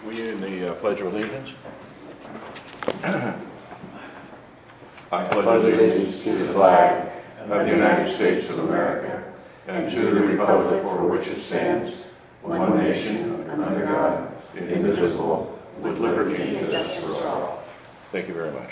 We in the Pledge of Allegiance. I pledge allegiance to the flag of the United States of America and to the republic for which it stands, one nation, under God, indivisible, with liberty and justice for all. Thank you very much.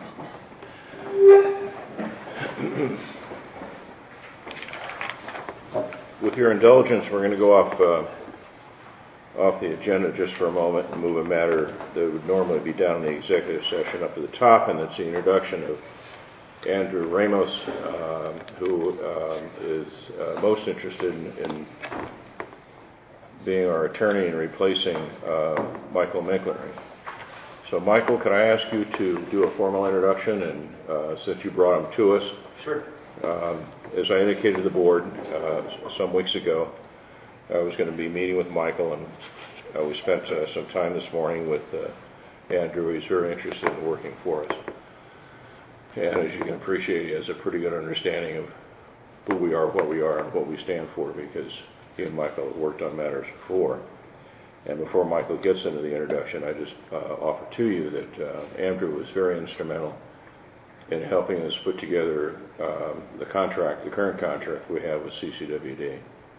With your indulgence, we're going to go off the agenda just for a moment and move a matter that would normally be down in the executive session up to the top, and that's the introduction of Andrew Ramos, who is most interested in being our attorney and replacing Michael Minklery. So, Michael, could I ask you to do a formal introduction, and since you brought him to us? Sure. As I indicated to the board some weeks ago, I was going to be meeting with Michael, and we spent some time this morning with Andrew. He's very interested in working for us. And as you can appreciate, he has a pretty good understanding of who we are, what we are, and what we stand for, because he and Michael have worked on matters before. And before Michael gets into the introduction, I just offer to you that Andrew was very instrumental in helping us put together the current contract we have with CCWD.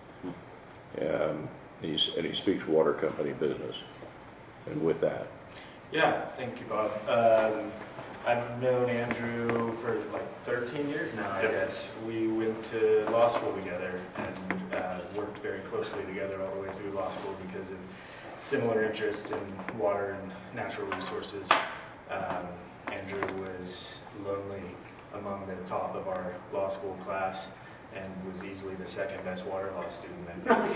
He speaks water company business. And with that. Yeah, thank you, Bob. I've known Andrew for like 13 years now, I guess. We went to law school together and worked very closely together all the way through law school because of similar interests in water and natural resources. Andrew was lonely among the top of our law school class and was easily the second best water law student,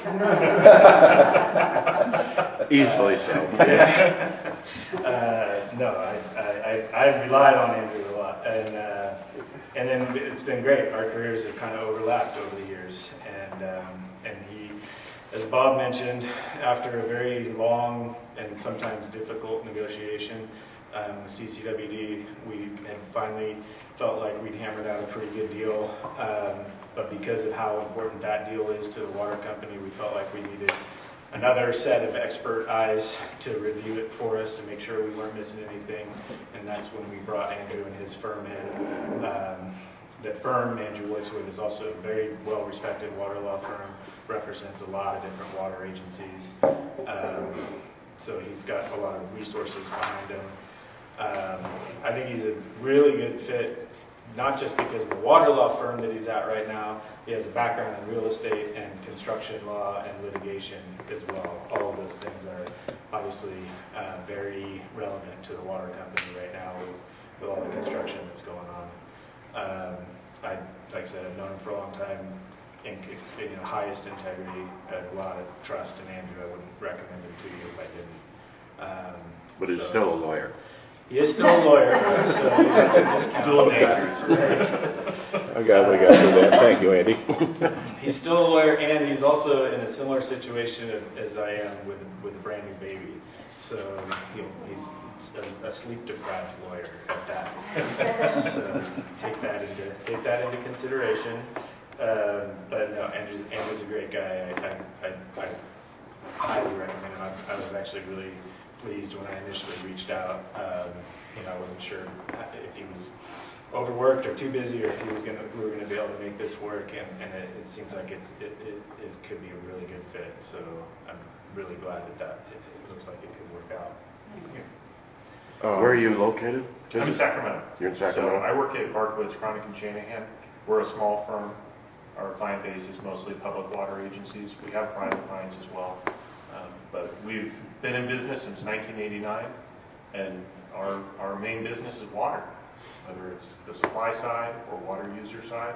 I think. Easily so. Yeah. No, I relied on Andrew a lot, and then it's been great. Our careers have kind of overlapped over the years, and he, as Bob mentioned, after a very long and sometimes difficult negotiation, CCWD, we had finally felt like we'd hammered out a pretty good deal, but because of how important that deal is to the water company, we felt like we needed another set of expert eyes to review it for us to make sure we weren't missing anything, and that's when we brought Andrew and his firm in. The firm Andrew works with is also a very well-respected water law firm, represents a lot of different water agencies, so he's got a lot of resources behind him. I think he's a really good fit, not just because of the water law firm that he's at right now. He has a background in real estate and construction law and litigation as well. All of those things are obviously very relevant to the water company right now with all the construction that's going on. Like I said, I've known him for a long time. In highest integrity, a lot of trust in Andrew. I wouldn't recommend him to you if I didn't. But he's still a lawyer. He is still a lawyer, so you have to discount Dual natures. I got that. Thank you, Andy. He's still a lawyer, and he's also in a similar situation as I am with a brand new baby. So he's a sleep-deprived lawyer at that. So take that into consideration. But no, Andrew's a great guy. I highly recommend him. I was actually really pleased when I initially reached out. I wasn't sure if he was overworked or too busy, or if we were going to be able to make this work. And it seems like it could be a really good fit. So I'm really glad that it looks like it could work out. Where are you located? I'm in Sacramento. You're in Sacramento. So I work at Barklitz, Cronick & Shanahan. We're a small firm. Our client base is mostly public water agencies. We have private clients as well. But we've been in business since 1989, and our main business is water, whether it's the supply side or water user side.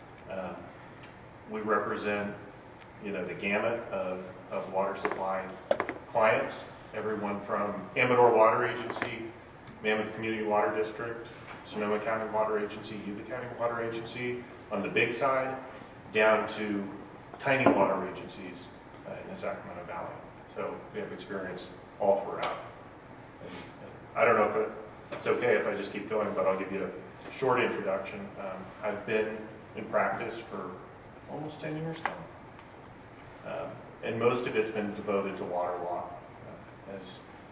We represent, the gamut of water supply clients, everyone from Amador Water Agency, Mammoth Community Water District, Sonoma County Water Agency, Yuba County Water Agency on the big side, down to tiny water agencies in the Sacramento Valley. So we have experience all throughout. And I don't know if it's okay if I just keep going, but I'll give you a short introduction. I've been in practice for almost 10 years now. And most of it's been devoted to water law. As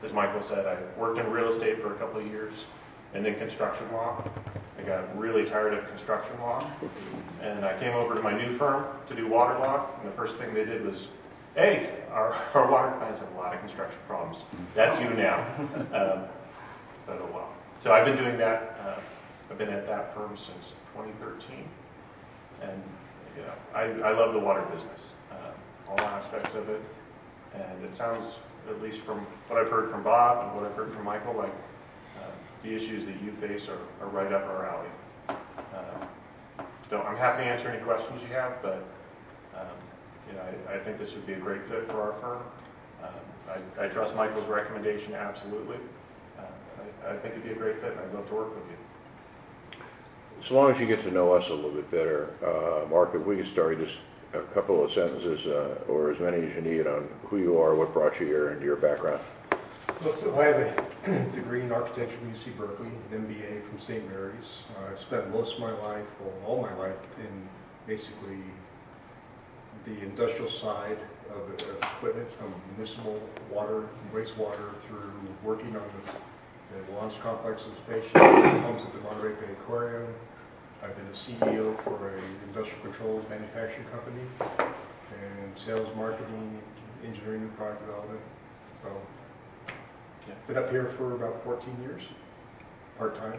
as Michael said, I worked in real estate for a couple of years and then construction law. I got really tired of construction law, and I came over to my new firm to do water law, and the first thing they did was, hey, our water clients have a lot of construction problems. That's you now. But oh well. So I've been doing that. I've been at that firm since 2013, and you know, I love the water business, all aspects of it. And it sounds, at least from what I've heard from Bob and what I've heard from Michael, like the issues that you face are right up our alley. So I'm happy to answer any questions you have, but you know, I think this would be a great fit for our firm. I trust Michael's recommendation absolutely. I think it'd be a great fit, and I'd love to work with you. As long as you get to know us a little bit better, Mark, if we could start just a couple of sentences, or as many as you need, on who you are, what brought you here, and your background. Well, so I have a degree in architecture from UC Berkeley, an MBA from St. Mary's. I've spent most of my life, or all my life, in basically the industrial side of equipment, from municipal water and wastewater through working on the launch complexes, spaceship, homes at the Monterey Bay Aquarium. I've been a CEO for an industrial controls manufacturing company, and sales, marketing, engineering, and product development. So, been up here for about 14 years, part-time.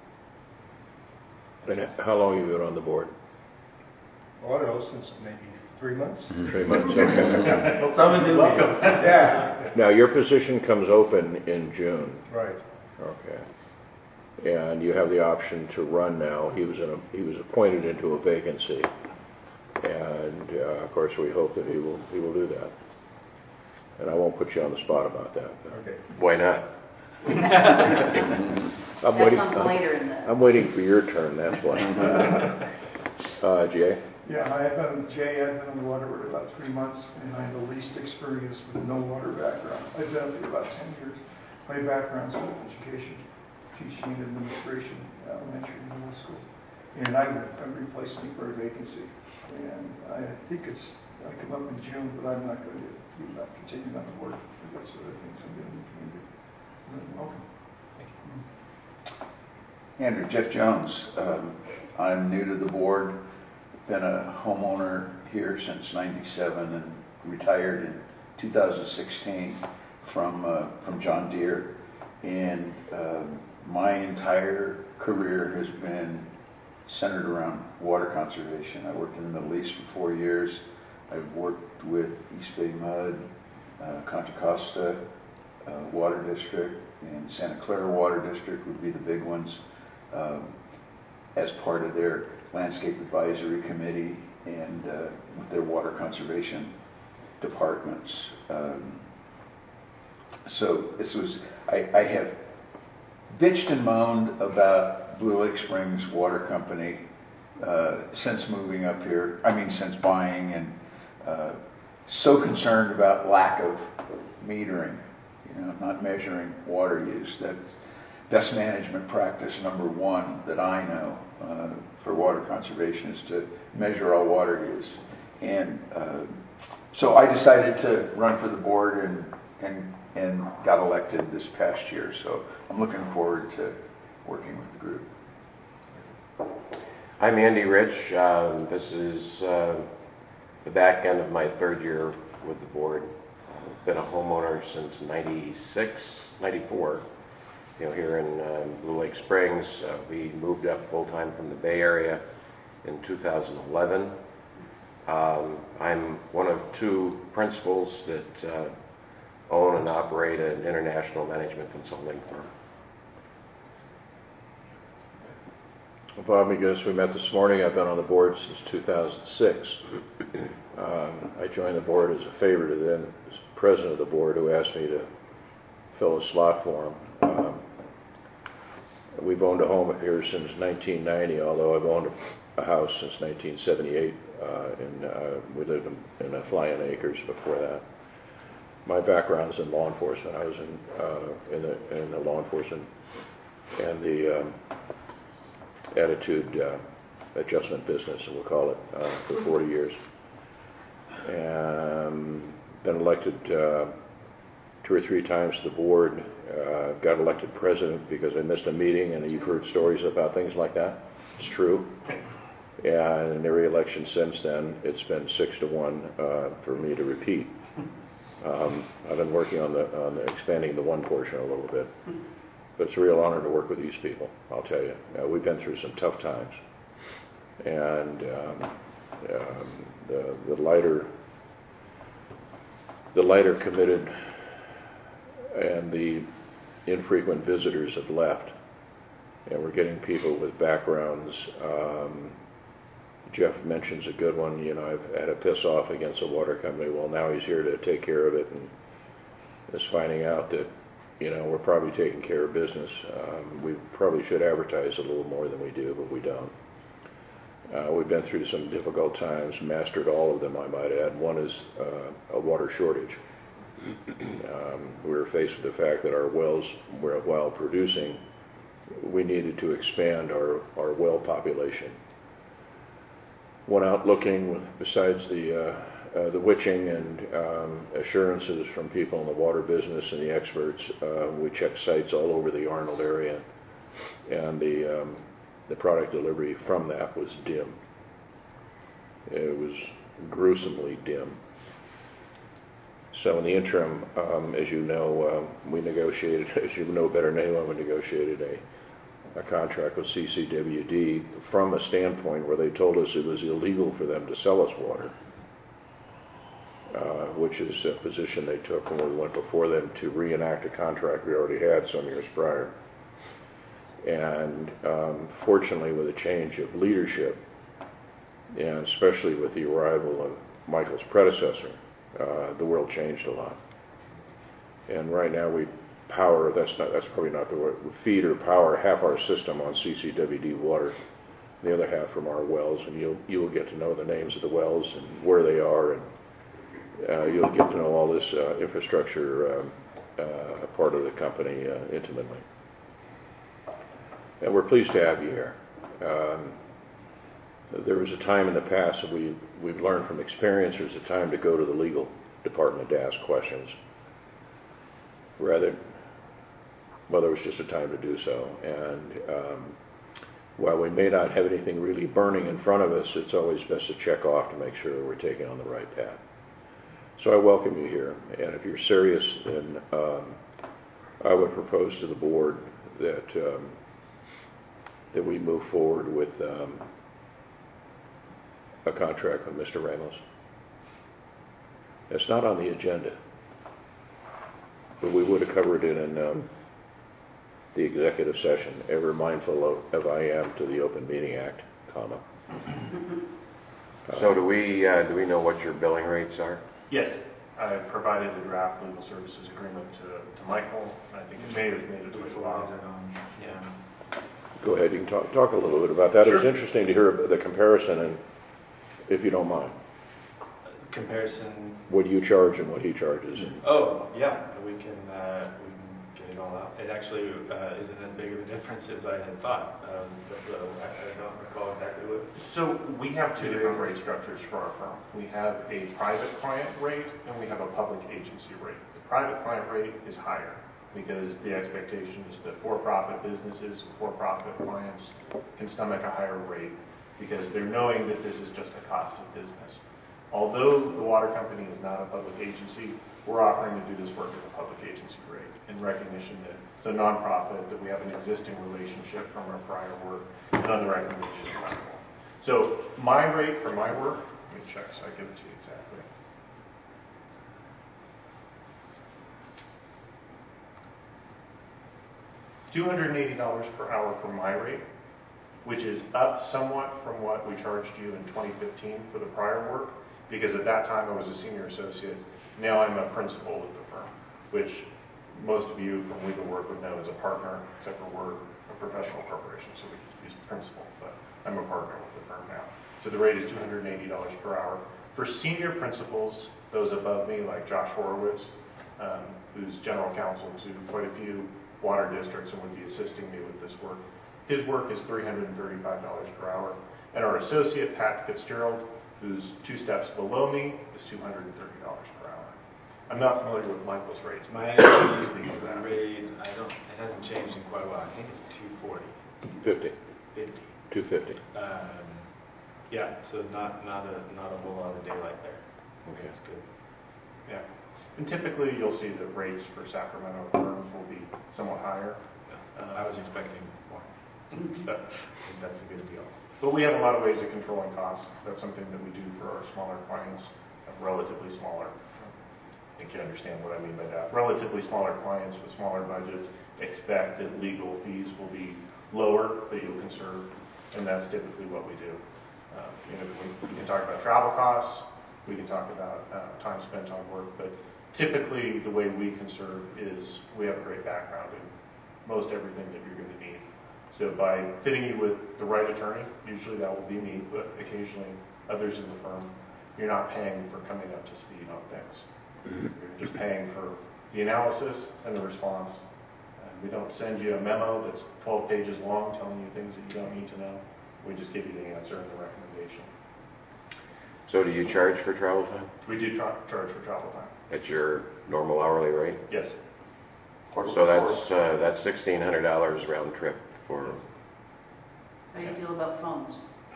And how long have you been on the board? Well, I don't know, since maybe 3 months. 3 months, okay. Someone welcome. Yeah. Now, your position comes open in June. Right. Okay. And you have the option to run now. He was appointed into a vacancy, and of course we hope that he will do that. And I won't put you on the spot about that. Okay. Why not? I'm waiting for your turn. That's why. Jay. Yeah, I've been Jay. I've been on the water board about 3 months, and I'm the least experienced with no water background. I've been up here about 10 years. My background's in education, teaching and administration, elementary and middle school. And I'm replacing for a vacancy. And I think I come up in June, but I'm not going to continue on the board. I've got some other things I'm doing in the community. Welcome. Andrew, Jeff Jones. I'm new to the board. Been a homeowner here since '97 and retired in 2016 from John Deere. And my entire career has been centered around water conservation. I worked in the Middle East for 4 years. I've worked with East Bay Mud, Contra Costa Water District, and Santa Clara Water District would be the big ones, as part of their landscape advisory committee and with their water conservation departments. So this was, I have bitched and moaned about Blue Lake Springs Water Company since moving up here, since buying, and so concerned about lack of metering, not measuring water use. That's best management practice number one that I know for water conservation, is to measure all water use. And so I decided to run for the board and got elected this past year. So I'm looking forward to working with the group. I'm Andy Rich. This is the back end of my third year with the board. I've been a homeowner since '96, '94. Here in Blue Lake Springs. We moved up full-time from the Bay Area in 2011. I'm one of two principals that own and operate an international management consulting firm. Bob McGinnis, we met this morning. I've been on the board since 2006. I joined the board as a favor to the then president of the board, who asked me to fill a slot for him. We've owned a home here since 1990, although I've owned a house since 1978, and we lived in a Flying Acres before that. My background is in law enforcement. I was in the law enforcement and the attitude adjustment business, we'll call it, for 40 years. And been elected 2 or 3 times to the board, got elected president because I missed a meeting, and you've heard stories about things like that. It's true. And in every election since then, it's been 6-1 for me to repeat. I've been working on the expanding the one portion a little bit, but it's a real honor to work with these people. I'll tell you, we've been through some tough times, and the lighter committed, and the infrequent visitors have left, and we're getting people with backgrounds. Jeff mentions a good one. You know, I've had a piss off against a water company. Well, now he's here to take care of it, and is finding out that, you know, we're probably taking care of business. We probably should advertise a little more than we do, but we don't. We've been through some difficult times, mastered all of them, I might add. One is a water shortage. We were faced with the fact that our wells, while producing, we needed to expand our well population. Went out looking with, besides the witching and assurances from people in the water business and the experts, we checked sites all over the Arnold area, and the product delivery from that was dim. It was gruesomely dim. So in the interim, as you know, we negotiated, as you know better than anyone, we negotiated a contract with CCWD from a standpoint where they told us it was illegal for them to sell us water, which is a position they took when we went before them to reenact a contract we already had some years prior. And fortunately, with a change of leadership, and especially with the arrival of Michael's predecessor, the world changed a lot. And right now we power, that's probably not the word, we feed or power half our system on CCWD water, the other half from our wells, and you'll get to know the names of the wells and where they are, and you'll get to know all this infrastructure part of the company intimately. And we're pleased to have you here. There was a time in the past that we've learned from experience, there's a time to go to the legal department to ask questions. Rather, well, there was just a time to do so. And while we may not have anything really burning in front of us, it's always best to check off to make sure we're taking on the right path. So I welcome you here. And if you're serious, then I would propose to the board that we move forward with a contract with Mr. Ramos. It's not on the agenda, but we would have covered it in the executive session, ever mindful of I am to the Open Meeting Act, comma. So do we know what your billing rates are? Yes, I provided a draft legal services agreement to Michael. I think it may have made it to Bob. Yeah. Go ahead, you can talk a little bit about that. Sure. It was interesting to hear the comparison, and if you don't mind. Comparison. What you charge and what he charges. Oh, yeah, we can get it all out. It actually isn't as big of a difference as I had thought. I don't recall exactly what. So we have two different rate structures for our firm. We have a private client rate and we have a public agency rate. The private client rate is higher because the expectation is that for-profit businesses, for-profit clients can stomach a higher rate because they're knowing that this is just a cost of business. Although the water company is not a public agency, we're offering to do this work at the public agency rate in recognition that it's a nonprofit, that we have an existing relationship from our prior work, and on the recommendation of Michael. So my rate for my work, let me check so I give it to you exactly. $280 per hour for my rate, which is up somewhat from what we charged you in 2015 for the prior work, because at that time I was a senior associate. Now I'm a principal with the firm, which most of you from legal work would know as a partner, except for we're a professional corporation, so we use principal, but I'm a partner with the firm now. So the rate is $280 per hour. For senior principals, those above me, like Josh Horowitz, who's general counsel to quite a few water districts and would be assisting me with this work, his work is $335 per hour. And our associate, Pat Fitzgerald, who's 2 steps below me, is $230 per hour. I'm not familiar with Michael's rates. My rate, it hasn't changed in quite a while. I think it's 240, 50, 50. 250. Yeah, so not a whole lot of daylight there. Okay. That's good. Yeah. And typically, you'll see the rates for Sacramento firms will be somewhat higher. I was expecting more. So I think that's a good deal. But we have a lot of ways of controlling costs. That's something that we do for our smaller clients, relatively smaller. I think you understand what I mean by that. Relatively smaller clients with smaller budgets expect that legal fees will be lower, that you'll conserve, and that's typically what we do. We can talk about travel costs, we can talk about time spent on work, but typically the way we conserve is we have a great background in most everything that you're going to need. So by fitting you with the right attorney, usually that will be me, but occasionally others in the firm, you're not paying for coming up to speed on things. You're just paying for the analysis and the response. We don't send you a memo that's 12 pages long telling you things that you don't need to know. We just give you the answer and the recommendation. So do you charge for travel time? We do charge for travel time. At your normal hourly rate? Yes. So that's $1,600 round trip for. How do you feel about phones?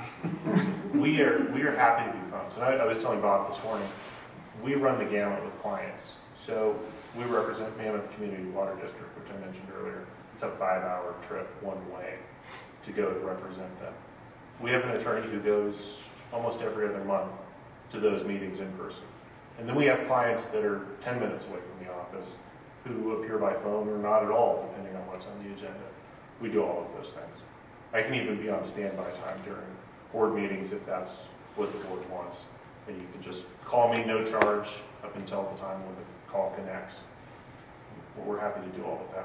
We are happy to do phones. And I was telling Bob this morning, we run the gamut with clients. So we represent Mammoth Community Water District, which I mentioned earlier. It's a 5-hour trip one way to go to represent them. We have an attorney who goes almost every other month to those meetings in person. And then we have clients that are 10 minutes away from the office who appear by phone or not at all, depending on what's on the agenda. We do all of those things. I can even be on standby time during board meetings if that's what the board wants. And you can just call me, no charge, up until the time when the call connects. We're happy to do all of that.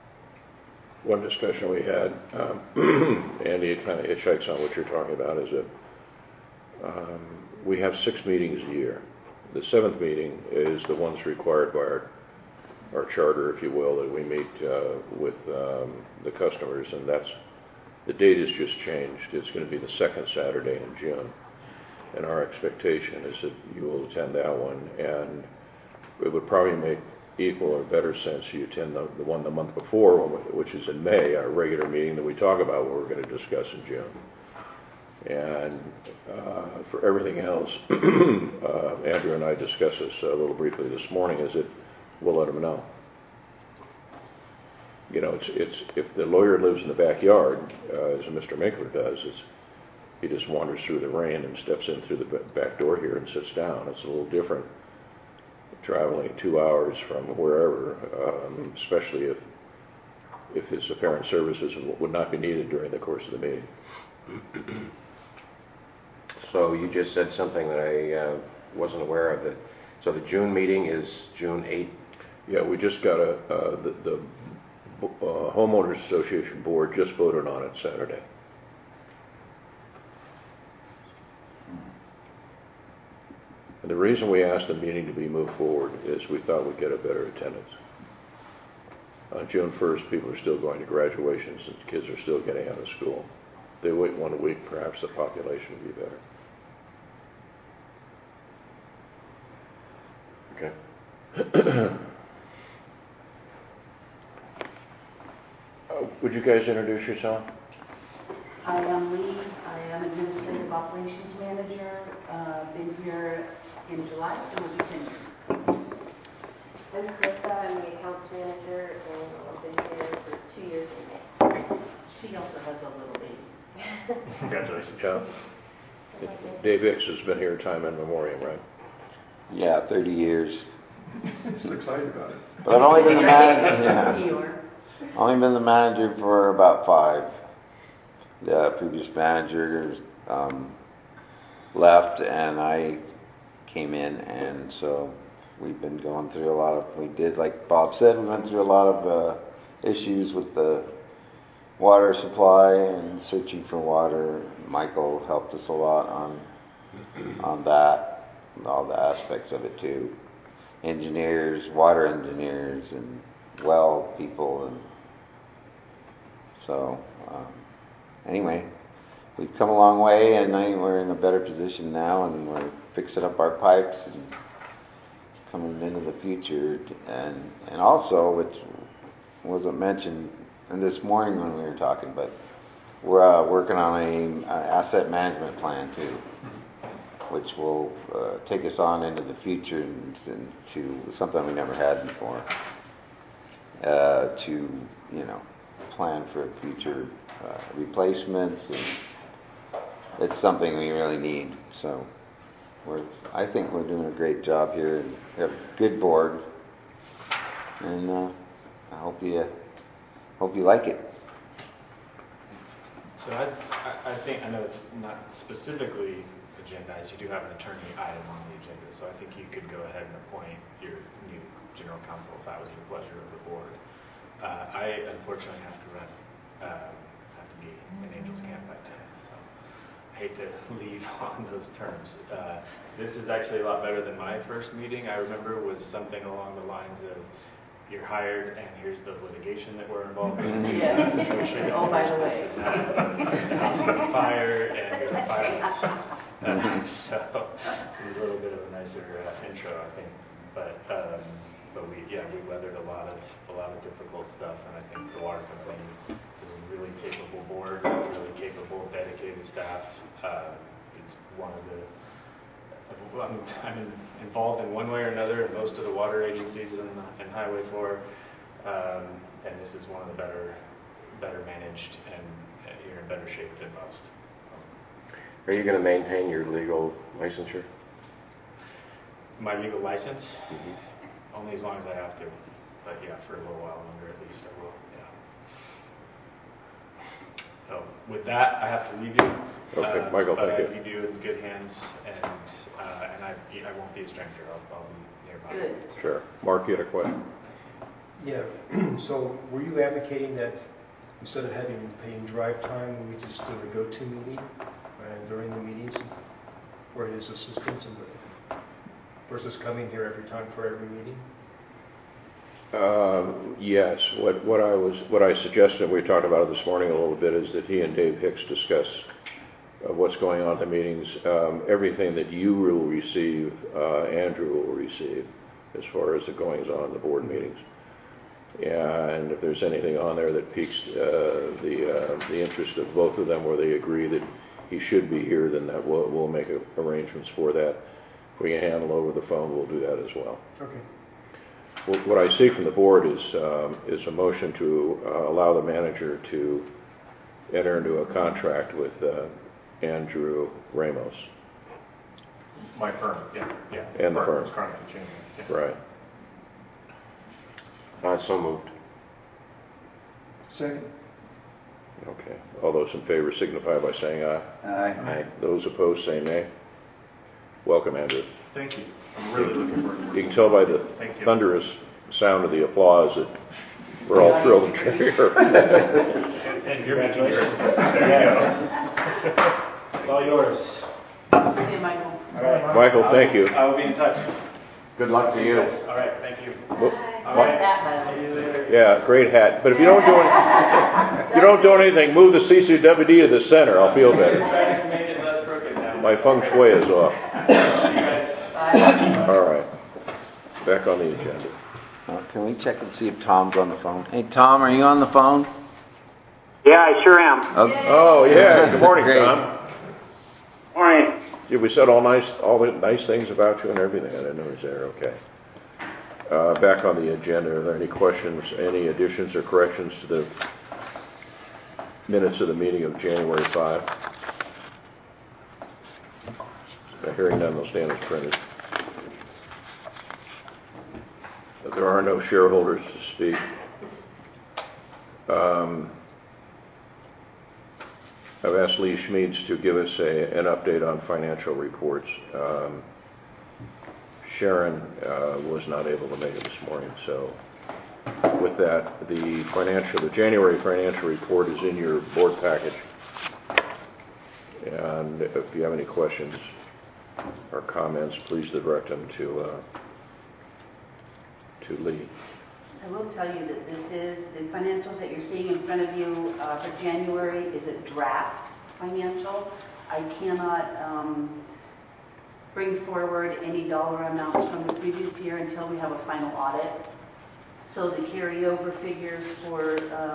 One discussion we had, Andy, it kind of hitchhikes on what you're talking about, is that we have 6 meetings a year. The 7th meeting is the ones required by our charter, if you will, that we meet with the customers, and the date has just changed. It's going to be the 2nd Saturday in June, and our expectation is that you will attend that one, and it would probably make equal or better sense you attend the one the month before, which is in May, our regular meeting that we talk about, what we're going to discuss in June. And for everything else, Andrew and I discussed this a little briefly this morning, is that we'll let them know. You know, it's if the lawyer lives in the backyard, as Mr. Minkler does, he just wanders through the rain and steps in through the back door here and sits down. It's a little different traveling 2 hours from wherever, especially if his apparent services would not be needed during the course of the meeting. So you just said something that I wasn't aware of. So the June meeting is June 8th? Yeah, we just got the Homeowners Association board just voted on it Saturday. And the reason we asked the meeting to be moved forward is we thought we'd get a better attendance. On June 1st, people are still going to graduations and kids are still getting out of school. If they wait 1 week, perhaps the population would be better. Okay. Would you guys introduce yourself? I am Lee. I am Administrative Operations Manager. Been here in July, it will be 10 years. I'm Krista. I'm the Accounts Manager, and I've been here for 2 years in May. She also has a little baby. Congratulations. Yeah. Dave Hicks has been here time in memoriam, right? Yeah, 30 years. So excited about it. But I've only been the manager. Yeah. Eeyore. Only been the manager for about 5. The previous manager left, and I came in, and so we've been going through a lot of. We did, like Bob said, we went through a lot of issues with the water supply and searching for water. Michael helped us a lot on that, and all the aspects of it too. Engineers, water engineers, and well people, and so anyway, we've come a long way, and we're in a better position now, and we're fixing up our pipes and coming into the future, and also, which wasn't mentioned this morning when we were talking, but we're working on a asset management plan too, which will take us on into the future and to something we never had before. To plan for future replacements, and it's something we really need. So I think we're doing a great job here, and we have a good board, and I hope you like it. So I think, I know it's not specifically agendized, you do have an attorney item on the agenda, so I think you could go ahead and appoint your new general counsel if that was the pleasure of the board. I unfortunately have to run, have to be in Angels Camp by 10, so I hate to leave on those terms. This is actually a lot better than my first meeting. I remember was something along the lines of, you're hired and here's the litigation that we're involved in. Yes. Situation, Oh, by the way. The house is on fire and there's a fire risk. So it's a little bit of a nicer intro, I think. But we weathered a lot of difficult stuff, and I think the water company is a really capable board, really capable, dedicated staff. It's one of the I'm involved in one way or another in most of the water agencies and Highway 4, and this is one of the better managed, and you're in better shape than most. Are you going to maintain your legal licensure? My legal license? Only as long as I have to, but yeah, for a little while longer at least I will. Yeah. So with that, I have to leave you. Okay, Michael, thank you. I leave you in good hands, and I won't be a stranger. I'll be nearby. Good. Sure. Mark, you had a question? Yeah, so were you advocating that instead of paying drive time, we just do a go-to meeting during the meetings for his assistance, versus coming here every time for every meeting? Yes. What I suggested, we talked about it this morning a little bit, is that he and Dave Hicks discuss what's going on at the meetings. Everything that you will receive, Andrew will receive, as far as the goings on in the board meetings. And if there's anything on there that piques the interest of both of them, where they agree that he should be here, then that we'll make arrangements for that. If we can handle over the phone, we'll do that as well. Okay. What I see from the board is a motion to allow the manager to enter into a contract with Andrew Ramos. My firm, yeah. And the firm. Chronic Conchana. Yeah. Right. So moved. Second. Okay. All those in favor signify by saying aye. Aye. Those opposed say nay. Welcome, Andrew. Thank you. I'm really looking forward to it. You can tell by the Thank you. thunderous sound of the applause that we're all thrilled that you're here. And you're making yours. There you go. It's all yours. Okay, Michael. All right. Michael, thank you. I will be in touch. Good luck to you. All right, thank you. All Great right. hat, by the See way. you later. Yeah, great hat. But if you don't do anything, move the CCWD to the center. I'll feel better. Trying to make it less crooked now. My feng shui is off. See you guys. Bye. All right. Back on the agenda. Can we check and see if Tom's on the phone? Hey, Tom, are you on the phone? Yeah, I sure am. Okay. Oh, yeah. Good morning, Great. Tom. Morning. Yeah, we said all the nice things about you and everything. I didn't know it was there. Okay. Back on the agenda, are there any questions, any additions or corrections to the minutes of the meeting of January 5? Hearing none, they'll stand as printed. There are no shareholders to speak. I've asked Lee Schmeeds to give us an update on financial reports. Sharon was not able to make it this morning, so with that, the January financial report is in your board package. And if you have any questions or comments, please direct them to Lee. I will tell you that the financials that you're seeing in front of you for January is a draft financial. I cannot bring forward any dollar amounts from the previous year until we have a final audit. So the carryover figures for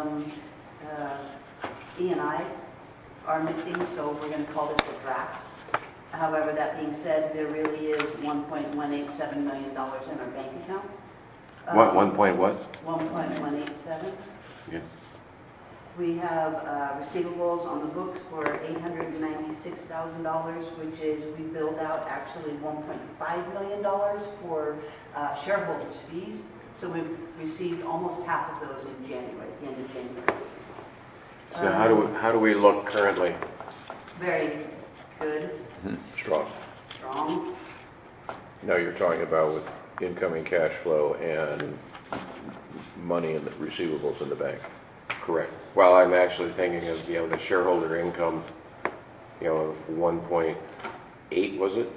E&I are missing, so we're going to call this a draft. However, that being said, there really is $1.187 million in our bank account. One point what? 1.187. Yeah. We have receivables on the books for $896,000, which is, we billed out actually $1.5 million for shareholders' fees. So we've received almost half of those in January, at the end of January. So how do we look currently? Very good, Strong. strong. Now you're talking about with incoming cash flow and money in the receivables in the bank. Correct. Well, I'm actually thinking of, the shareholder income, of 1.8, was it?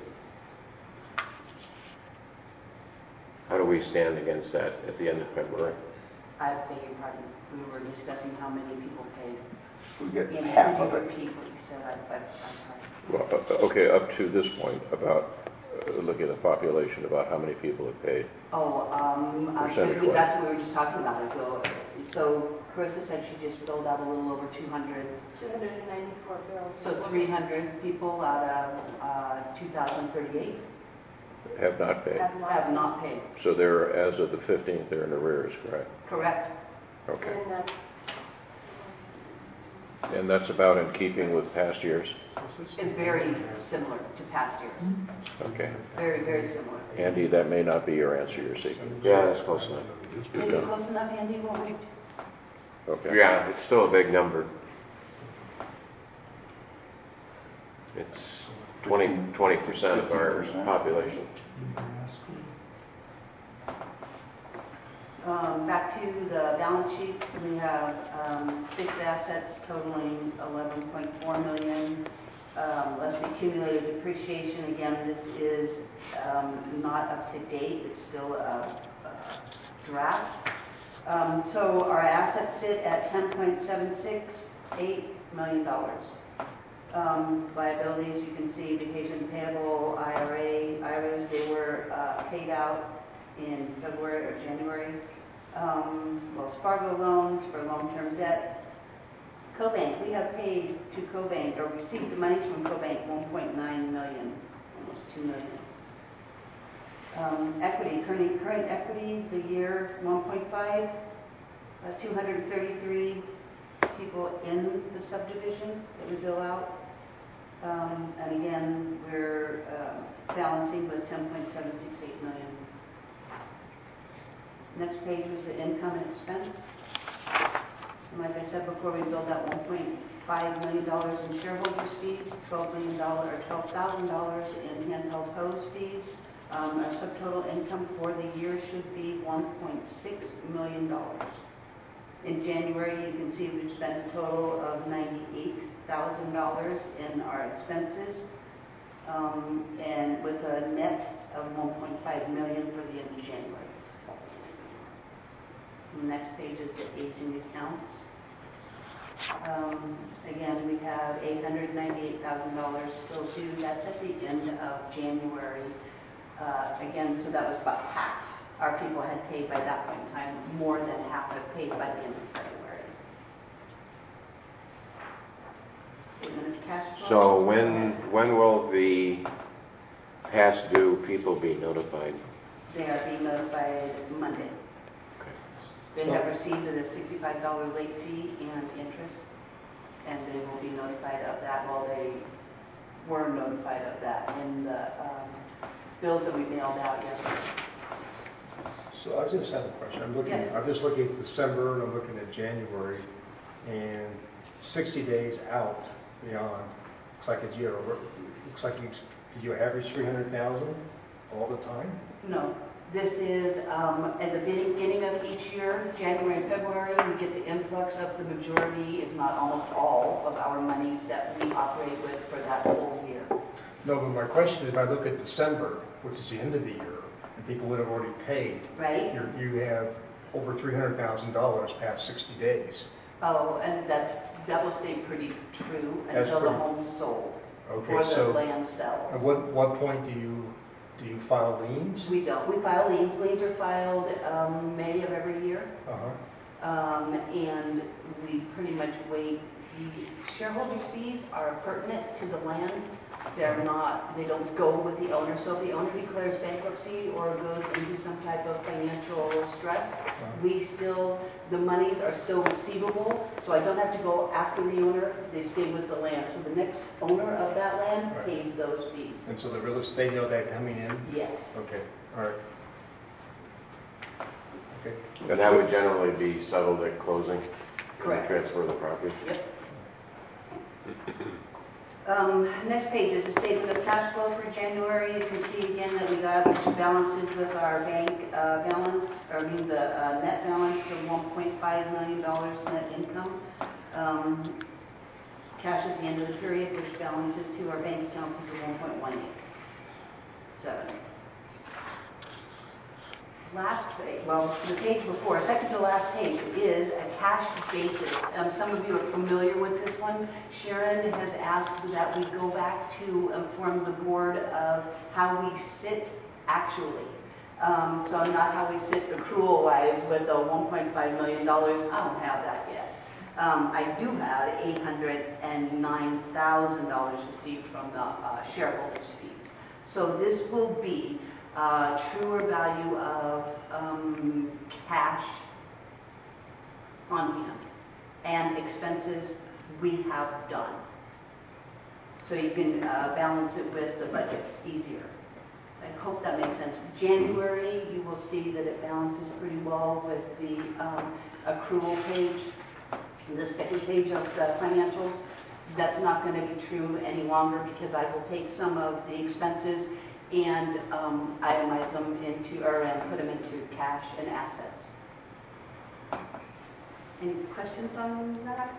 How do we stand against that at the end of February? I beg your pardon. We were discussing how many people paid. We get In half of it. people, so I'm sorry. Well, okay, up to this point, about looking at the population, about how many people have paid. Percentage-wise. That's what we were just talking about. So Carissa said she just filled out a little over 200. 294 bills. So 300 people out of 2,038 Have not paid. have not paid. So they're, as of the 15th, they're in arrears, correct? Correct. Okay. And that's And that's about in keeping with past years? It's very similar to past years. Okay. Very, very similar. Andy, that may not be your answer you're seeking. Yeah, that's close enough. Is it close enough, Andy? Won't we? Okay. Yeah, it's still a big number. It's 20% of our population. Back to the balance sheet, we have fixed assets totaling $11.4 million, less accumulated depreciation. Again, this is not up to date. It's still a draft. So our assets sit at $10.768 million. Liabilities, you can see vacation payable, IRAs, they were paid out in February or January. Wells Fargo loans for long-term debt. CoBank, we have paid to CoBank, or received the monies from CoBank, $1.9 million, almost $2 million. Equity, current equity, the year 1.5, 233 people in the subdivision that we bill out. And again, we're balancing with $10.768 million. Next page was the income and expense. And like I said before, we billed out $1.5 million in shareholders fees, $12,000 in handheld hose fees. Our subtotal income for the year should be $1.6 million. In January, you can see we've spent a total of $98,000 in our expenses, and with a net of $1.5 million for the end of January. The next page is the aging accounts. Again, we have $898,000 still due. That's at the end of January. Again, so that was about half. Our people had paid by that point in time. More than half had paid by the end of February. Statement of cash flow. So when will the past due people be notified? They are being notified Monday. They have received a $65 late fee and interest, and they will be notified of that. Well, they were notified of that in the bills that we mailed out yesterday. So I just have a question. I'm just looking at December and I'm looking at January, and 60 days out beyond, looks like a year. Looks like did you average 300,000 all the time? No. This is at the beginning of each year, January and February, we get the influx of the majority, if not almost all, of our monies that we operate with for that whole year. No, but my question is, if I look at December, which is the end of the year, and people would have already paid, right? You have over $300,000 past 60 days. Oh, and that will stay pretty true until the home's sold. before the so land sells. at what point do you file liens? We don't. We file liens. Liens are filed May of every year. And we pretty much wait. The shareholders' fees are pertinent to the land. They're not, they don't go with the owner. So if the owner declares bankruptcy or goes into some type of financial stress, the monies are still receivable. So I don't have to go after the owner. They stay with the land. So the next owner of that land pays those fees. And so the real estate, they know that coming in? Yes. Okay, all right. Okay. And that would generally be settled at closing? Correct. Transfer of the property? Yep. Next page is a statement of cash flow for January. You can see again that we got balances with our bank balance, or I mean the net balance of $1.5 million net income. Cash at the end of the period, which balances to our bank accounts is 1.187. Last page, well, the page before, second to last page, is a cash basis. Some of you are familiar with this one. Sharon has asked that we go back to inform the board of how we sit actually. So not how we sit accrual-wise with the $1.5 million. I don't have that yet. I do have $809,000 received from the shareholders' fees. So this will be truer value of cash on hand and expenses we have done. So you can balance it with the budget easier. I hope that makes sense. January, you will see that it balances pretty well with the accrual page. The second page of the financials, that's not going to be true any longer because I will take some of the expenses and itemize them into, and put them into cash and assets. Any questions on that?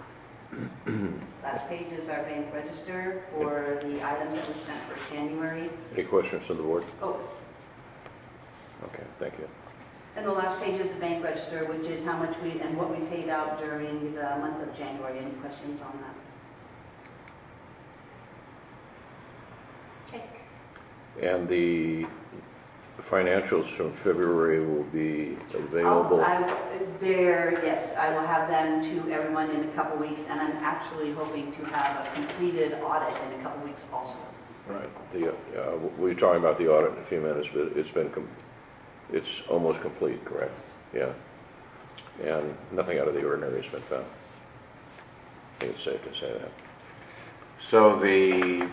Last page is our bank register for the items that we spent for January. Any questions from the board? Oh, Okay, thank you. and the last page is the bank register, which is how much we, and what we paid out during the month of January. Any questions on that? Okay. And the financials from February will be available? Yes, I will have them to everyone in a couple weeks, and I'm actually hoping to have a completed audit in a couple weeks also. Right. We were talking about the audit in a few minutes, but it's almost complete, correct? Yeah. And nothing out of the ordinary has been found. I think it's safe to say that. So the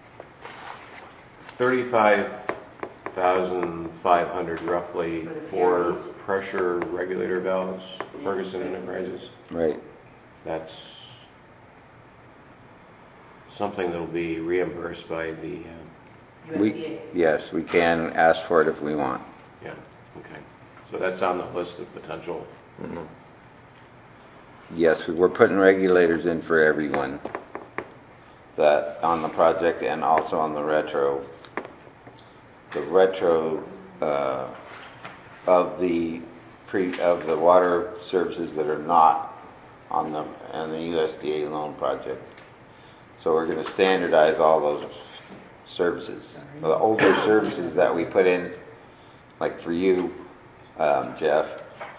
35,500 roughly for pressure regulator valves, Ferguson Enterprises. Right. That's something that'll be reimbursed by the. USDA. Yes, we can ask for it if we want. Yeah. Okay. So that's on the list of potential. Mm-hmm. Yes, we're putting regulators in for everyone that on the project and also on the retro. The retro of the water services that are not on the USDA loan project. So we're going to standardize all those services. The older services that we put in, like for you, Jeff,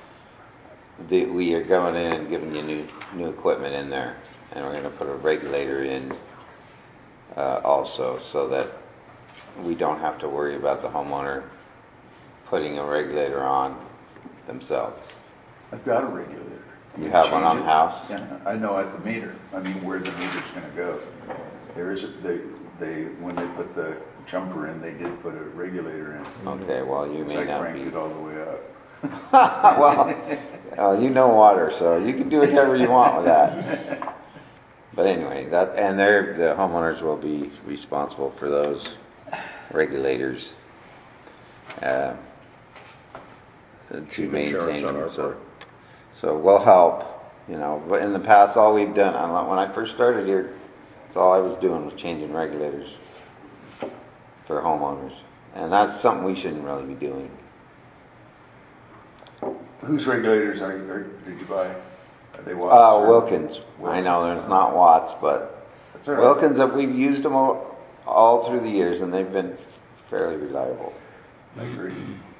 we are going in and giving you new equipment in there, and we're going to put a regulator in also, so that we don't have to worry about the homeowner putting a regulator on themselves. I've got a regulator. You have one on Change it. house? Yeah, I know at the meter. I mean, where the meter's going to go. There is when they put the jumper in, they did put a regulator in. Okay, well, you may I not cranked be. it all the way up. Well, you know water, so you can do whatever you want with that. But anyway, the homeowners will be responsible for those regulators to Keep maintain insurance on them. our part. So we'll help, But in the past, all we've done, when I first started here, that's all I was doing was changing regulators for homeowners, and that's something we shouldn't really be doing. Whose regulators did you buy? Are they Watts? Wilkins. I know there's not Watts, but That's all right. Wilkins, we've used them all through the years, and they've been fairly reliable. I agree.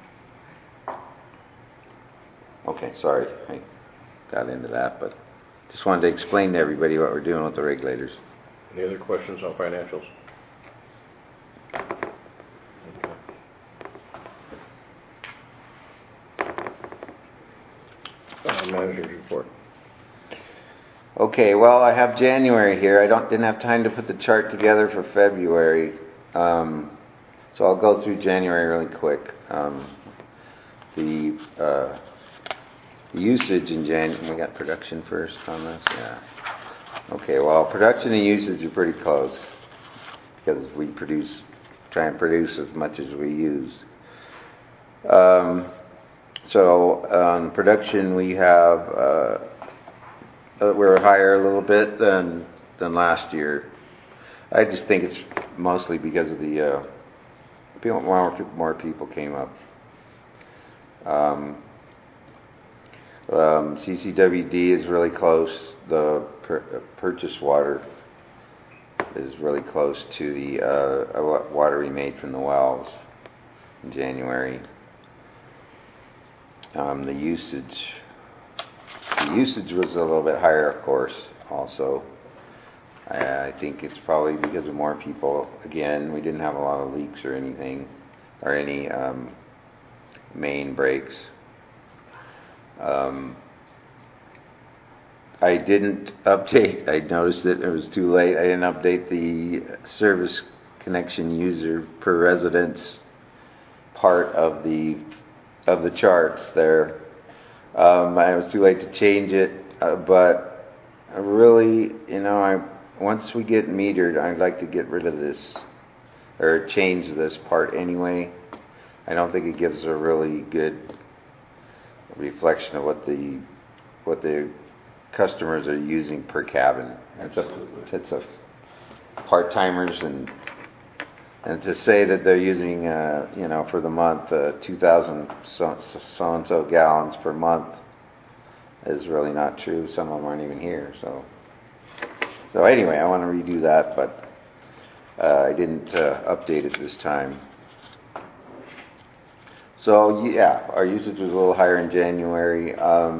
Okay, sorry, I got into that, but just wanted to explain to everybody what we're doing with the regulators. Any other questions on financials? Manager's report. Okay, well, I have January here. I didn't have time to put the chart together for February, so I'll go through January really quick. The usage in January, we got production first on this, yeah. Okay, well, production and usage are pretty close because we try and produce as much as we use. So on production, we have we're higher a little bit than last year. I just think it's mostly because of the more people came up. CCWD is really close. The purchase water is really close to the water we made from the wells in January. The usage was a little bit higher, of course, also. I think it's probably because of more people. Again, we didn't have a lot of leaks or anything, or any main breaks. I didn't update, I noticed that it was too late, I didn't update the service connection user per residence part of the charts there. I was too late to change it, but I really, once we get metered, I'd like to get rid of this, or change this part anyway. I don't think it gives a really good reflection of what the customers are using per cabin. It's a part-timers, and to say that they're using, for the month, 2,000 so-and-so gallons per month is really not true. Some of them aren't even here. So anyway, I want to redo that, but I didn't update it this time. So yeah, our usage was a little higher in January.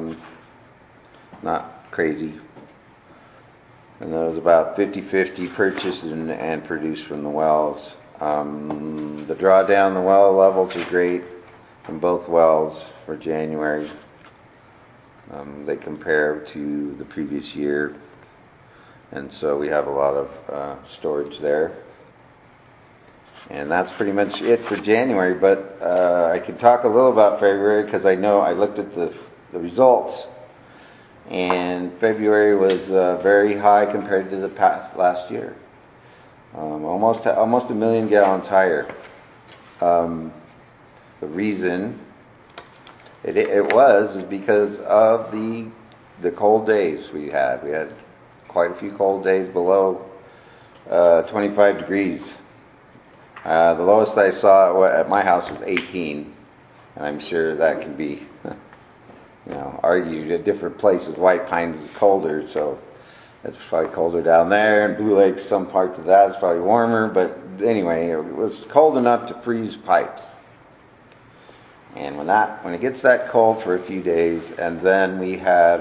Not crazy. And there was about 50-50 purchased and produced from the wells. The drawdown, the well levels are great from both wells for January. They compare to the previous year, and so we have a lot of storage there. And that's pretty much it for January, but I can talk a little about February because I know I looked at the results, and February was very high compared to the last year. Almost 1 million gallons higher. The reason it was is because of the cold days we had. We had quite a few cold days below 25 degrees. The lowest I saw at my house was 18, and I'm sure that can be, argued at different places. White Pines is colder, so it's probably colder down there, and Blue Lake's, some parts of that is probably warmer, but anyway, it was cold enough to freeze pipes. And when it gets that cold for a few days, and then we had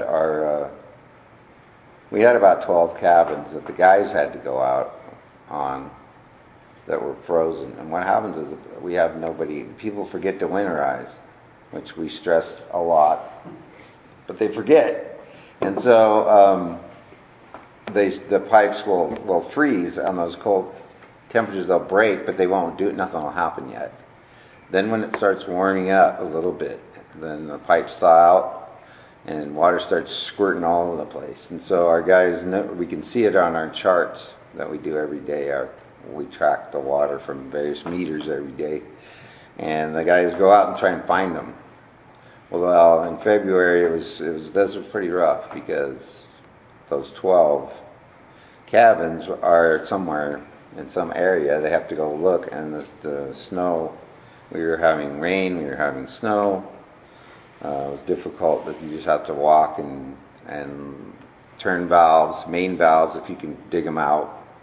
about 12 cabins that the guys had to go out on that were frozen. And what happens is we have nobody, people forget to winterize, which we stress a lot, but they forget. And so the pipes will freeze on those cold temperatures. They'll break, but they won't do it. Nothing will happen yet. Then when it starts warming up a little bit, then the pipes thaw out and water starts squirting all over the place. And so our guys know, we can see it on our charts that we do every day. We track the water from various meters every day, and the guys go out and try and find them. Well, in February it was pretty rough because those 12 cabins are somewhere in some area. They have to go look, and the snow. We were having rain. We were having snow. It was difficult, but you just have to walk and turn valves, main valves, if you can dig them out.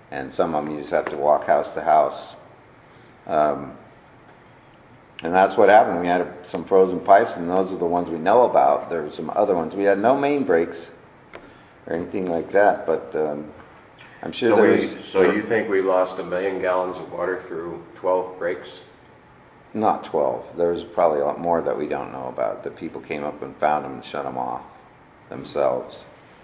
and some of them you just have to walk house to house. And that's what happened. We had some frozen pipes, and those are the ones we know about. There were some other ones. We had no main breaks or anything like that, but I'm sure So you think we lost 1 million gallons of water through 12 breaks? Not 12. There's probably a lot more that we don't know about, that people came up and found them and shut them off themselves.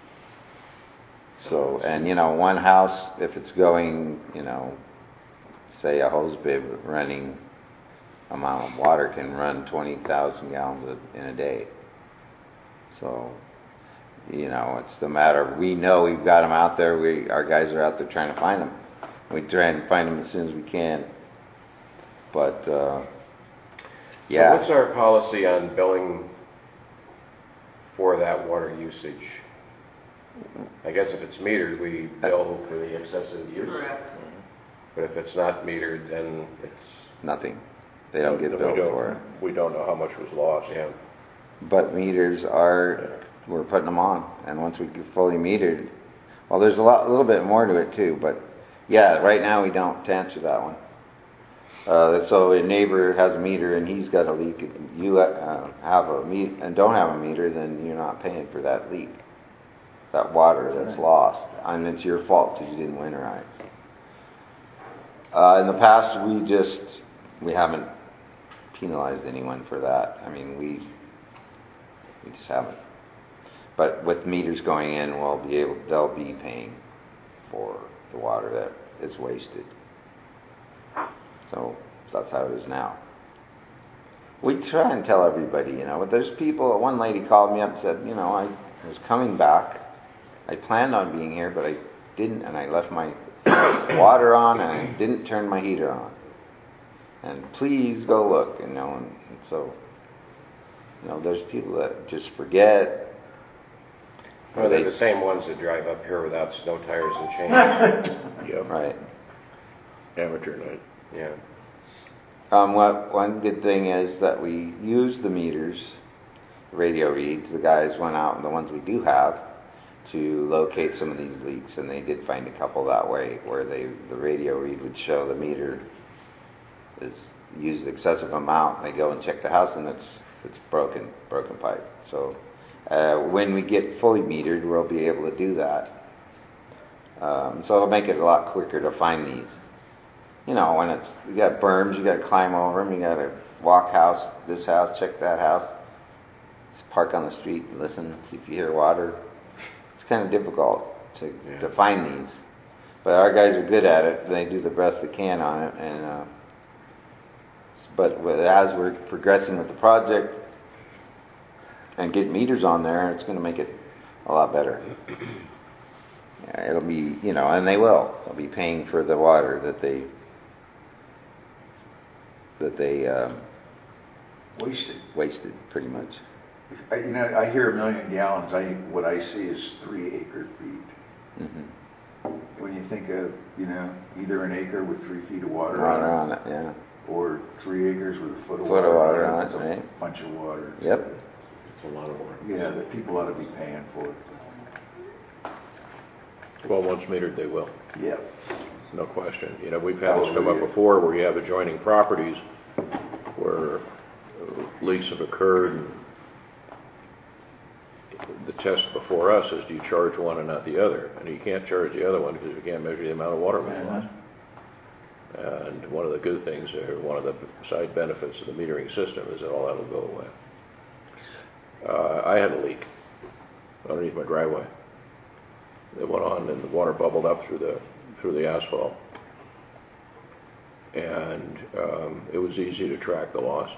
So, and one house, if it's going, say a hose bib running amount of water can run 20,000 gallons in a day. So, it's the matter of, we know we've got them out there. Our guys are out there trying to find them. We try and find them as soon as we can. But, yeah. So what's our policy on billing for that water usage? I guess if it's metered, we bill for the excessive use. Correct. But if it's not metered, then it's Nothing. They don't get billed for it. We don't know how much was lost. yeah. But meters we're putting them on, and once we get fully metered, well, there's a little bit more to it too. But yeah, right now we don't, to answer that one. So a neighbor has a meter and he's got a leak. You have a meter and don't have a meter, then you're not paying for that leak, that water that's lost. I mean, it's your fault because you didn't winterize. In the past, we haven't penalized anyone for that. I mean, we just haven't. But with meters going in, they'll be paying for the water that is wasted. So that's how it is now. We try and tell everybody, but there's people. One lady called me up and said, I was coming back. I planned on being here, but I didn't, and I left my water on, and I didn't turn my heater on. And please go look, and so, there's people that just forget. Well, they're the same ones that drive up here without snow tires and chains. Yep. Right. Amateur night. Yeah. One good thing is that we use the meters, radio reads. The guys went out, and the ones we do have, to locate some of these leaks, and they did find a couple that way, where the radio read would show the meter is used excessive amount. They go and check the house, and it's broken pipe. So when we get fully metered, we'll be able to do that. So it'll make it a lot quicker to find these. When you got berms, you got to climb over them. You got to walk this house, check that house. Just park on the street and listen, see if you hear water. It's kind of difficult to find these, but our guys are good at it. They do the best they can on it, and but as we're progressing with the project and get meters on there, it's going to make it a lot better. It'll be, and they'll be paying for the water that they wasted pretty much. I hear 1 million gallons. What I see is 3 acre feet. Mm-hmm. When you think of, either an acre with 3 feet of water on it, yeah, or 3 acres with a foot of water water on it, that's a right? bunch of water. Yep. It's a lot of water. Yeah, the people ought to be paying for it. Well, once metered, they will. Yep. No question. We've had this come up before where you have adjoining properties where leaks have occurred. And the test before us is, do you charge one and not the other? And you can't charge the other one because you can't measure the amount of water we lost. And one of the good things, or one of the side benefits of the metering system, is that all that will go away. I had a leak underneath my driveway. It went on, and the water bubbled up through the asphalt, and it was easy to track the loss.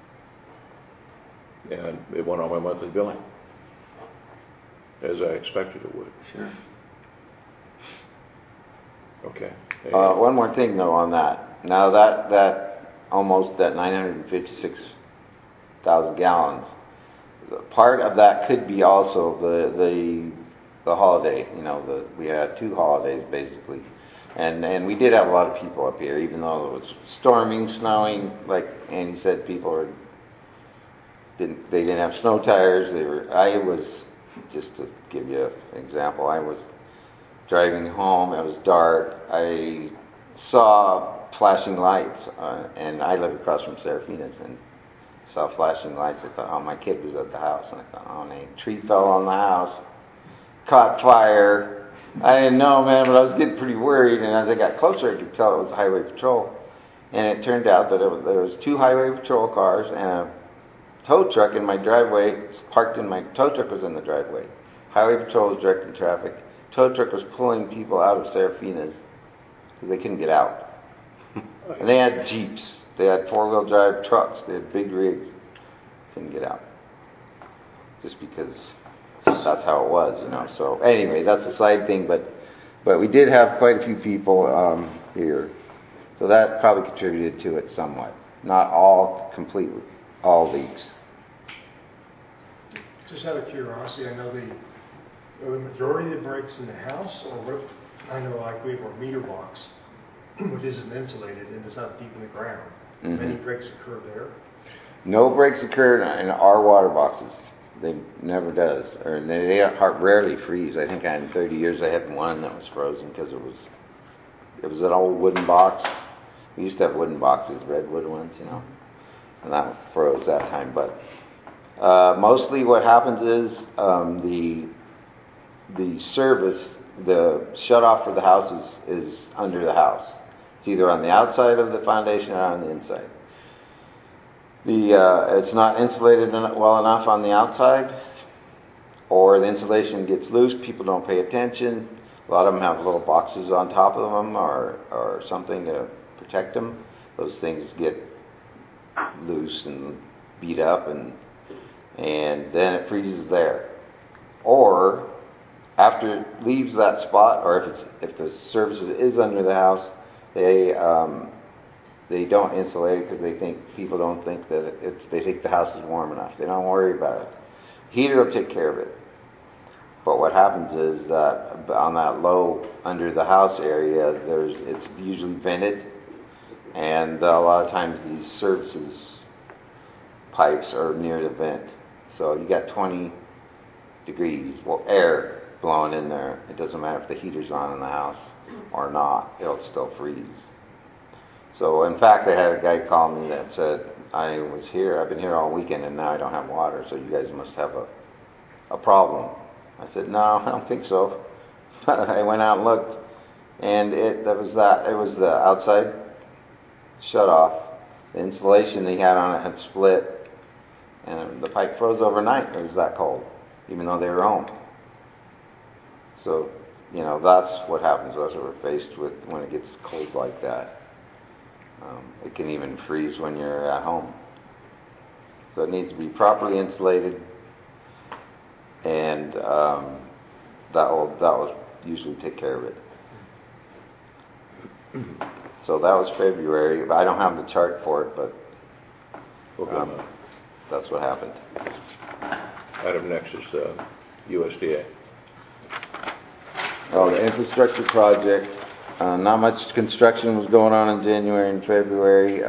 And it went on my monthly billing, as I expected it would. Sure. Okay. One more thing though on that. Now that almost that 956,000 gallons, part of that could be also the holiday. We had 2 holidays basically, and we did have a lot of people up here, even though it was storming, snowing. Like Andy said, people didn't have snow tires. I was, just to give you an example, I was driving home. It was dark. I saw flashing lights, and I live across from Serafina's, and saw flashing lights. I thought, oh, my kid was at the house. And I thought, oh, and a tree fell on the house, caught fire. I didn't know, man, but I was getting pretty worried. And as I got closer, I could tell it was highway patrol. And it turned out that there was 2 highway patrol cars and a tow truck in my driveway. Tow truck was in the driveway. Highway patrol was directing traffic. Tow truck was pulling people out of Serafina's because they couldn't get out. And they had Jeeps. They had 4-wheel drive trucks. They had big rigs. Couldn't get out. Just because that's how it was, you know. So anyway, that's a side thing, but we did have quite a few people here. So that probably contributed to it somewhat. Not all completely, all leaks. Just out of curiosity, I know the majority of the breaks in the house, or I know like we have a meter box, which isn't insulated and is not deep in the ground. Mm-hmm. Many breaks occur there. No breaks occur in our water boxes. They never does, or they rarely freeze. I think in 30 years I had one that was frozen because it was an old wooden box. We used to have wooden boxes, redwood ones, you know, and that froze that time. But mostly what happens is the service, the shut-off for the house is under the house. It's either on the outside of the foundation or on the inside. It's not insulated well enough on the outside, or the insulation gets loose. People don't pay attention. A lot of them have little boxes on top of them or something to protect them. Those things get loose and beat up, and then it freezes there. Or after it leaves that spot, or if the service is under the house, they don't insulate it because people don't think that they think the house is warm enough. They don't worry about it. Heater will take care of it. But what happens is that on that low under the house area, it's usually vented, and a lot of times these services pipes are near the vent. So you got 20 degrees air blowing in there. It doesn't matter if the heater's on in the house or not; it'll still freeze. So, in fact, I had a guy call me that said, I've been here all weekend, and now I don't have water, so you guys must have a problem. I said, no, I don't think so. I went out and looked, and it was the outside shut off. The insulation they had on it had split, and the pipe froze overnight. It was that cold, even though they were home. So, you know, that's what happens. That's what we're faced with when it gets cold like that. It can even freeze when you're at home. So it needs to be properly insulated, and that will usually take care of it. So that was February. I don't have the chart for it, but that's what happened. Item next is USDA. Oh, the infrastructure project. Not much construction was going on in January and February.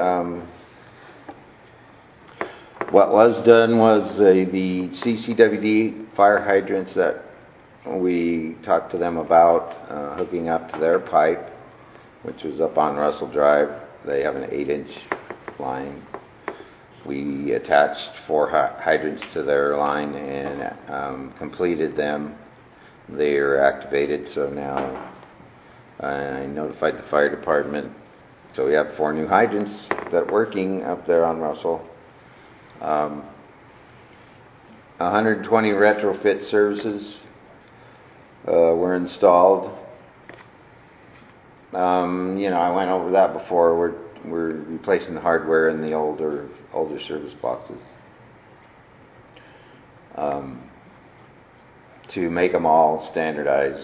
What was done was the CCWD fire hydrants that we talked to them about hooking up to their pipe, which was up on Russell Drive. They have an 8-inch line. We attached 4 hydrants to their line and completed them. They are activated, so now I notified the fire department. So we have 4 new hydrants that are working up there on Russell. 120 retrofit services were installed. I went over that before. We're replacing the hardware in the older service boxes to make them all standardized.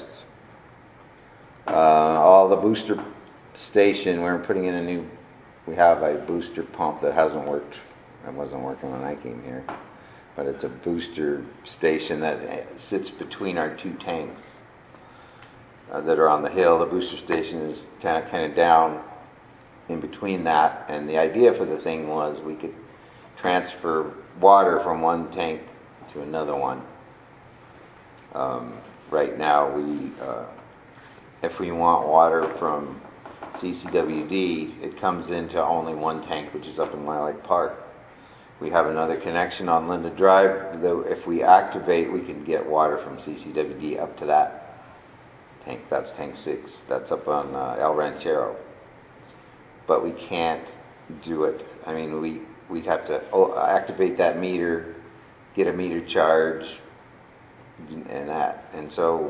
All the booster station, we're putting in we have a booster pump that hasn't worked. It wasn't working when I came here, but it's a booster station that sits between our 2 tanks that are on the hill. The booster station is kind of down in between that, and the idea for the thing was we could transfer water from one tank to another one. Right now if we want water from CCWD, it comes into only one tank, which is up in Lilac Park. We have another connection on Linda Drive. Though if we activate, we can get water from CCWD up to that tank. That's tank 6. That's up on El Ranchero. But we can't do it. I mean, we'd have to activate that meter, get a meter charge, and that. And so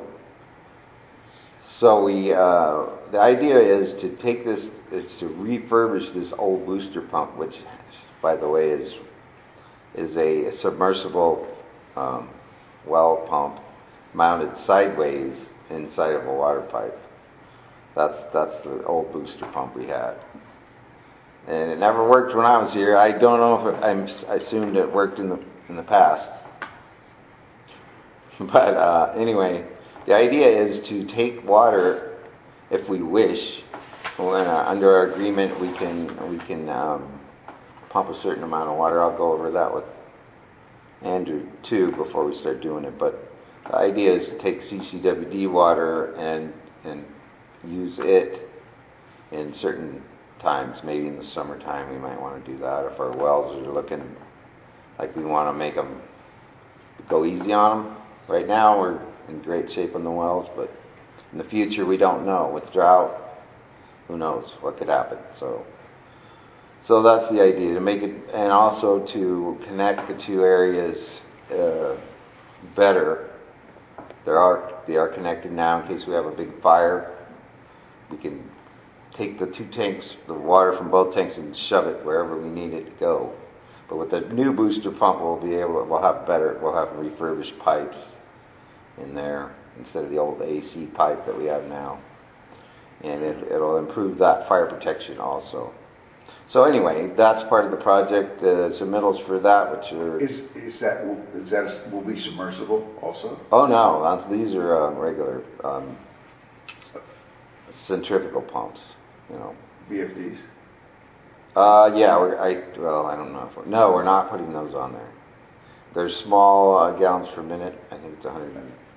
we, the idea is to take this, is to refurbish this old booster pump, which, by the way, is a submersible well pump mounted sideways inside of a water pipe. That's the old booster pump we had. And it never worked when I was here. I don't know if I assumed it worked in the past. But anyway, the idea is to take water, if we wish. Under our agreement, we can pump a certain amount of water. I'll go over that with Andrew too before we start doing it. But the idea is to take CCWD water and use it in certain times. Maybe in the summertime we might want to do that. If our wells are looking like we want to make them go easy on them. Right now we're in great shape on the wells, but in the future we don't know. With drought, who knows what could happen. So that's the idea, to make it, and also to connect the two areas better. They are connected now in case we have a big fire. We can take the two tanks, the water from both tanks, and shove it wherever we need it to go. But with the new booster pump, we'll have refurbished pipes in there instead of the old AC pipe that we have now, and it'll improve that fire protection also. So anyway, that's part of the project. Submittals for that, which are will be submersible also? Oh no, these are regular centrifugal pumps, you know. VFDs. Yeah, I don't know. We're not putting those on there. They're small gallons per minute. I think it's 100,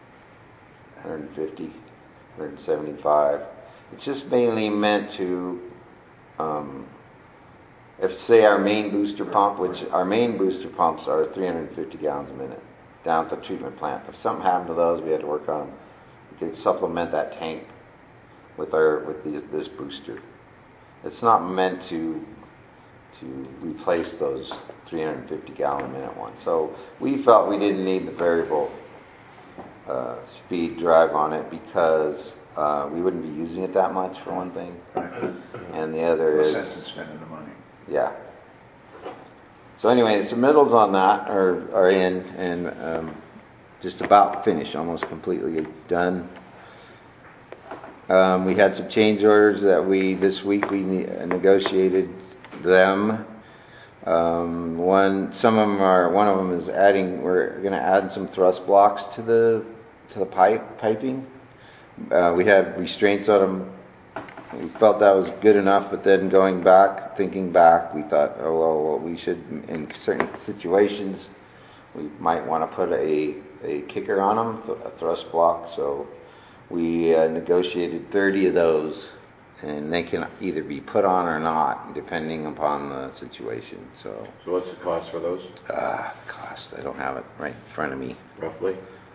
150, 175. It's just mainly meant to, if say our main booster pump, which our main booster pumps are 350 gallons a minute down at the treatment plant. If something happened to those, we had to work on them. We could supplement that tank with this booster. It's not meant to replace those 350 gallon a minute ones. So we felt we didn't need the variable speed drive on it because we wouldn't be using it that much, for one thing, and the other is sense in spending the money. Yeah. So anyway, the submittals on that are in and just about finished, almost completely done. We had some change orders that this week we negotiated them. One of them is we're going to add some thrust blocks to the piping. We had restraints on them. We felt that was good enough, but then thinking back, we thought, we should, in certain situations, we might want to put a kicker on them, a thrust block. So we negotiated 30 of those, and they can either be put on or not, depending upon the situation. So what's the cost for those? Cost, I don't have it right in front of me. Roughly?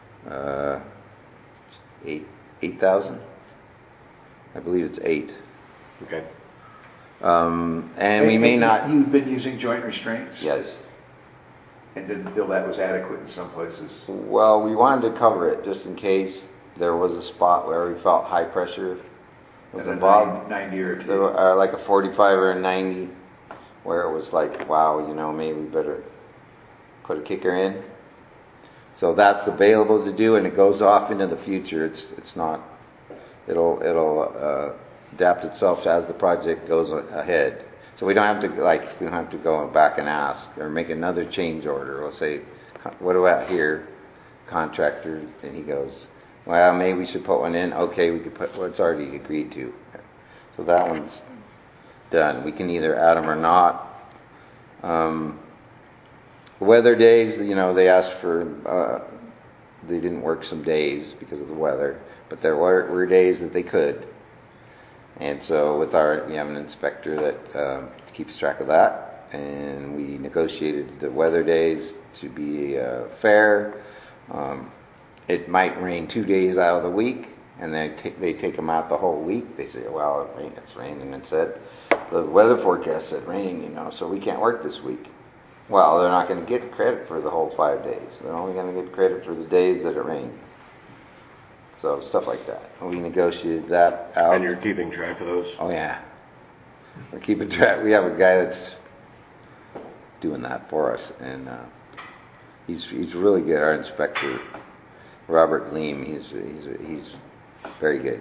$8,000. I believe it's 8. Okay. And we may not. You've been using joint restraints? Yes. And didn't feel that was adequate in some places? Well, we wanted to cover it just in case there was a spot where we felt high pressure was involved. 90 or 2? Like a 45 or a 90, where it was like, wow, maybe we better put a kicker in. So that's available to do, and it goes off into the future. It's not. It'll adapt itself as the project goes ahead. So we don't have to go back and ask or make another change order. We'll say, what do I here, contractor? And he goes, well, maybe we should put one in. Okay, we could put. Well, it's already agreed to. So that one's done. We can either add them or not. Weather days, they ask for they didn't work some days because of the weather, but there were days that they could. And so with we have an inspector that keeps track of that, and we negotiated the weather days to be fair. It might rain 2 days out of the week, and they take them out the whole week. They say, well, it's raining. It said, the weather forecast said rain, so we can't work this week. Well, they're not going to get credit for the whole 5 days. They're only going to get credit for the days that it rained. So stuff like that. We negotiated that out. And you're keeping track of those? Oh yeah, we're keeping track. We have a guy that's doing that for us, and he's really good. Our inspector, Robert Leem, he's very good.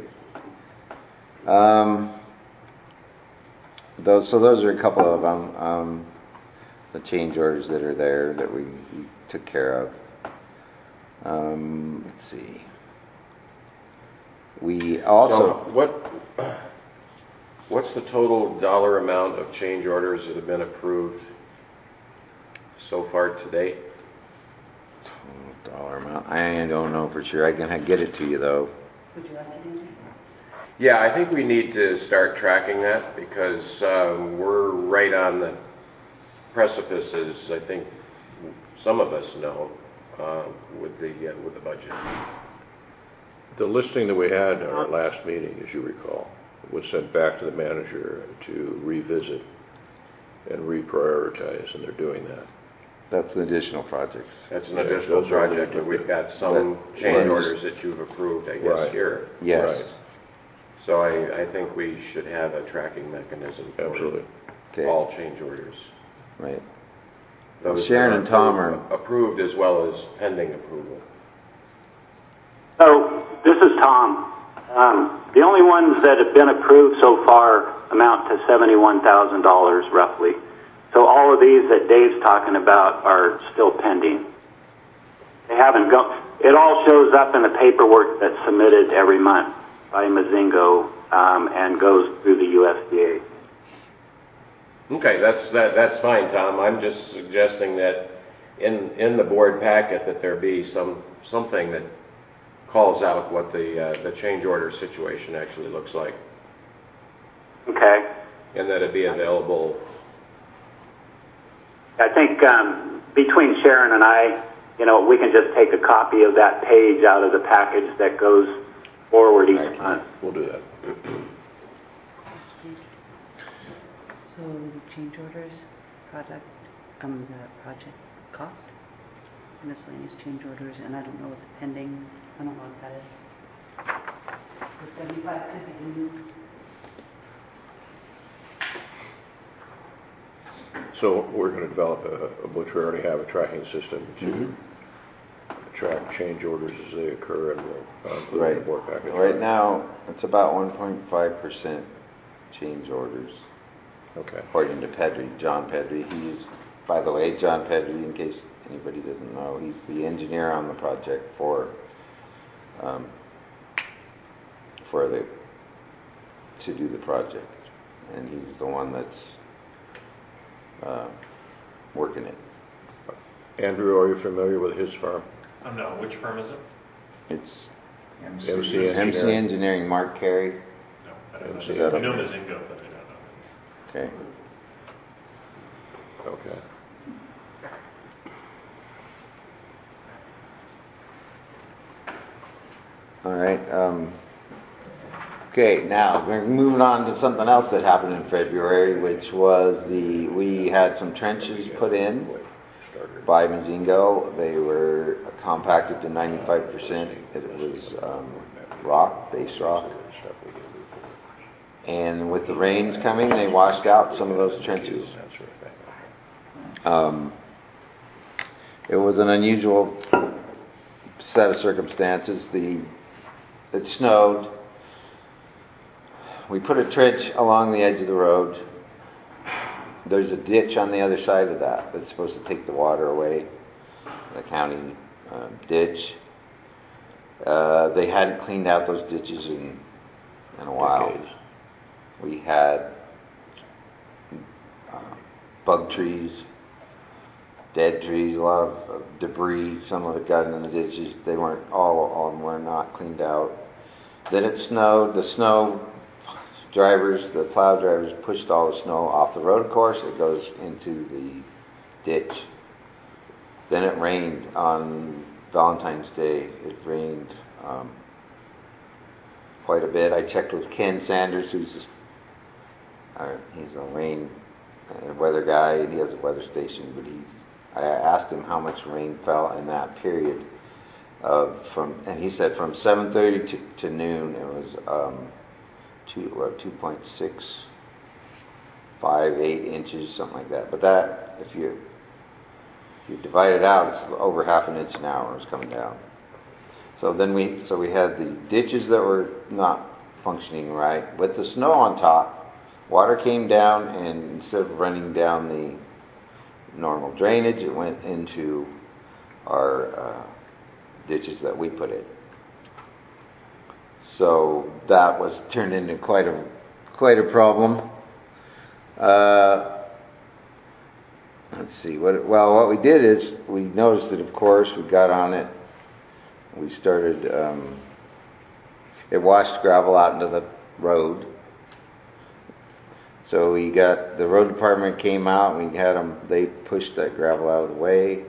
Those are a couple of them. The change orders that are there that we took care of. Let's see. We also... So what's the total dollar amount of change orders that have been approved so far to date? Total dollar amount? I don't know for sure. I can get it to you, though. Would you like to do that? Yeah, I think we need to start tracking that because we're right on the precipices, I think some of us know, with the budget. The listing that we had at our last meeting, as you recall, was sent back to the manager to revisit and reprioritize, and they're doing that. That's an additional project. That's an additional project, but we've got some change orders that you've approved, I guess, here. Yes. Right. So I think we should have a tracking mechanism for Absolutely. all change orders. Right. Those Sharon and Tom are... approved as well as pending approval. So, this is Tom. The only ones that have been approved so far amount to $71,000 roughly. So all of these that Dave's talking about are still pending. They haven't gone. It all shows up in the paperwork that's submitted every month by Mazingo and goes through the USDA. Okay, that's fine, Tom. I'm just suggesting that in the board packet that there be something that calls out what the change order situation actually looks like. Okay. And that it be available. I think between Sharon and I, we can just take a copy of that page out of the package that goes forward each month. We'll do that. So change orders, the project cost, miscellaneous change orders, and I don't know what the pending, I don't know what that is. The 7550. So we're going to develop which we already have a tracking system to track change orders as they occur, and we'll include in the board package. Right now, it's about 1.5% change orders. Okay. According to Pedri, John Pedri. By the way, John Pedri, in case anybody doesn't know, he's the engineer on the project to do the project, and he's the one that's working it. Andrew, are you familiar with his firm? No, which firm is it? It's MC MC Engineering, Mark Carey. No, I don't MC. know. I know Mazingo, but I don't know. Okay. Okay. All right. Okay, now we're moving on to something else that happened in February, which was we had some trenches put in by Mazingo. They were compacted to 95%. It was rock, base rock. And with the rains coming, they washed out some of those trenches. It was an unusual set of circumstances. It snowed. We put a trench along the edge of the road. There's a ditch on the other side of that that's supposed to take the water away, the county ditch. They hadn't cleaned out those ditches in a while. Decades. We had bug trees dead trees, a lot of debris. Some of it got in the ditches. They weren't all of them were not cleaned out. Then it snowed. The snow drivers, the plow drivers, pushed all the snow off the road course. It goes into the ditch. Then it rained on Valentine's Day. It rained quite a bit. I checked with Ken Sanders, he's a rain weather guy. He has a weather station, but I asked him how much rain fell in that period and he said from 7:30 to noon it was 2.658 inches, something like that. But that, if you divide it out, it's over half an inch an hour is coming down. So then we had the ditches that were not functioning right. With the snow on top, water came down, and instead of running down the normal drainage, it went into our ditches that we put in. So that was turned into quite a problem. Let's see. What we did is we noticed that, of course, we got on it. We started. It washed gravel out into the road. So we got the road department came out. We had them. They pushed that gravel out of the way.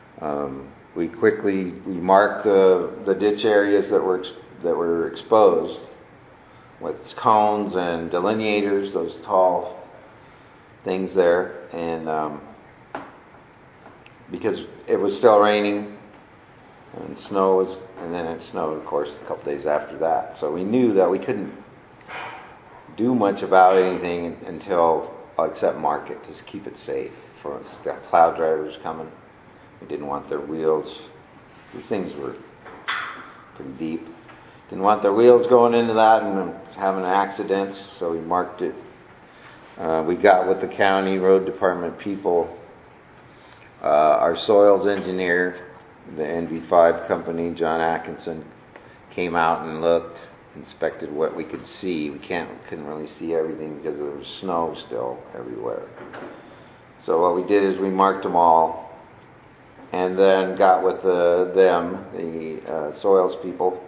We marked the ditch areas that were exposed with cones and delineators, those tall things there, and because it was still raining and then it snowed, of course, a couple days after that. So we knew that we couldn't do much about anything except mark it, just keep it safe for the plow drivers coming. We didn't want their wheels. These things were pretty deep. Didn't want their wheels going into that and having accidents, so we marked it. We got with the county road department people. Our soils engineer, the NV5 company, John Atkinson, came out and looked, inspected what we could see. We couldn't really see everything because there was snow still everywhere. So what we did is we marked them all, and then got with the soils people,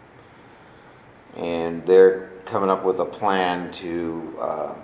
and they're coming up with a plan to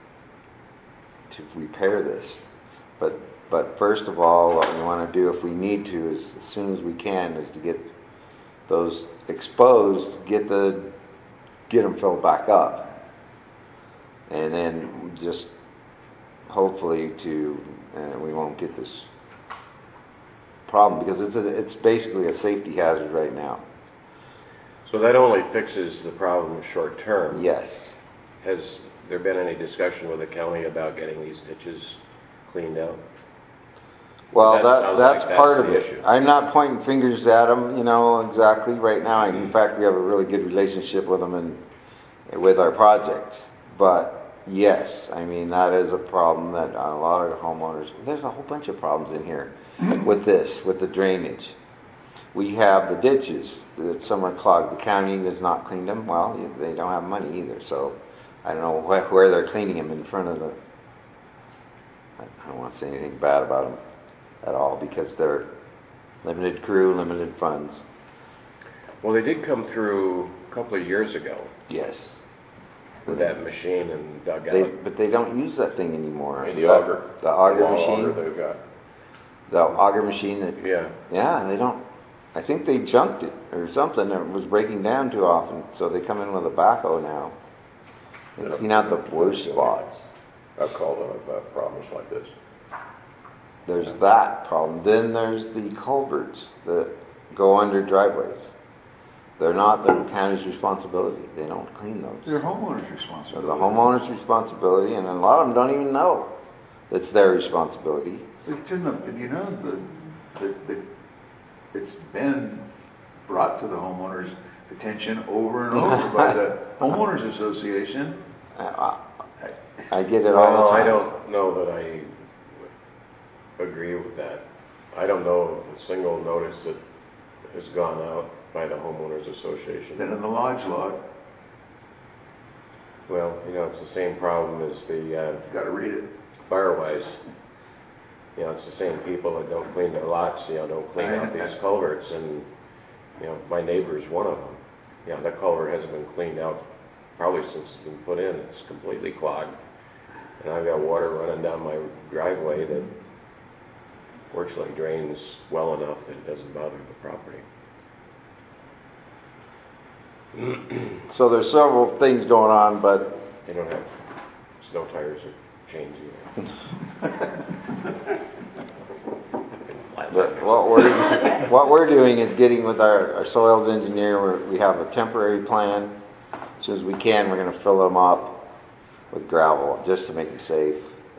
repair this. But first of all, what we want to do, if we need to, is as soon as we can, is to get those exposed, get them filled back up, and then just hopefully we won't get this problem, because it's basically a safety hazard right now. So that only fixes the problem short term. Yes. Has there been any discussion with the county about getting these ditches cleaned out? Well, That's part of the it. issue. I'm not pointing fingers at them, exactly right now. In fact, we have a really good relationship with them and with our project. But yes, I mean, that is a problem that a lot of homeowners. There's a whole bunch of problems in here with the drainage. We have the ditches that some are clogged. The county has not cleaned them. Well, they don't have money either. So I don't know where they're cleaning them in front of the. I don't want to say anything bad about them at all, because they're limited crew, limited funds. Well, they did come through a couple of years ago. Yes. With that machine and dug out. But they don't use that thing anymore. And the auger. The auger Long machine. auger they've got. The auger machine that. Yeah. Yeah, they don't. I think they junked it or something. It was breaking down too often, so they come in with a backhoe now and clean out the worst spots. I've called them about problems like this. There's that problem. Then there's the culverts that go under driveways. They're not the county's responsibility. They don't clean those. They're homeowners' They're responsibility. the homeowner's responsibility, and a lot of them don't even know it's their responsibility. It's in the, it's been brought to the homeowners' attention over and over by the homeowners association. I get it all Well, the time. I don't know that I agree with that. I don't know of a single notice that has gone out by the homeowners association. Then in the lodge log, Well, it's the same problem as the got to read it. Firewise. you know, it's the same people that don't clean their lots, you know, don't clean out these culverts, and, you know, my neighbor's one of them. You know, that culvert hasn't been cleaned out probably since it's been put in. It's completely clogged. And I've got water running down my driveway that fortunately drains well enough that it doesn't bother the property. So there's several things going on, but They don't have snow tires or chains either. But what we're doing is getting with our soils engineer. We have a temporary plan. As soon as we can, we're going to fill them up with gravel just to make them safe.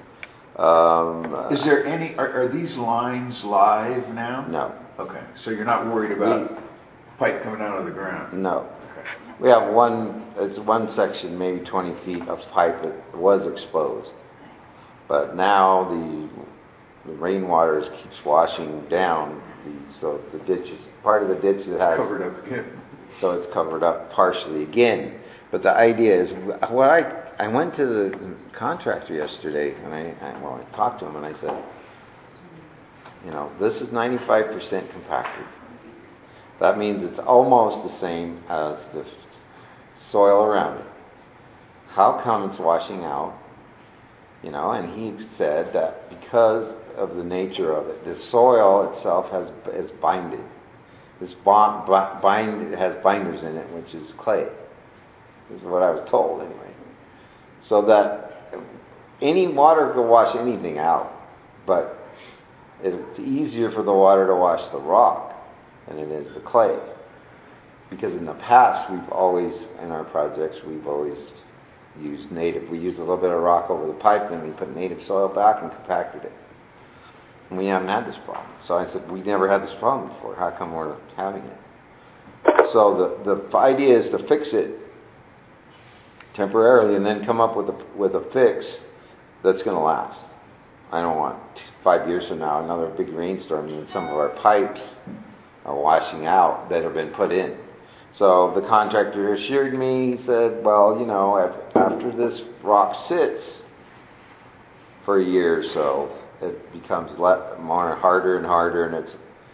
Is there any, are these lines live now? No. Okay, so you're not worried about pipe coming out of the ground? No. We have it's one section, maybe 20 feet of pipe that was exposed. But now the rainwater keeps washing down, so the ditches, part of the ditch that has... Covered up again. So it's covered up partially again. But the idea is, I went to the contractor yesterday, and I talked to him, and I said, you know, this is 95% compacted. That means it's almost the same as the soil around it. How come it's washing out? You know, and he said that because of the nature of it, the soil itself is binded. This it has binders in it, which is clay. This is what I was told anyway. So that any water can wash anything out, but it's easier for the water to wash the rock than it is the clay. Because in the past, in our projects, we've always used native. We used a little bit of rock over the pipe, then we put native soil back and compacted it. And we haven't had this problem. So I said, we never had this problem before. How come we're having it? So the idea is to fix it temporarily and then come up with a fix that's going to last. I don't want 5 years from now another big rainstorm and some of our pipes are washing out that have been put in. So the contractor assured me, he said, well, you know, after this rock sits for a year or so, it becomes more harder and harder, and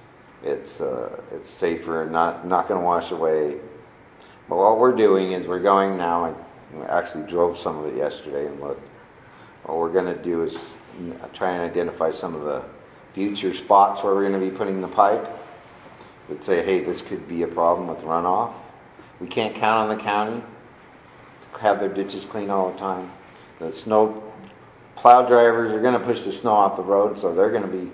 it's safer and not going to wash away. But what we're doing is we're going now. I actually drove some of it yesterday and looked. What we're going to do is try and identify some of the future spots where we're going to be putting the pipe. That say, hey, this could be a problem with runoff. We can't count on the county to have their ditches clean all the time. The snow plow drivers are going to push the snow off the road, so they're going to be,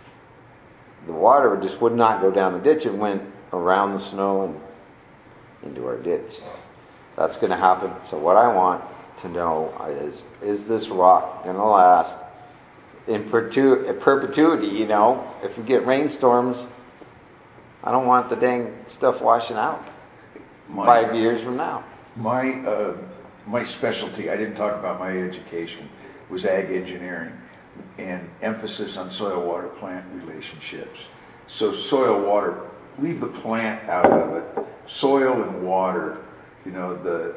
the water just would not go down the ditch. It went around the snow and into our ditch. That's going to happen. So what I want to know is this rock going to last in perpetuity? You know, if we get rainstorms, I don't want the dang stuff washing out 5 years from now. My specialty, I didn't talk about my education, was ag engineering and emphasis on soil-water plant relationships. So soil-water, leave the plant out of it. Soil and water, you know,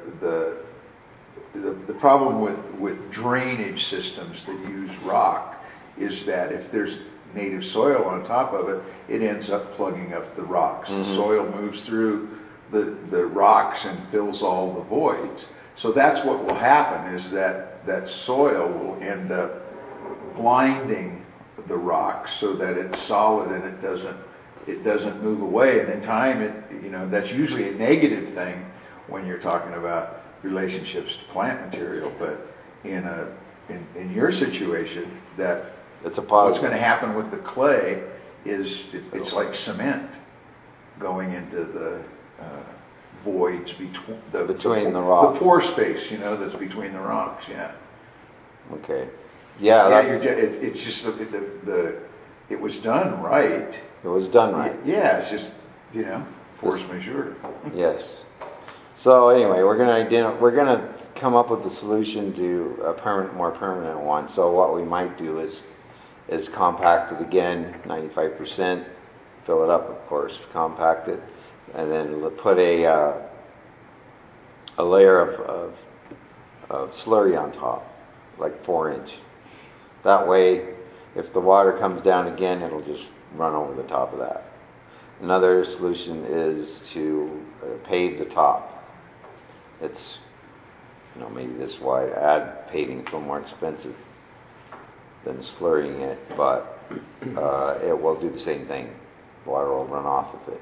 the problem with drainage systems that use rock is that if there's native soil on top of it, it ends up plugging up the rocks. Mm-hmm. The soil moves through the rocks and fills all the voids. So that's what will happen, is that soil will end up blinding the rock so that it's solid and it doesn't move away. And in time, that's usually a negative thing when you're talking about relationships to plant material. But in your situation, it's a positive. What's going to happen with the clay is it's like cement going into the voids between the rocks. The pore space, that's between the rocks. Yeah. Okay. Yeah. It's just it was done right. It was done right. Yeah. It's just force majeure. Yes. So anyway, we're gonna come up with a solution to a more permanent one. So what we might do is compact it again, 95%, fill it up, of course, compact it, and then put a layer of slurry on top, like 4-inch. That way, if the water comes down again, it'll just run over the top of that. Another solution is to pave the top. It's, maybe this wide. Add paving, it's a little more expensive than slurrying it, but it will do the same thing. Water will run off of it.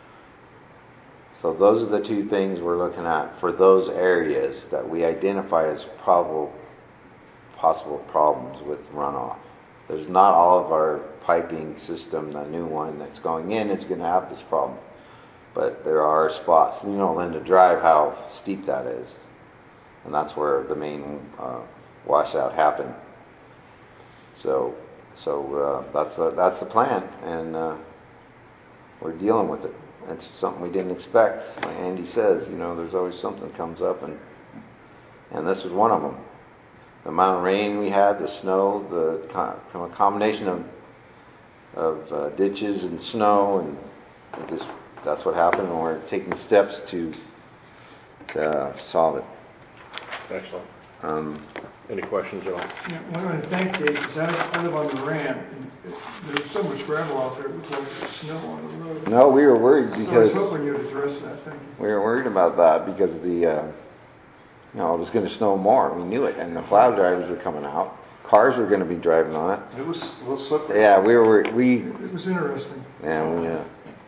So those are the two things we're looking at for those areas that we identify as possible problems with runoff. There's not all of our piping system, the new one that's going in, is going to have this problem. But there are spots. Linda Drive, how steep that is. And that's where the main washout happened. So that's the plan, and we're dealing with it. It's something we didn't expect. Like Andy says, there's always something comes up, and this was one of them. The amount of rain we had, the snow, from a combination of ditches and snow, and that's what happened, and we're taking steps to solve it. Excellent. Any questions at all? Yeah, I want to thank Dave, because I live on the ramp, and there's so much gravel out there, it looks like there's snow on the road. No, we were worried So I was because hoping you'd address that, thank you. we were worried about that because it was going to snow more. We knew it, and the plow drivers were coming out. Cars were going to be driving on it. It was a little slippery. Yeah, It was interesting. Yeah,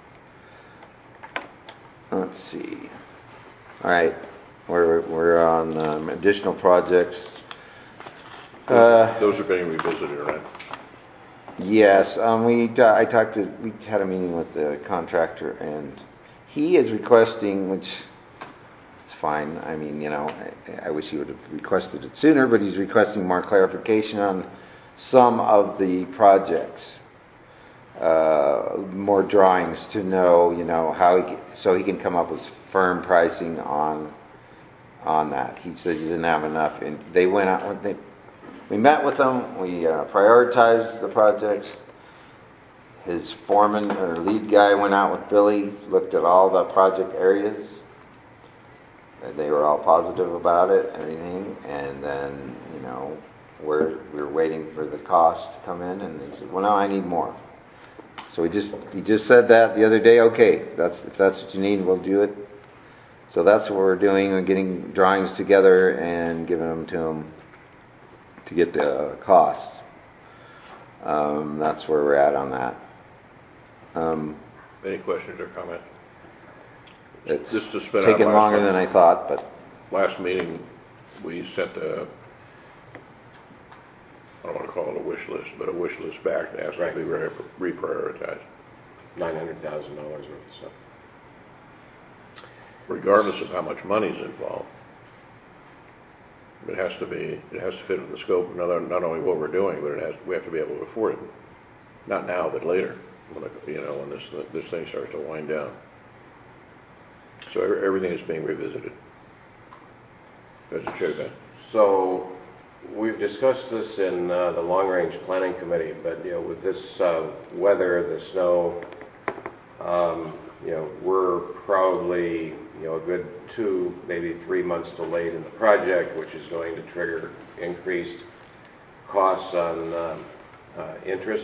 let's see. All right, we're on additional projects. Those are being revisited, right? Yes, we had a meeting with the contractor, and he is requesting, which is fine. I mean, I wish he would have requested it sooner, but he's requesting more clarification on some of the projects, more drawings to know, how so he can come up with firm pricing on that. He said he didn't have enough, and they went out. We met with them. We prioritized the projects. His foreman or lead guy went out with Billy, looked at all the project areas. And they were all positive about it, everything. And then, we're waiting for the cost to come in. And they said, "Well, no, I need more." So he just said that the other day. Okay, if that's what you need, we'll do it. So that's what we're doing. We're getting drawings together and giving them to him to get the cost. That's where we're at on that. Any questions or comments? It's Just to spin out taken longer than I thought, but last meeting we sent I don't want to call it a wish list, but a wish list back and asked to be reprioritized. $900,000 worth of stuff. Regardless of how much money is involved, it has to fit in the scope of not only what we're doing, but we have to be able to afford it. Not now, but later, when this thing starts to wind down. So everything is being revisited. Mr. Chairman. So we've discussed this in the long-range planning committee, but with this weather, the snow, we're probably a good 2, maybe 3 months delayed in the project, which is going to trigger increased costs on interest.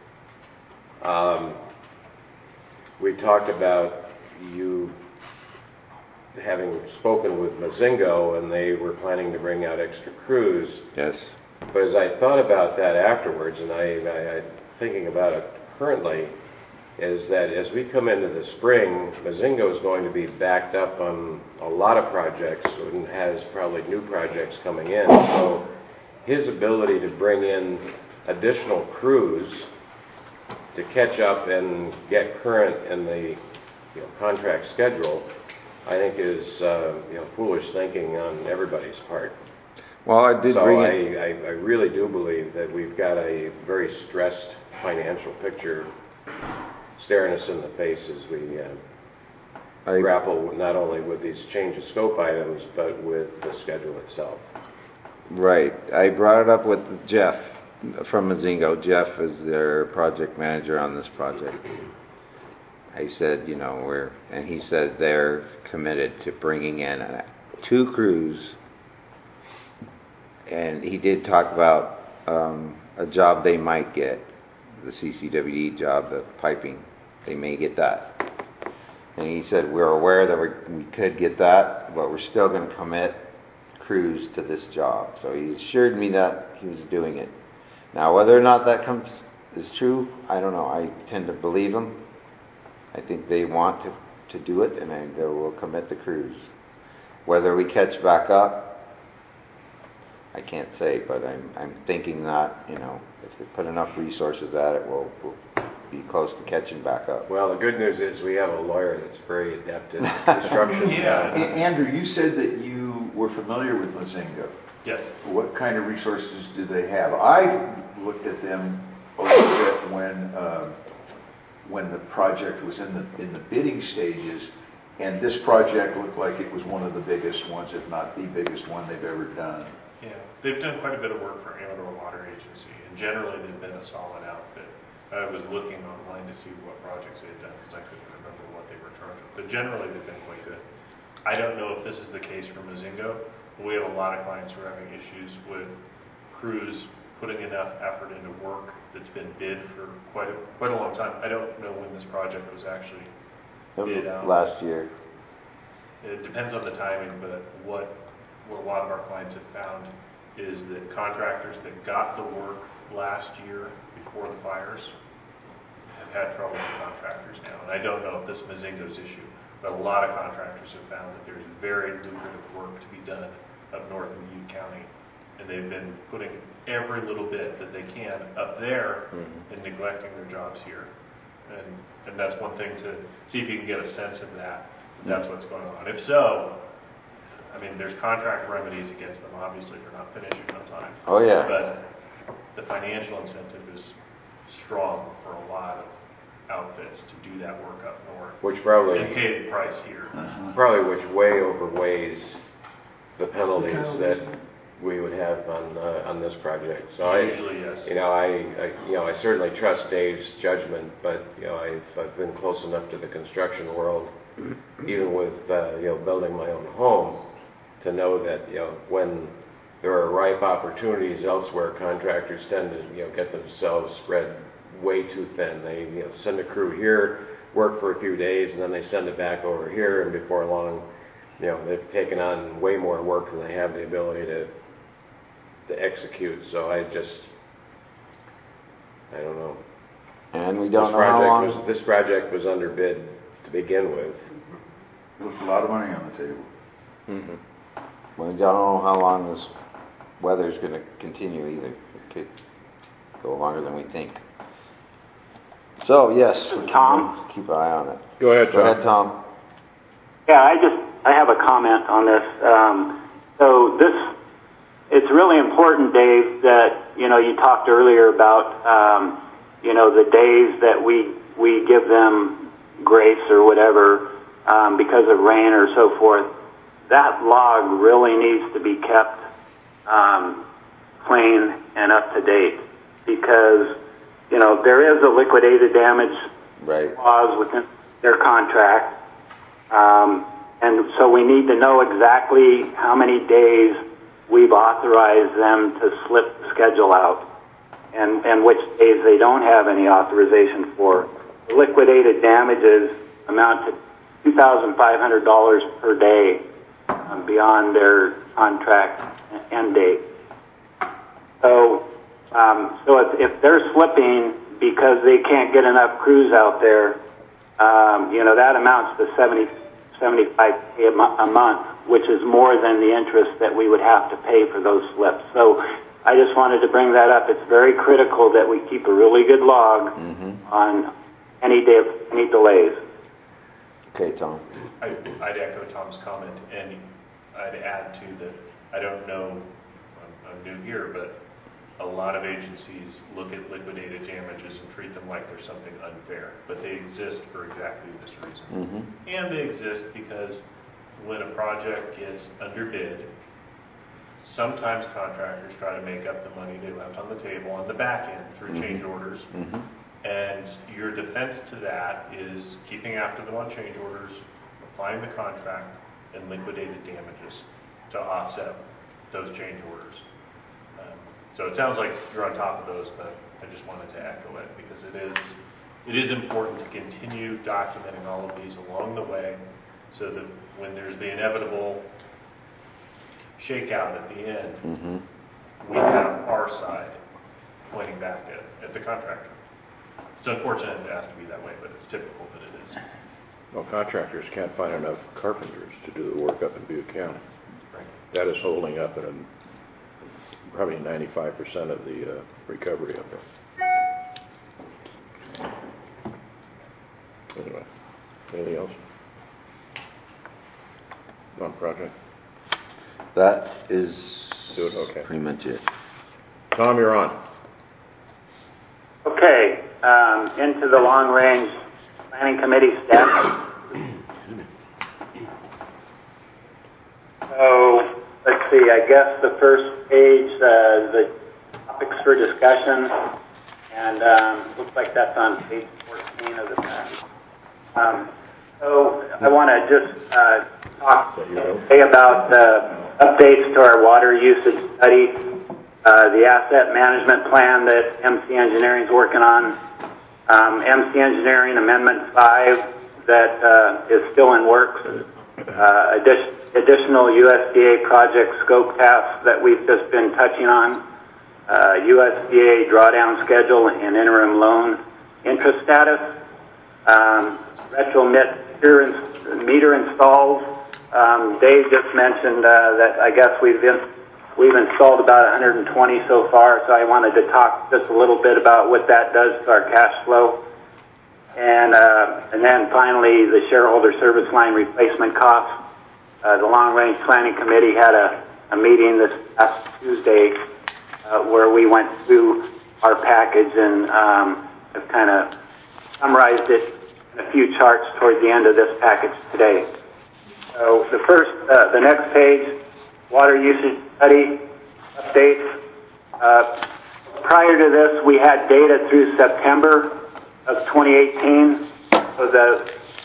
We talked about you having spoken with Mazingo, and they were planning to bring out extra crews. yes. But as I thought about that afterwards, and I thinking about it currently, is that as we come into the spring, Mazingo is going to be backed up on a lot of projects and has probably new projects coming in. So his ability to bring in additional crews to catch up and get current in the contract schedule, I think is foolish thinking on everybody's part. Well, I did bring it. I really do believe that we've got a very stressed financial picture staring us in the face as we grapple not only with these change of scope items, but with the schedule itself. Right. I brought it up with Jeff from Mazingo. Jeff is their project manager on this project. I said, and he said they're committed to bringing in 2 crews. And he did talk about a job they might get, the CCWD job, the piping, they may get that. And he said, we're aware that we could get that, but we're still going to commit crews to this job. So he assured me that he was doing it. Now, whether or not that is true, I don't know. I tend to believe him. I think they want to do it, and they will commit the crews. Whether we catch back up, I can't say, but I'm thinking that, you know, if they put enough resources at it, we'll be close to catching back up. Well, the good news is we have a lawyer that's very adept in construction. Andrew, you said that you were familiar with Mazinga. Yes. What kind of resources do they have? I looked at them a little bit when the project was in the bidding stages, and this project looked like it was one of the biggest ones, if not the biggest one they've ever done. Yeah, they've done quite a bit of work for Amador Water Agency, and generally they've been a solid outfit. I was looking online to see what projects they had done because I couldn't remember what they were charged with, but generally they've been quite good. I don't know if this is the case for Mazingo. We have a lot of clients who are having issues with crews putting enough effort into work that's been bid for quite a long time. I don't know when this project was actually bid out. Last year. It depends on the timing, but what a lot of our clients have found is that contractors that got the work last year before the fires have had trouble with contractors now. And I don't know if this is Mazingo's issue, but a lot of contractors have found that there's very lucrative work to be done up north in Butte County. And they've been putting every little bit that they can up there and neglecting their jobs here. And that's one thing to see if you can get a sense of that. That's what's going on. If so, I mean, there's contract remedies against them, obviously, for not finishing on time. Oh, yeah. But the financial incentive is strong for a lot of outfits to do that work up north. Which probably... And pay the price here. Probably which way overweighs the penalties that we would have on this project. So Usually, yes. I certainly trust Dave's judgment, but I've been close enough to the construction world, even with building my own home, to know that when there are ripe opportunities elsewhere, contractors tend to get themselves spread way too thin. They send a crew here, work for a few days, and then they send it back over here, and before long, they've taken on way more work than they have the ability to execute. So I don't know. And we don't know how long this project was underbid to begin with. There's a lot of money on the table. Mm-hmm. We don't know how long this weather's going to continue either. It could go longer than we think. So yes, Tom? keep an eye on it. Go ahead, Tom. Go ahead, Tom. Yeah, I have a comment on this. It's really important, Dave, that you talked earlier about the days that we give them grace or whatever because of rain or so forth. That log really needs to be kept clean and up to date because there is a liquidated damage clause within their contract, and so we need to know exactly how many days we've authorized them to slip the schedule out and which days they don't have any authorization for. The liquidated damages amount to $2,500 per day beyond their contract end date. So if they're slipping because they can't get enough crews out there, that amounts to $75,000 a month, which is more than the interest that we would have to pay for those slips. So I just wanted to bring that up. It's very critical that we keep a really good log on any delays. Okay, Tom. I'd echo Tom's comment, and I'd add to that. I don't know, I'm new here, but a lot of agencies look at liquidated damages and treat them like there's something unfair, but they exist for exactly this reason. And they exist because when a project gets underbid, sometimes contractors try to make up the money they left on the table on the back end through change orders. And your defense to that is keeping after them on change orders, applying the contract, and liquidated damages to offset those change orders. So it sounds like you're on top of those, but I just wanted to echo it because it is important to continue documenting all of these along the way so that when there's the inevitable shakeout at the end, we have our side pointing back at the contractor. It's unfortunate it has to be that way, but it's typical that it is. Well, contractors can't find enough carpenters to do the work up in Butte County. Right. That is holding up at probably 95% of the recovery up there. Anyway, anything else on project? That is Do it, okay. pretty much it. Tom, you're on. Okay, into the long-range planning committee staff. So, let's see, I guess the first page, the topics for discussion, and looks like that's on page 14 of the package. So, I want to just talk today about updates to our water usage study, the asset management plan that MC Engineering is working on, MC Engineering Amendment 5 that is still in works, additional USDA project scope tasks that we've just been touching on, USDA drawdown schedule and interim loan interest status, retromit meter installs. Dave just mentioned that I guess we've installed about 120 so far, so I wanted to talk just a little bit about what that does to our cash flow. And then finally, the shareholder service line replacement costs. The Long Range Planning Committee had a meeting this past Tuesday where we went through our package and have kind of summarized it in a few charts toward the end of this package today. So the next page, water usage study updates. Prior to this, we had data through September of 2018. So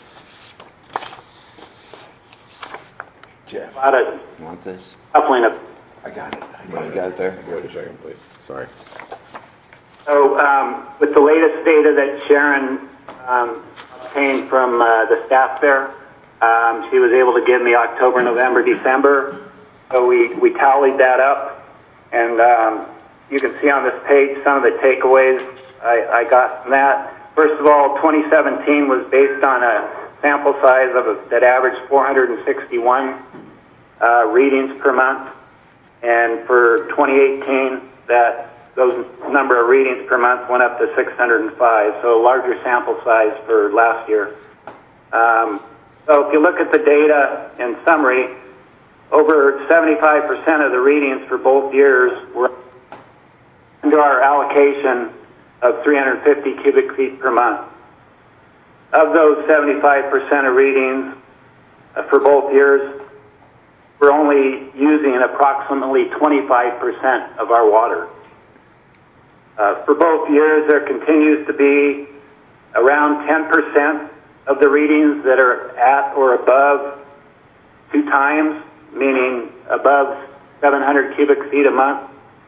Jeff, a lot of you want this? coupling of. I got it. You got it there? Wait a second, please. Sorry. So with the latest data that Sharon obtained from the staff there, she was able to give me October, November, December. So we tallied that up, and you can see on this page some of the takeaways I got from that. First of all, 2017 was based on a sample size that averaged 461 readings per month, and for 2018, those number of readings per month went up to 605, so a larger sample size for last year. So if you look at the data in summary, over 75% of the readings for both years were under our allocation of 350 cubic feet per month. Of those 75% of readings for both years, we're only using approximately 25% of our water. For both years, there continues to be around 10% of the readings that are at or above 2 times, meaning above 700 cubic feet a month.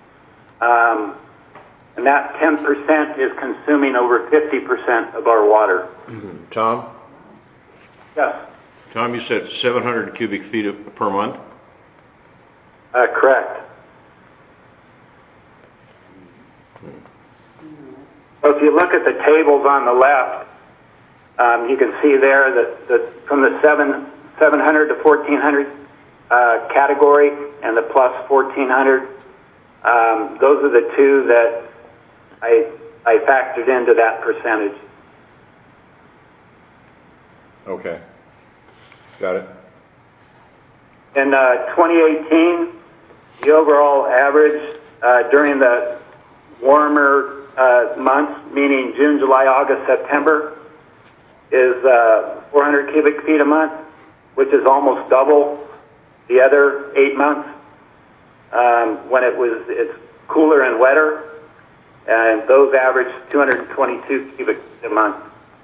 And that 10% is consuming over 50% of our water. Tom? Yes. Tom, you said 700 cubic feet per month? Correct. So if you look at the tables on the left, you can see there that from the 700 to 1400 category and the plus 1400, those are the two that I factored into that percentage. Okay. Got it. In 2018, the overall average during the warmer months, meaning June, July, August, September, is 400 cubic feet a month, which is almost double the other 8 months when it's cooler and wetter, and those average 222 cubic feet a month.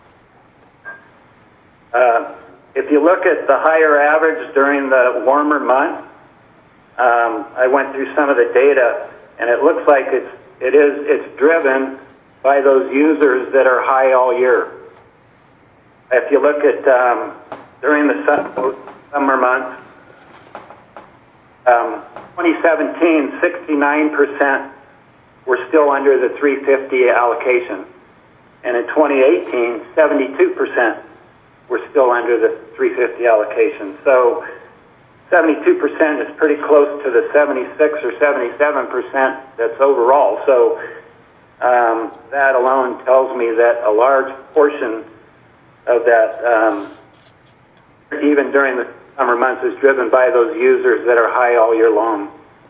If you look at the higher average during the warmer months, I went through some of the data, and it looks like it's driven by those users that are high all year. If you look at during the summer months, 2017, 69% were still under the 350 allocation, and in 2018, 72% were still under the 350 allocation. So 72% is pretty close to the 76 or 77% that's overall. So that alone tells me that a large portion of that, even during the summer months, is driven by those users that are high all year long.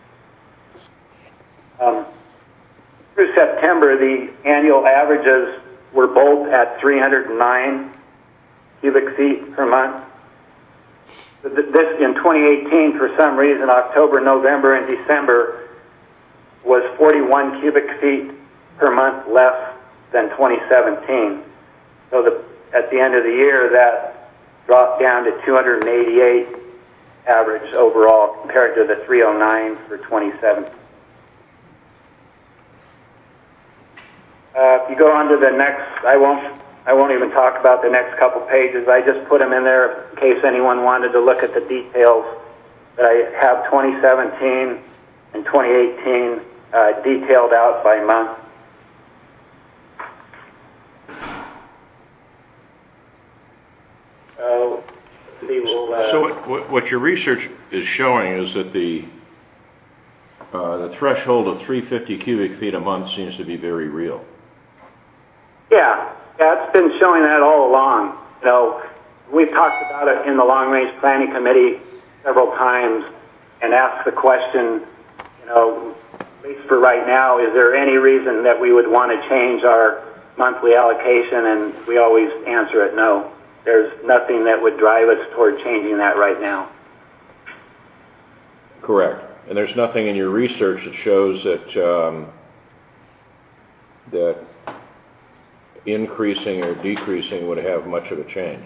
Through September, the annual averages were both at 309 cubic feet per month. This in 2018, for some reason, October, November, and December was 41 cubic feet per month less than 2017. So at the end of the year, that dropped down to 288 average overall compared to the 309 for 2017. If you go on to the next, I won't even talk about the next couple pages. I just put them in there in case anyone wanted to look at the details. But I have 2017 and 2018 detailed out by month. So, let's see, So what your research is showing is that the threshold of 350 cubic feet a month seems to be very real. Yeah, it's been showing that all along. You know, we've talked about it in the Long Range Planning Committee several times and asked the question, you know, at least for right now, is there any reason that we would want to change our monthly allocation? And we always answer it no. There's nothing that would drive us toward changing that right now. Correct. And there's nothing in your research that shows that that increasing or decreasing would have much of a change.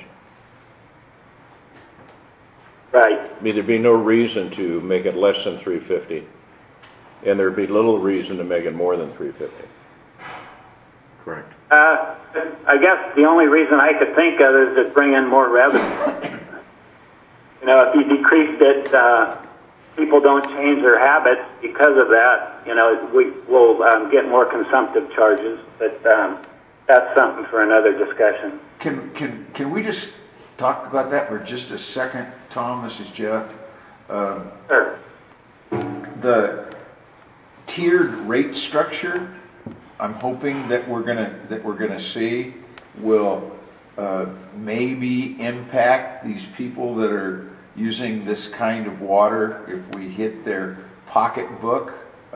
Right. I mean, there'd be no reason to make it less than 350, and there'd be little reason to make it more than 350. Correct. I guess the only reason I could think of is to bring in more revenue. You know, if you decreased it, people don't change their habits because of that. You know, we'll get more consumptive charges, but that's something for another discussion. Can we just talk about that for just a second, Tom? This is Jeff. Sure. The tiered rate structure, I'm hoping that we're gonna see will maybe impact these people that are using this kind of water if we hit their pocketbook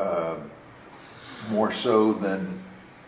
more so than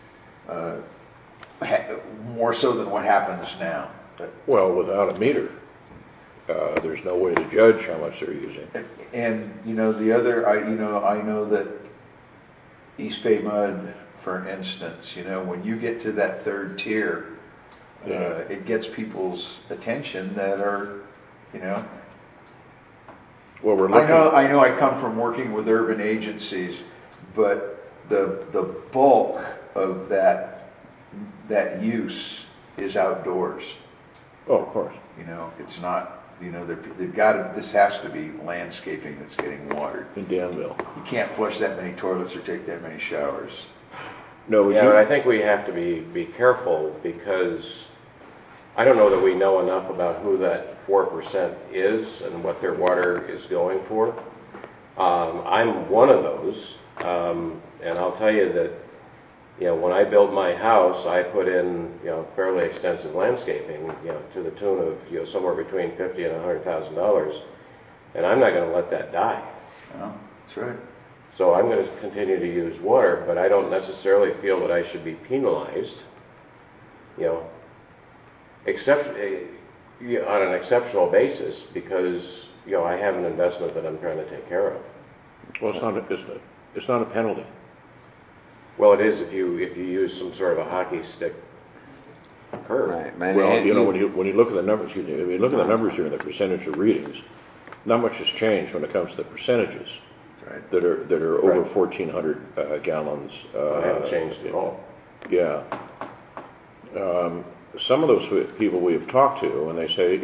what happens now. Well, without a meter, there's no way to judge how much they're using. And you know, the other, I know that East Bay Mud, for instance, you know, when you get to that third tier, it gets people's attention that are, you know. Well, we're looking. I know. I come from working with urban agencies, but the bulk of that use is outdoors. Oh, of course. You know, it's not. You know, they've got to. This has to be landscaping that's getting watered. In Danville. You can't flush that many toilets or take that many showers. No, yeah, but I think we have to be careful because I don't know that we know enough about who that 4% is and what their water is going for. I'm one of those, and I'll tell you that, you know, when I built my house, I put in, you know, fairly extensive landscaping, you know, to the tune of, you know, somewhere between $50,000 and $100,000, and I'm not going to let that die. No, that's right. So I'm going to continue to use water, but I don't necessarily feel that I should be penalized, you know, except on an exceptional basis because, you know, I have an investment that I'm trying to take care of. Well, it's not a penalty. Well, it is if you use some sort of a hockey stick curve. Right. Well, you know, when you look at the numbers, when you look at the numbers here and the percentage of readings, not much has changed when it comes to the percentages. Right. that are over Right. 1,400 gallons. It hasn't changed at all. Yeah. Some of those people we have talked to, and they say,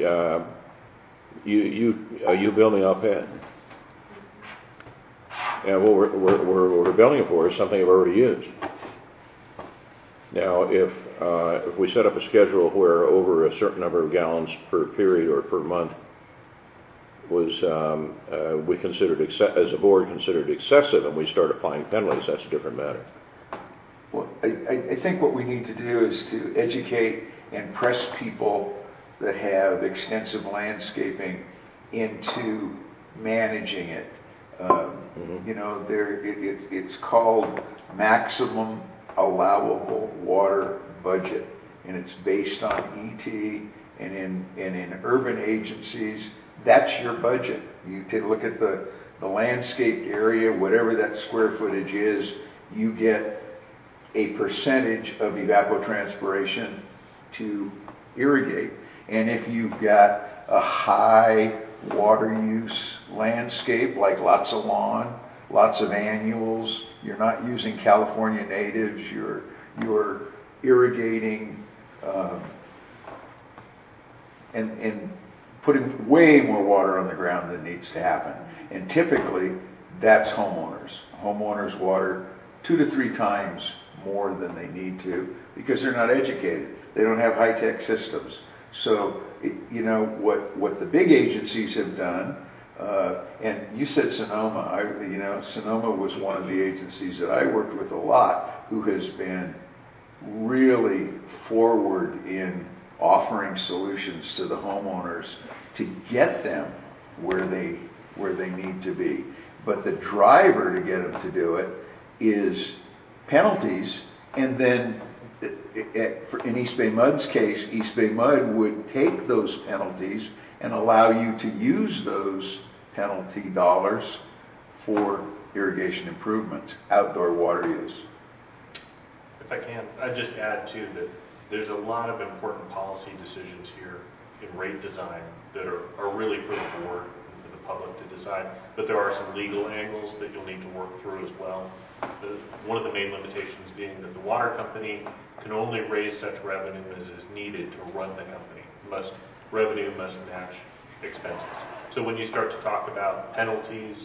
you building up it? Yeah, what we're billing for is something I've already used. Now, if we set up a schedule where over a certain number of gallons per period or per month was we considered as a board considered excessive, and we start applying penalties, that's a different matter. Well, I think what we need to do is to educate and press people that have extensive landscaping into managing it. You know, it's called maximum allowable water budget, and it's based on ET, and in urban agencies, that's your budget. You take a look at the landscaped area, whatever that square footage is, you get a percentage of evapotranspiration to irrigate. And if you've got a high water use landscape, like lots of lawn, lots of annuals, you're not using California natives, you're irrigating and putting way more water on the ground than needs to happen. And typically, that's homeowners. Homeowners water 2 to 3 times more than they need to because they're not educated. They don't have high-tech systems. So, you know, what the big agencies have done, and you said Sonoma. Sonoma was one of the agencies that I worked with a lot, who has been really forward in offering solutions to the homeowners to get them where they need to be. But the driver to get them to do it is penalties, and then in East Bay Mud's case, East Bay Mud would take those penalties and allow you to use those penalty dollars for irrigation improvements, outdoor water use. If I can, I'd just add too that there's a lot of important policy decisions here in rate design that are really for the board and for the public to decide, but there are some legal angles that you'll need to work through as well. One of the main limitations being that the water company can only raise such revenue as is needed to run the company. Revenue must match expenses. So when you start to talk about penalties,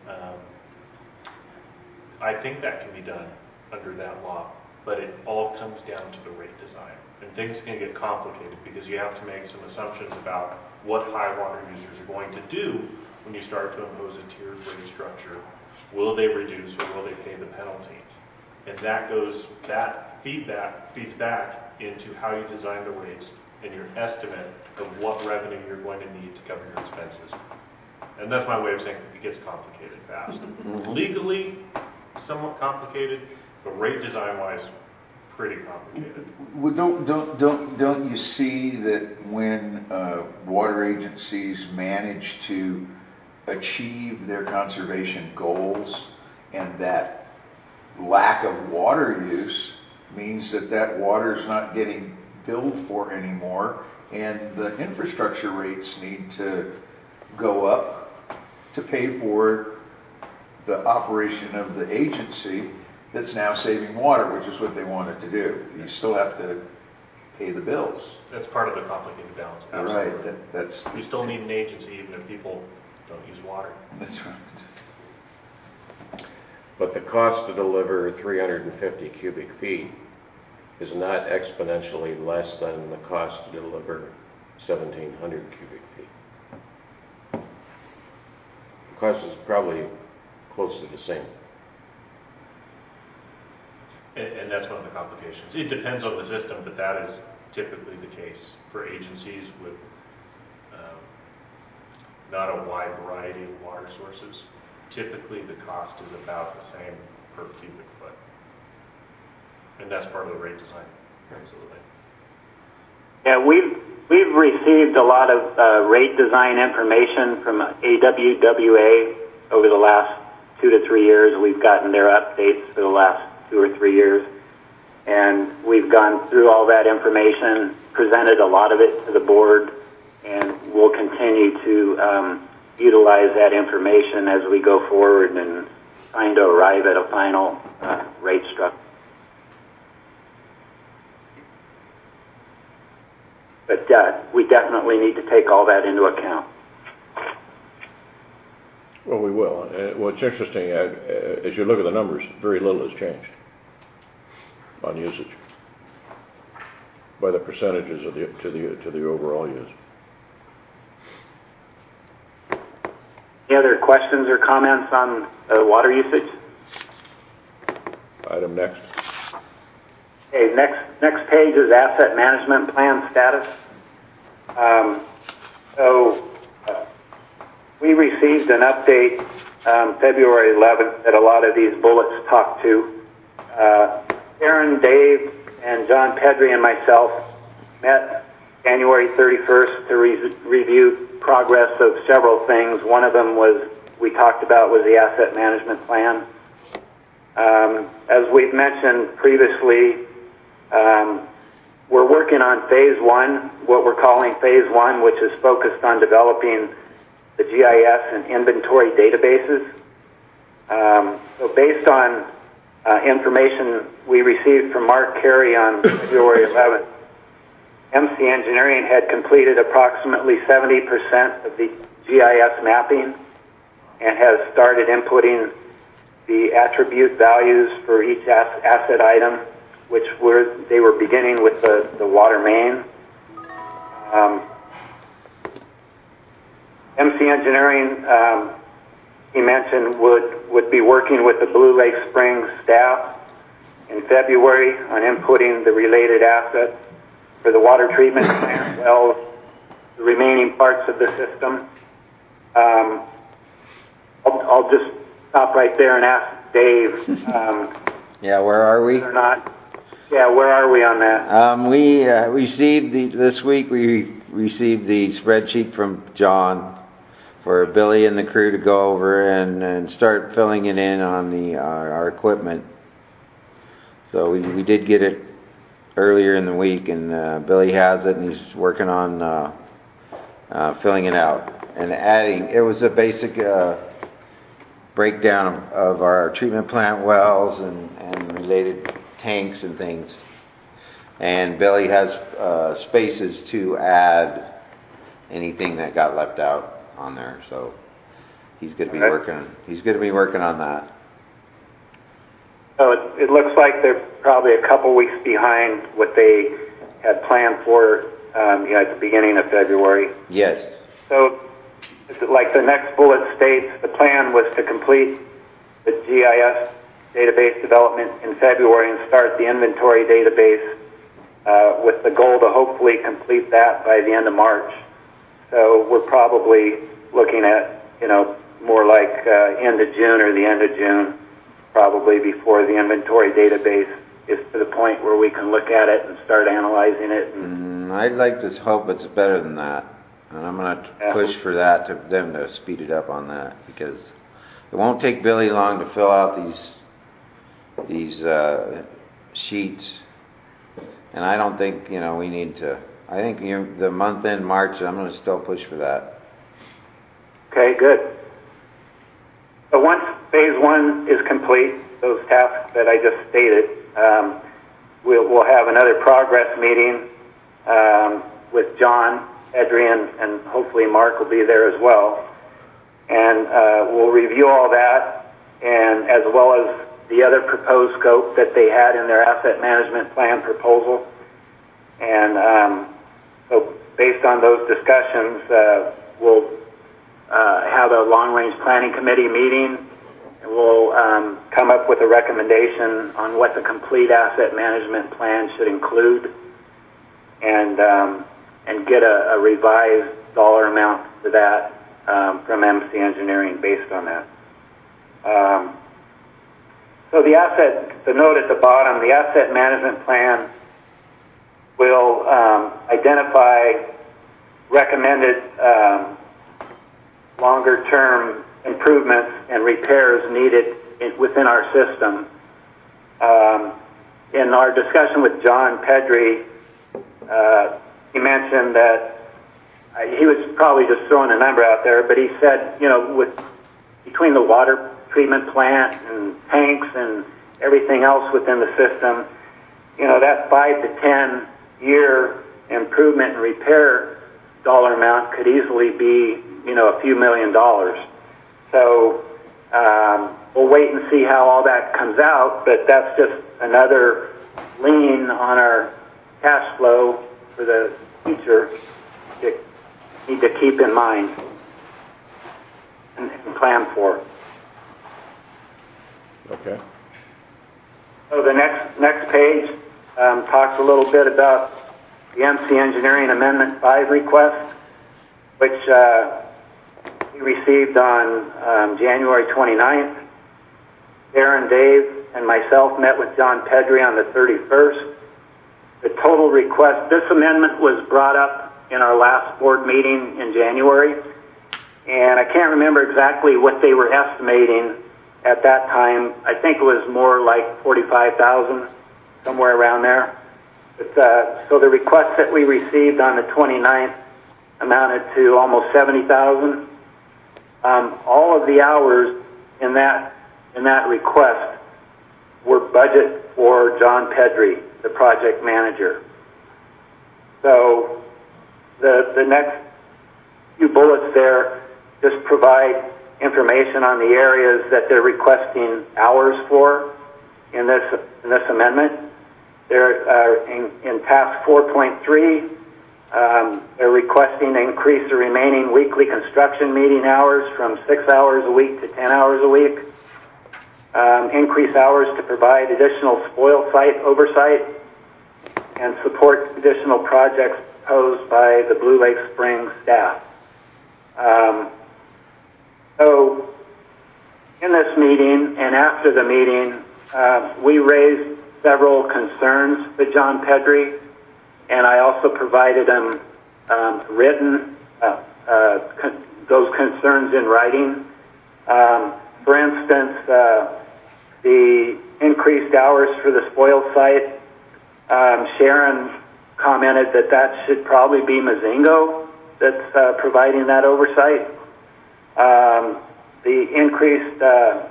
I think that can be done under that law, but it all comes down to the rate design. And things can get complicated because you have to make some assumptions about what high water users are going to do when you start to impose a tiered rate structure. Will they reduce or will they pay the penalty? And that feedback feeds back into how you design the rates and your estimate of what revenue you're going to need to cover your expenses. And that's my way of saying it gets complicated fast. Legally, somewhat complicated, but rate design-wise, pretty complicated. Well, don't you see that when water agencies manage to achieve their conservation goals, and that lack of water use means that water is not getting billed for anymore, and the infrastructure rates need to go up to pay for the operation of the agency that's now saving water, which is what they wanted to do. You still have to pay the bills. That's part of the complicated balance. Absolutely. Right. That's you still need an agency even if people don't use water. That's right. But the cost to deliver 350 cubic feet is not exponentially less than the cost to deliver 1,700 cubic feet. The cost is probably close to the same. And that's one of the complications. It depends on the system, but that is typically the case for agencies with not a wide variety of water sources. Typically, the cost is about the same per cubic foot. And that's part of the rate design. Absolutely. Yeah, we've received a lot of rate design information from AWWA over the last 2 to 3 years. We've gotten their updates for the last 2 or 3 years. And we've gone through all that information, presented a lot of it to the board, and we'll continue to utilize that information as we go forward and trying to arrive at a final rate structure. But we definitely need to take all that into account. Well, we will. What's interesting, as you look at the numbers, very little has changed on usage by the percentages of to the overall use. Any other questions or comments on water usage? Item next. Okay, next page is asset management plan status. We received an update February 11th that a lot of these bullets talk to. Aaron, Dave, and John Pedri and myself met January 31st to review progress of several things. One of them we talked about was the asset management plan. As we've mentioned previously, we're working on phase one, what we're calling phase one, which is focused on developing the GIS and inventory databases. So based on information we received from Mark Carey on February 11th, MC Engineering had completed approximately 70% of the GIS mapping and has started inputting the attribute values for each asset item, which they were beginning with the water main. MC Engineering, he mentioned, would be working with the Blue Lake Springs staff in February on inputting the related assets for the water treatment plant, well, the remaining parts of the system. I'll just stop right there and ask Dave. Yeah, where are we? Or not. Yeah, where are we on that? We received this week. We received the spreadsheet from John for Billy and the crew to go over and start filling it in on our equipment. So we did get it earlier in the week, and Billy has it, and he's working on filling it out and adding. It was a basic breakdown of our treatment plant wells and related tanks and things. And Billy has spaces to add anything that got left out on there. So he's going to be working. He's going to be working on that. So it looks like they're probably a couple weeks behind what they had planned for, at the beginning of February. Yes. So, like the next bullet states, the plan was to complete the GIS database development in February and start the inventory database with the goal to hopefully complete that by the end of March. So we're probably looking at, more like end of June or the end of June, probably before the inventory database is to the point where we can look at it and start analyzing it. I'd like to hope it's better than that. And I'm going to push for that to them to speed it up on that, because it won't take Billy long to fill out these sheets. And I don't think, we need to. I think the month in March, I'm going to still push for that. Okay, good. So once phase one is complete, those tasks that I just stated, we'll have another progress meeting with John, Adrian, and hopefully Mark will be there as well. And we'll review all that, and as well as the other proposed scope that they had in their asset management plan proposal. And so based on those discussions, we'll have a long-range planning committee meeting, and we'll come up with a recommendation on what the complete asset management plan should include, and get a revised dollar amount for that from MC Engineering based on that. So the note at the bottom, the asset management plan will identify recommended longer-term improvements and repairs needed within our system. In our discussion with John Pedri, he mentioned that he was probably just throwing a number out there, but he said, between the water treatment plant and tanks and everything else within the system, that 5 to 10 year improvement and repair dollar amount could easily be, a few $1 million. So we'll wait and see how all that comes out, but that's just another lien on our cash flow for the future that we need to keep in mind and plan for. Okay. So the next page talks a little bit about the MC Engineering Amendment 5 request, which we received on January 29th. Darren, Dave, and myself met with John Pedri on the 31st. The total request, this amendment was brought up in our last board meeting in January, and I can't remember exactly what they were estimating at that time. I think it was more like 45,000, somewhere around there. But, so the request that we received on the 29th amounted to almost 70,000. All of the hours in that request were budget for John Pedri, the project manager. So the next few bullets there just provide information on the areas that they're requesting hours for in this amendment. They're in task 4.3. They're requesting to increase the remaining weekly construction meeting hours from 6 hours a week to 10 hours a week. Increase hours to provide additional spoil site oversight and support additional projects proposed by the Blue Lake Springs staff. So in this meeting and after the meeting, we raised several concerns to John Pedri, and I also provided him written those concerns in writing. For instance, the increased hours for the spoil site, Sharon commented that should probably be Mazingo that's providing that oversight. The increased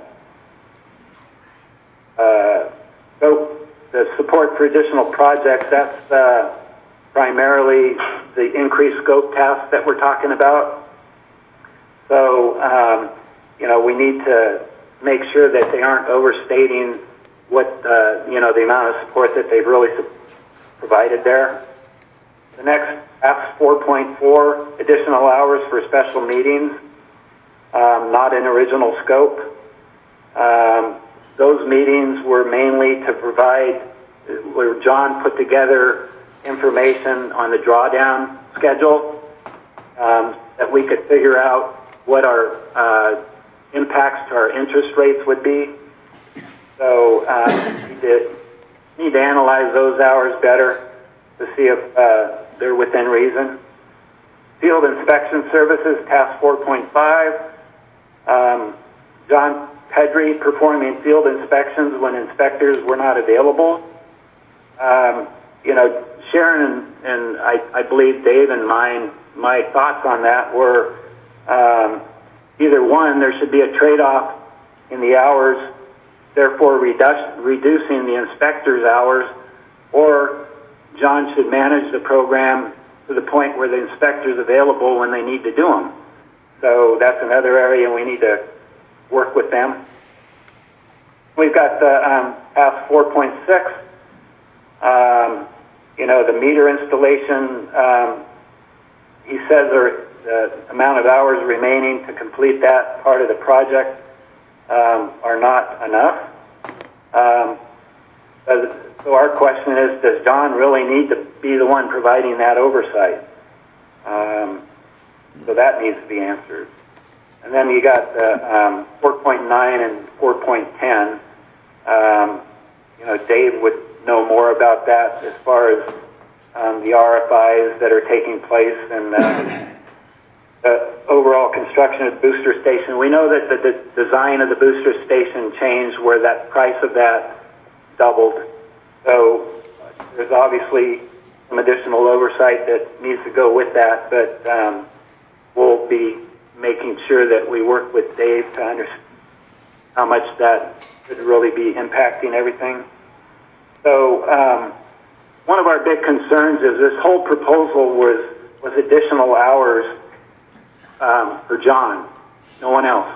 the support for additional projects, that's primarily the increased scope tasks that we're talking about. So, we need to make sure that they aren't overstating what, the amount of support that they've really provided there. The next, Act 4.4, additional hours for special meetings, not in original scope. Those meetings were mainly to provide, where John put together information on the drawdown schedule, that we could figure out what our impacts to our interest rates would be. So we need to analyze those hours better to see if they're within reason. Field inspection services, task 4.5. John Pedri performing field inspections when inspectors were not available. Sharon and I believe Dave and my thoughts on that were either one, there should be a trade-off in the hours, therefore reducing the inspector's hours, or John should manage the program to the point where the inspector's available when they need to do them. So that's another area we need to work with them. We've got the task 4.6. The meter installation, he says the amount of hours remaining to complete that part of the project are not enough. So our question is, does John really need to be the one providing that oversight? So that needs to be answered. And then you got 4.9 and 4.10. Dave would know more about that as far as the RFIs that are taking place and the overall construction of the booster station. We know that the design of the booster station changed where that price of that doubled. So there's obviously some additional oversight that needs to go with that, but we'll be making sure that we work with Dave to understand how much that could really be impacting everything. So one of our big concerns is this whole proposal was additional hours for John, no one else.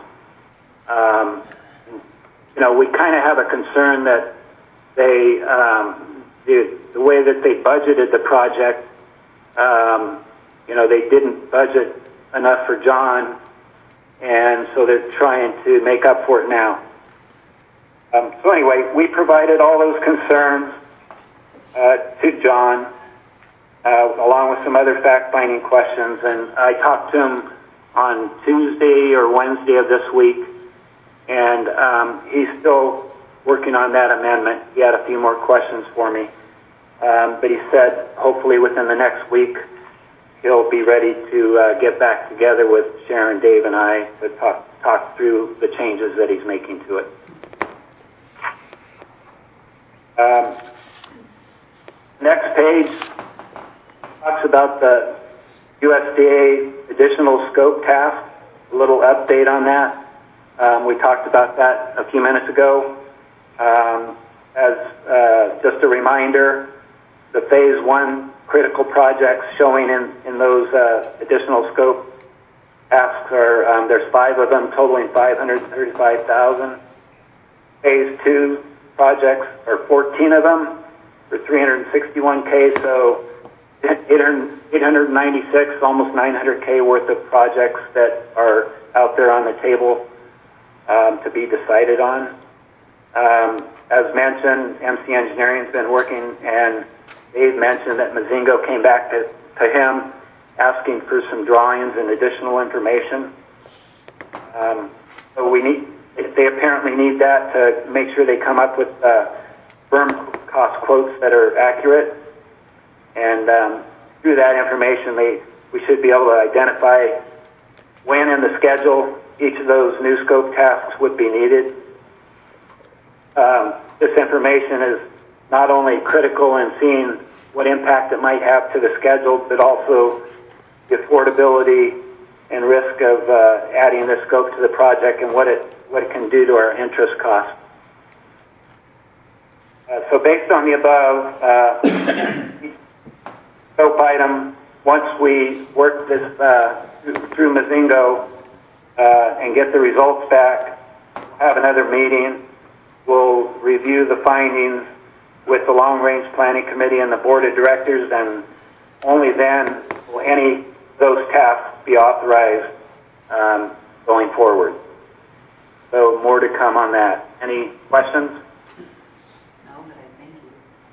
You know, we kind of have a concern that they, the way that they budgeted the project, you know, they didn't budget enough for John, and so they're trying to make up for it now. So anyway, we provided all those concerns to John, along with some other fact-finding questions, and I talked to him on Tuesday or Wednesday of this week, and he's still working on that amendment. He had a few more questions for me, but he said hopefully within the next week he'll be ready to get back together with Sharon, Dave, and I to talk through the changes that he's making to it. Next page talks about the USDA additional scope task, a little update on that. We talked about that a few minutes ago. As just a reminder, the phase 1 critical projects showing in those additional scope tasks are, there's 5 of them totaling $535,000. Phase 2 projects are 14 of them for $361K, so 896, almost $900K worth of projects that are out there on the table to be decided on. As mentioned, MC Engineering's been working, and Dave mentioned that Mazingo came back to him asking for some drawings and additional information. So they apparently need that to make sure they come up with firm cost quotes that are accurate. And through that information, we should be able to identify when in the schedule each of those new scope tasks would be needed. This information is not only critical in seeing what impact it might have to the schedule, but also the affordability and risk of adding this scope to the project and what it can do to our interest costs. So based on the above, scope item, once we work this through Mazingo and get the results back, have another meeting. We'll review the findings with the Long Range Planning Committee and the Board of Directors, and only then will any of those tasks be authorized going forward. So more to come on that. Any questions? No, but I thank you.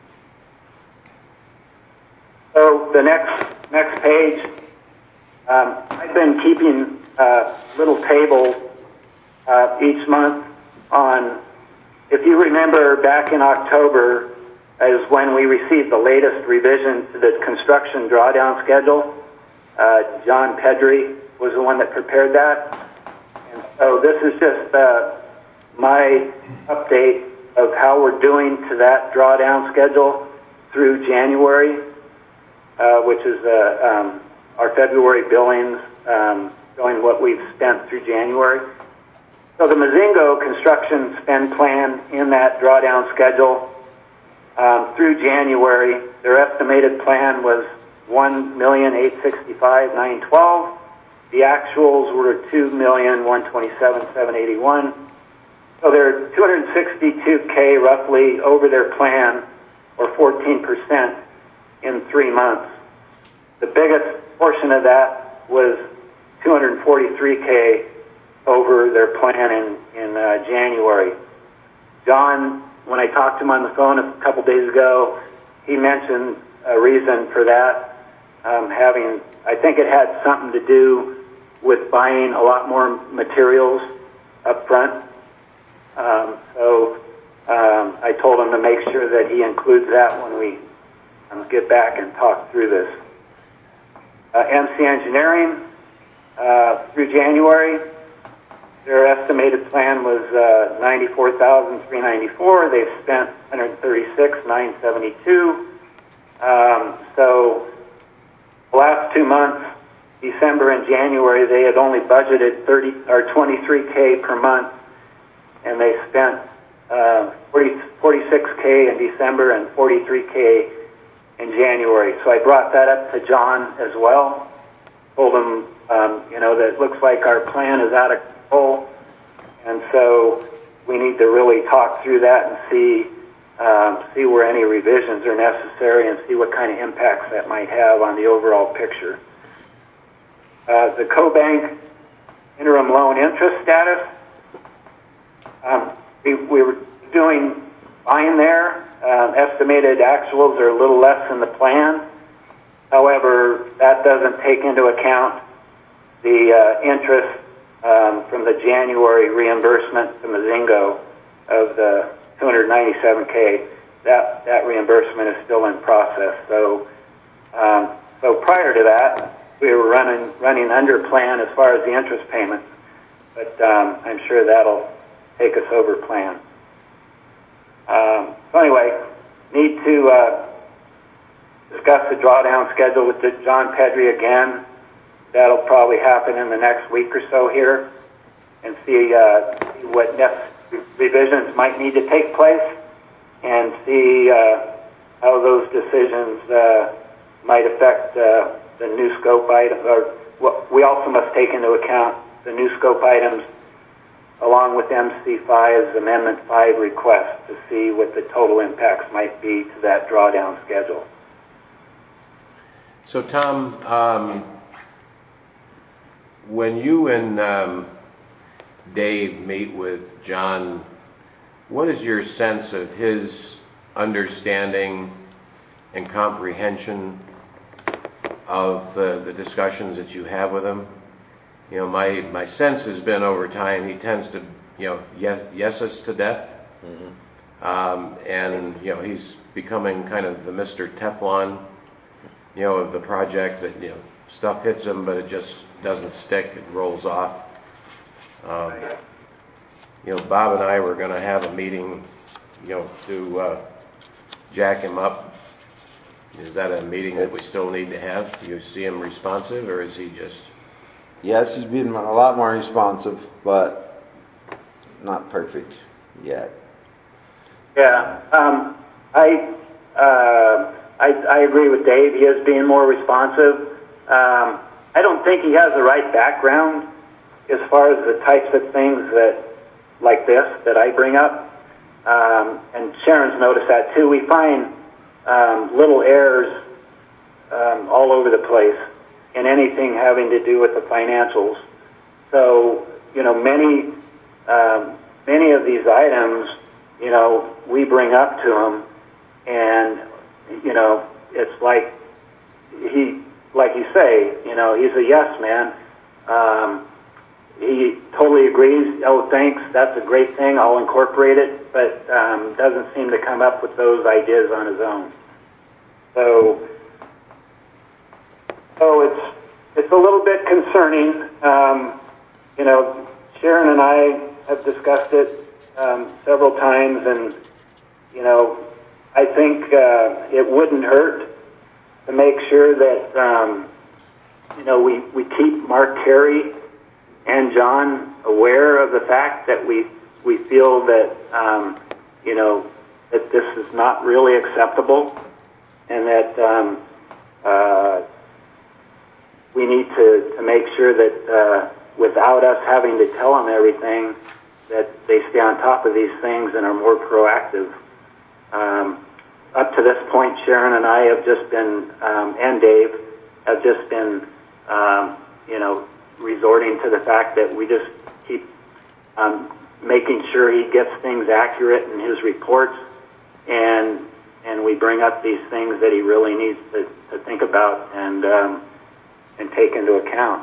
So the next page, I've been keeping a little table each month on, if you remember back in October is when we received the latest revision to the construction drawdown schedule. John Pedry was the one that prepared that. And so this is just my update of how we're doing to that drawdown schedule through January, which is our February billings, showing what we've spent through January. So the Mazingo construction spend plan in that drawdown schedule through January, their estimated plan was $1,865,912. The actuals were $2,127,781. So they're $262K roughly over their plan, or 14% in 3 months. The biggest portion of that was $243K over their plan in January. John, when I talked to him on the phone a couple days ago, he mentioned a reason for that, I think it had something to do with buying a lot more materials up front. So I told him to make sure that he includes that when we get back and talk through this. MC Engineering, through January, their estimated plan was $94,394. They've spent $136,972. So the last 2 months, December and January, they had only budgeted 23K per month, and they spent 46K in December and 43K in January. So I brought that up to John as well. Told him, that it looks like our plan is out of control, and so we need to really talk through that and see where any revisions are necessary and see what kind of impacts that might have on the overall picture. The CoBank interim loan interest status, we were doing fine there. Estimated actuals are a little less than the plan. However, that doesn't take into account the interest from the January reimbursement from Mazingo of the $297K. That reimbursement is still in process. So prior to that, we were running under plan as far as the interest payments, but I'm sure that'll take us over plan. So anyway, need to discuss the drawdown schedule with John Pedri again. That'll probably happen in the next week or so here, and see what revisions might need to take place, and see how those decisions might affect the new scope item. We also must take into account the new scope items along with MC5's Amendment 5 request to see what the total impacts might be to that drawdown schedule. So Tom, when you and Dave meet with John, what is your sense of his understanding and comprehension of the discussions that you have with him? My sense has been over time he tends to, yes us to death. Mm-hmm. And, he's becoming kind of the Mr. Teflon, of the project that, stuff hits him, but it just doesn't stick. It rolls off. Bob and I were going to have a meeting, to jack him up. Is that a meeting that we still need to have? Do you see him responsive, or is he just... Yes, he's been a lot more responsive, but not perfect yet. Yeah, I agree with Dave. He is being more responsive. I don't think he has the right background as far as the types of things like this that I bring up. And Sharon's noticed that too. We find little errors all over the place in anything having to do with the financials. So, many of these items, we bring up to him, and, it's like you say, he's a yes man. He totally agrees. Oh, thanks, that's a great thing, I'll incorporate it, but doesn't seem to come up with those ideas on his own. So it's a little bit concerning. Sharon and I have discussed it several times, and I think it wouldn't hurt to make sure that we keep Mark Carey and John aware of the fact that we feel that that this is not really acceptable, and that we need to make sure that without us having to tell them everything, that they stay on top of these things and are more proactive. Up to this point, Sharon and I have just been, and Dave, have just been, resorting to the fact that we just keep making sure he gets things accurate in his reports, and we bring up these things that he really needs to think about and take into account.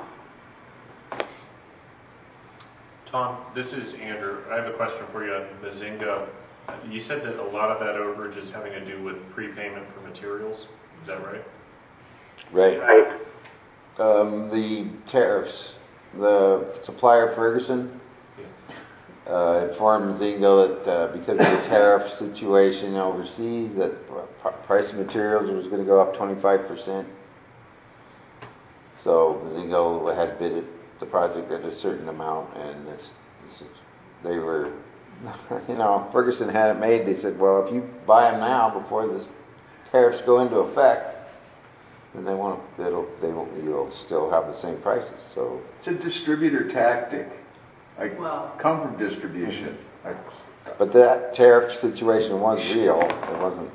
Tom, this is Andrew. I have a question for you on Mazingo. You said that a lot of that overage is having to do with prepayment for materials. Is that right? Right. Right. The tariffs, the supplier Ferguson, informed Mazingo that because of the tariff situation overseas, that price of materials was going to go up 25%. So Mazingo had bid the project at a certain amount, and they were, Ferguson had it made. They said, well, if you buy them now before the tariffs go into effect, then you'll still have the same prices. So It's a distributor tactic. I Well- come from distribution. but that tariff situation was real. It wasn't,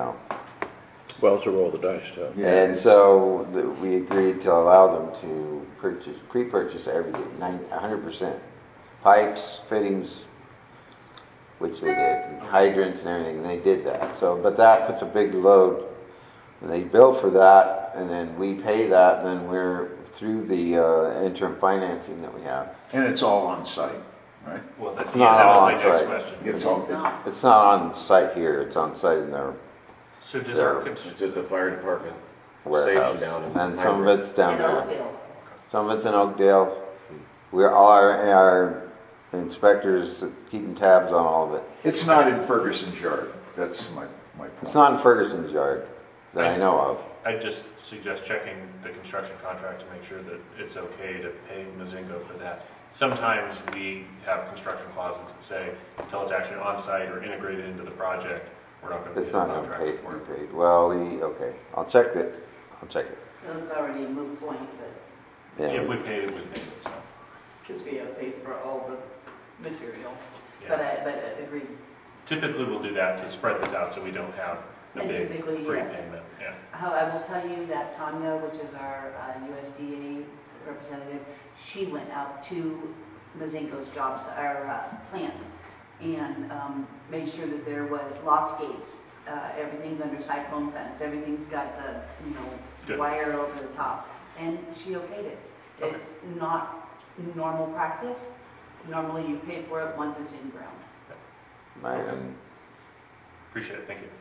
Well, it's a roll of the dice, too. Yeah. And so we agreed to allow them to pre-purchase everything, 100%. Pipes, fittings, which they did, and hydrants and everything, and they did that. So, but that puts a big load. And they bill for that, and then we pay that, and then we're through the interim financing that we have. And it's all on site, right? Well, It's that not was on my next site. question. It's all, It's not on site here, it's on site in their So does There. our, It's at the fire department warehouse. station down in And some of it's down In there. Oakdale. Some of it's in Oakdale. We're all our inspectors keeping tabs on all of it. it's not in Ferguson's yard. That's my point. It's not in Ferguson's yard that I know of. I'd just suggest checking the construction contract to make sure that it's okay to pay Mazingo for that. Sometimes we have construction clauses that say, until it's actually on-site or integrated into the project, we're not going to pay It's the not going to contractor for it. be paid. Well, okay. I'll check it. So it's already a moot point, but, Yeah. If we pay it, we pay it, so. because we have paid for all the material. Yeah. But agreed. Typically, we'll do that to spread this out so we don't have a And big typically, yes. prepayment, yeah. How I will tell you that Tanya, which is our USDA representative, she went out to Mazinko's plant and made sure that there was locked gates. Everything's under cyclone fence. Everything's got the Good. wire over the top, and she okayed it. Okay. It's not normal practice. Normally, you pay for it once it's in ground. Right, and Appreciate it, thank you.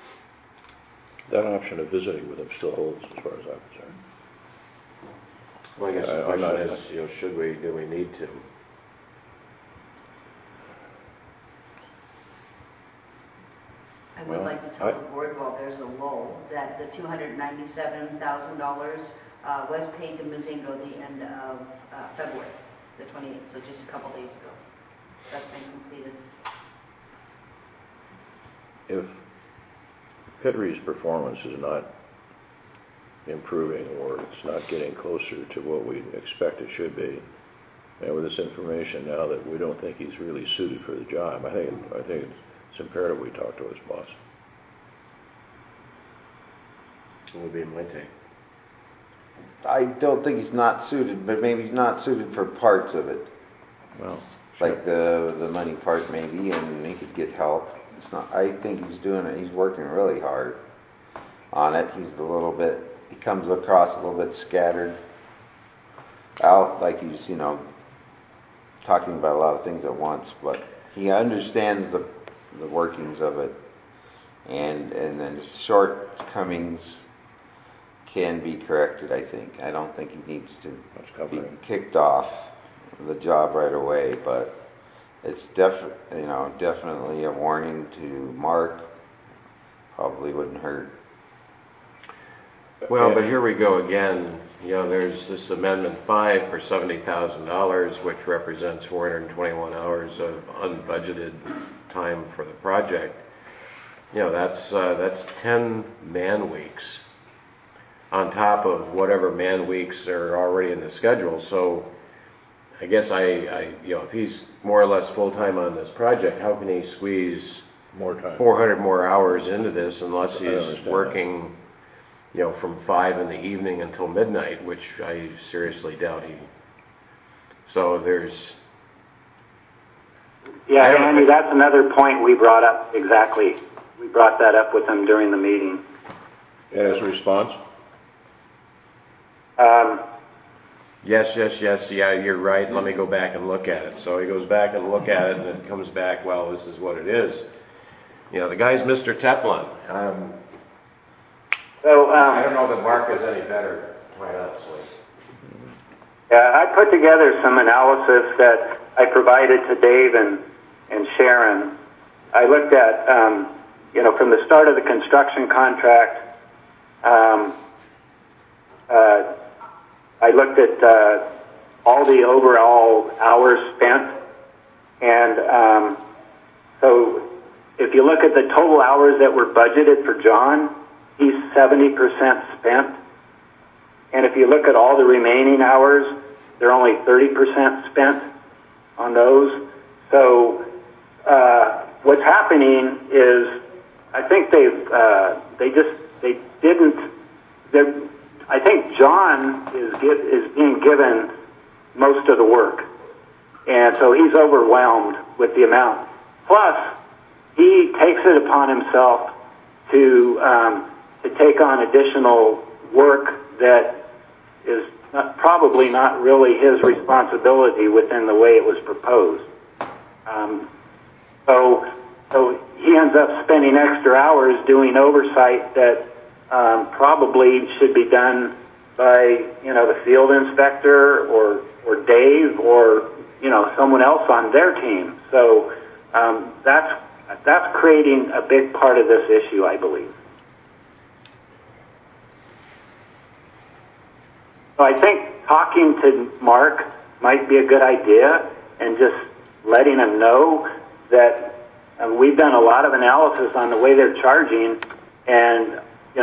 That option of visiting with them still holds, as far as I'm concerned. Well, I guess the I'm not- question is, do we need to? I would Well, like to tell the board, while there's a lull, that the $297,000 was paid to Mazingo the end of February, the 28th, so just a couple days ago. That's been completed. If Pittry's performance is not improving, or it's not getting closer to what we expect it should be, and with this information now that we don't think he's really suited for the job, I think it's imperative we talk to his boss. What would be my take? I don't think he's not suited, but maybe he's not suited for parts of it. Well, Like the money part maybe, and he could get help. It's not. I think he's doing it. He's working really hard on it. He comes across a little bit scattered out, like he's talking about a lot of things at once. But he understands the workings of it, and then shortcomings can be corrected. I think. I don't think he needs to that's be comforting. kicked off the job right away, but it's definitely a warning to Mark. Probably wouldn't hurt. Well, but here we go again. There's this Amendment 5 for $70,000, which represents 421 hours of unbudgeted time for the project. That's 10 man weeks on top of whatever man weeks are already in the schedule. So I guess if he's more or less full-time on this project, how can he squeeze More time. 400 more hours into this unless I he's understand working, from 5 in the evening until midnight, which I seriously doubt he. So there's. Yeah, Andy, that's another point we brought up, exactly. We brought that up with him during the meeting. And his response? Yes, yeah, you're right. Let me go back and look at it. So he goes back and look at it, and it comes back, well, this is what it is. The guy's Mr. Teflon. I don't know that Mark is any better, quite honestly. Yeah, I put together some analysis that I provided to Dave and Sharon, I looked at, from the start of the construction contract, I looked at all the overall hours spent, and so if you look at the total hours that were budgeted for John, he's 70% spent. And if you look at all the remaining hours, they're only 30% spent on those. So what's happening is, I think I think John is being given most of the work, and so he's overwhelmed with the amount. Plus, he takes it upon himself to take on additional work that is probably not really his responsibility within the way it was proposed. So he ends up spending extra hours doing oversight that probably should be done by the field inspector or Dave or someone else on their team. So that's creating a big part of this issue, I believe. So I think talking to Mark might be a good idea, and just letting him know that we've done a lot of analysis on the way they're charging, and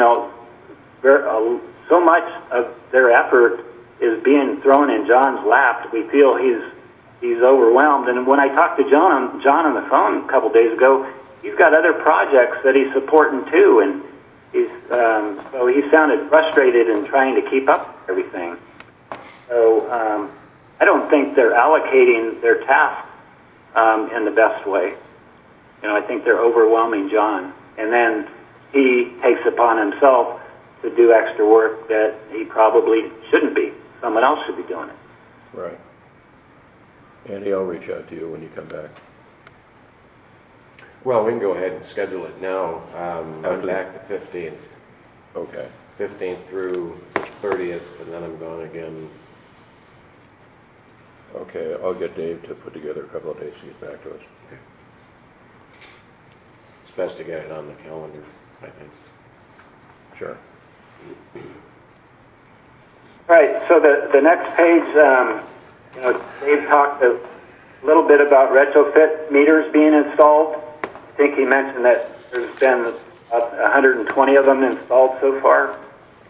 so much of their effort is being thrown in John's lap. We feel he's overwhelmed. And when I talked to John on the phone a couple days ago, he's got other projects that he's supporting too, and so he sounded frustrated in trying to keep up with everything. So I don't think they're allocating their tasks in the best way. I think they're overwhelming John, and then he takes upon himself to do extra work that he probably shouldn't be. Someone else should be doing it. Right. Andy, I'll reach out to you when you come back. Well, we can go ahead and schedule it now. I'm back the 15th. Okay. 15th through 30th, and then I'm gone again. Okay, I'll get Dave to put together a couple of dates to get back to us. Okay. It's best to get it on the calendar, I think. Sure. All right, so the next page, Dave talked a little bit about retrofit meters being installed. I think he mentioned that there's been 120 of them installed so far.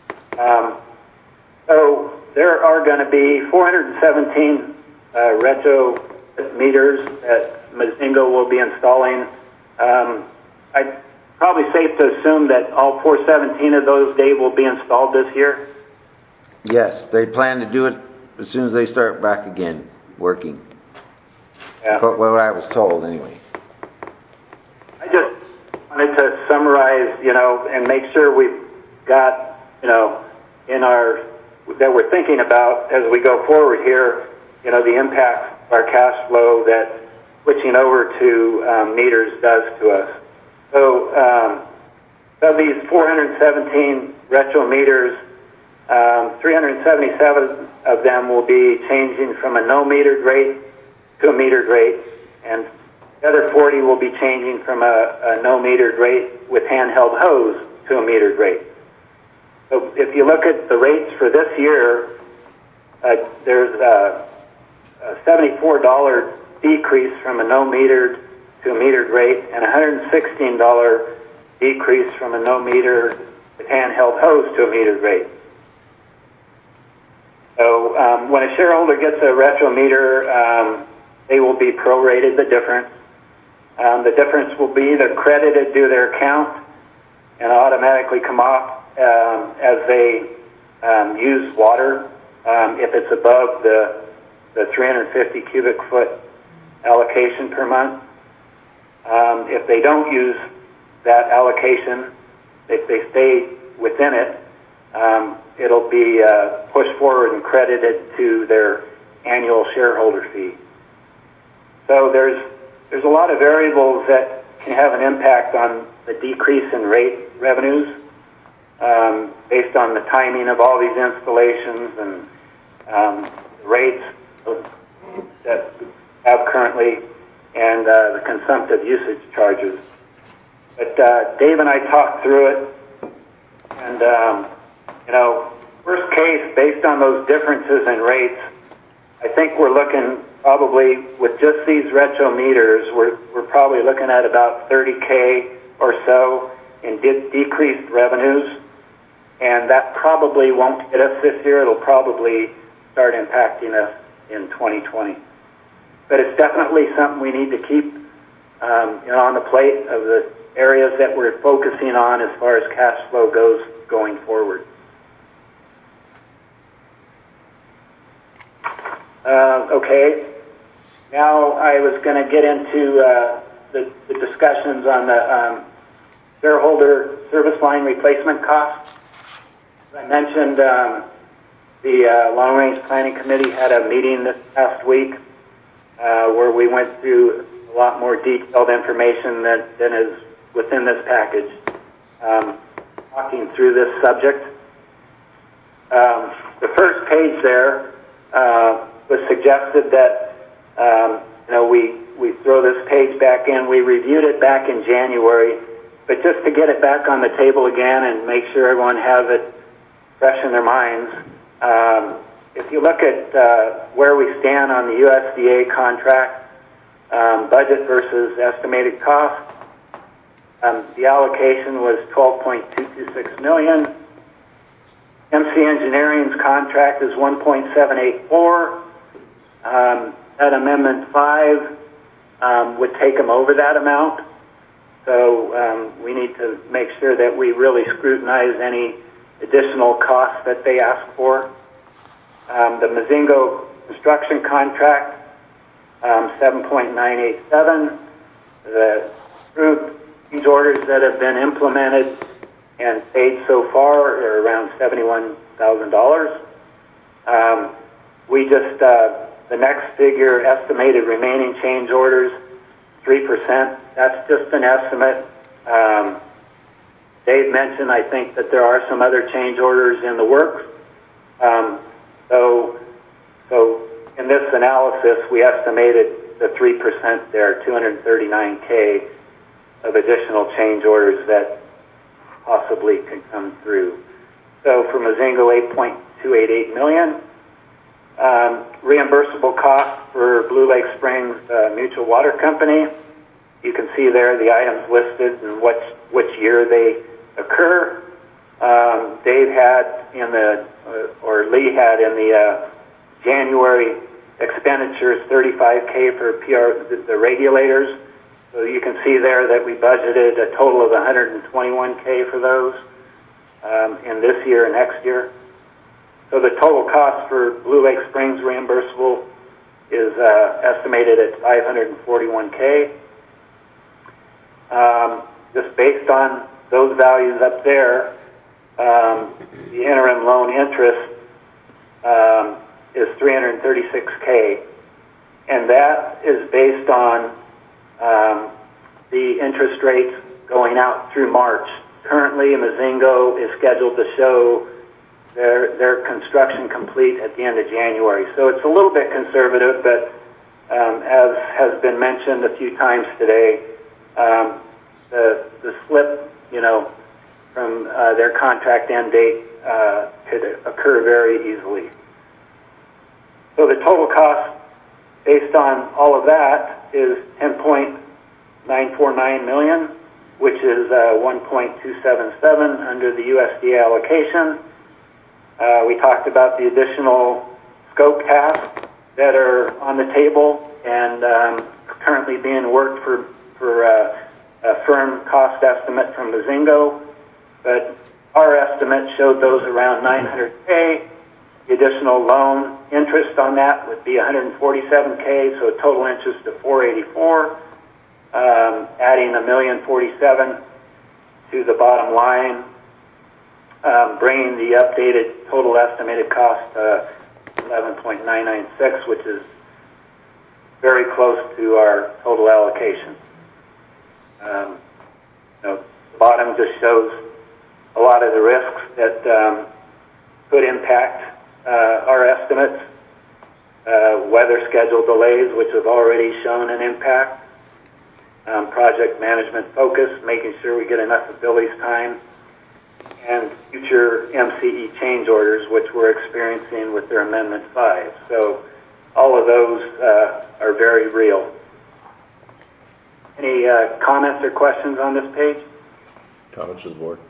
So there are going to be 417 retro meters that Mazingo will be installing. I'd probably safe to assume that all 417 of those, Dave, will be installed this year? Yes, they plan to do it as soon as they start back again working. Yeah. But what I was told, anyway. I just wanted to summarize, and make sure we've got, in our, that we're thinking about as we go forward here, the impact of our cash flow that switching over to meters does to us. So, of these 417 retro meters, 377 of them will be changing from a no metered rate to a metered rate, and the other 40 will be changing from a no metered rate with handheld hose to a metered rate. So if you look at the rates for this year, there's a $74 decrease from a no metered to a metered rate, and a $116 decrease from a no metered with handheld hose to a metered rate. So when a shareholder gets a retro meter, they will be prorated the difference. The difference will be either credited to their account and automatically come off as they use water if it's above the 350 cubic foot allocation per month. If they don't use that allocation, if they stay within it, it'll be pushed forward and credited to their annual shareholder fee. So there's a lot of variables that can have an impact on the decrease in rate revenues based on the timing of all these installations and rates that have currently and the consumptive usage charges. But Dave and I talked through it, and worst case, based on those differences in rates, I think we're looking probably with just these retro meters, we're probably looking at about $30K or so in decreased revenues, and that probably won't hit us this year. It'll probably start impacting us in 2020. But it's definitely something we need to keep on the plate of the areas that we're focusing on as far as cash flow goes going forward. Okay, now I was going to get into the discussions on the shareholder service line replacement costs. As I mentioned, the Long Range Planning Committee had a meeting this past week where we went through a lot more detailed information than is within this package, talking through this subject. The first page there was suggested that we throw this page back in. We reviewed it back in January, but just to get it back on the table again and make sure everyone has it fresh in their minds, if you look at where we stand on the USDA contract, budget versus estimated cost, the allocation was $12.226 million. MC Engineering's contract is $1.784. That Amendment 5 would take them over that amount. So we need to make sure that we really scrutinize any additional costs that they ask for. The Mazingo construction contract, 7.987. The approved change orders that have been implemented and paid so far are around $71,000. We just, the next figure, estimated remaining change orders, 3%. That's just an estimate. Dave mentioned, I think, that there are some other change orders in the works. So in this analysis, we estimated the 3% there, $239K of additional change orders that possibly can come through. So for Mazingo, $8.288 million. Reimbursable costs for Blue Lake Springs Mutual Water Company. You can see there the items listed and which year they occur. Dave had in or Lee had in the January expenditures $35K for the regulators. So you can see there that we budgeted a total of $121K for those in this year and next year. So the total cost for Blue Lake Springs reimbursable is estimated at $541K. Just based on those values up there, the interim loan interest is $336K, and that is based on the interest rates going out through March. Currently, Mazingo is scheduled to show their construction complete at the end of January. So it's a little bit conservative, but as has been mentioned a few times today, the slip, from their contract end date could occur very easily. So the total cost based on all of that is $10.949 million, which is 1.277 under the USDA allocation. We talked about the additional scope tasks that are on the table and currently being worked for a firm cost estimate from Mazingo, but our estimate showed those around $900K. The additional loan interest on that would be $147K, so a total interest of $484, adding $1,047,000 to the bottom line, bringing the updated total estimated cost to $11.996, which is very close to our total allocation. The bottom just shows a lot of the risks that could impact our estimates. weather schedule delays, which have already shown an impact, project management focus, making sure we get enough abilities time, and future MCE change orders, which we're experiencing with their Amendment 5. So all of those are very real. Any comments or questions on this page? Comments of the board?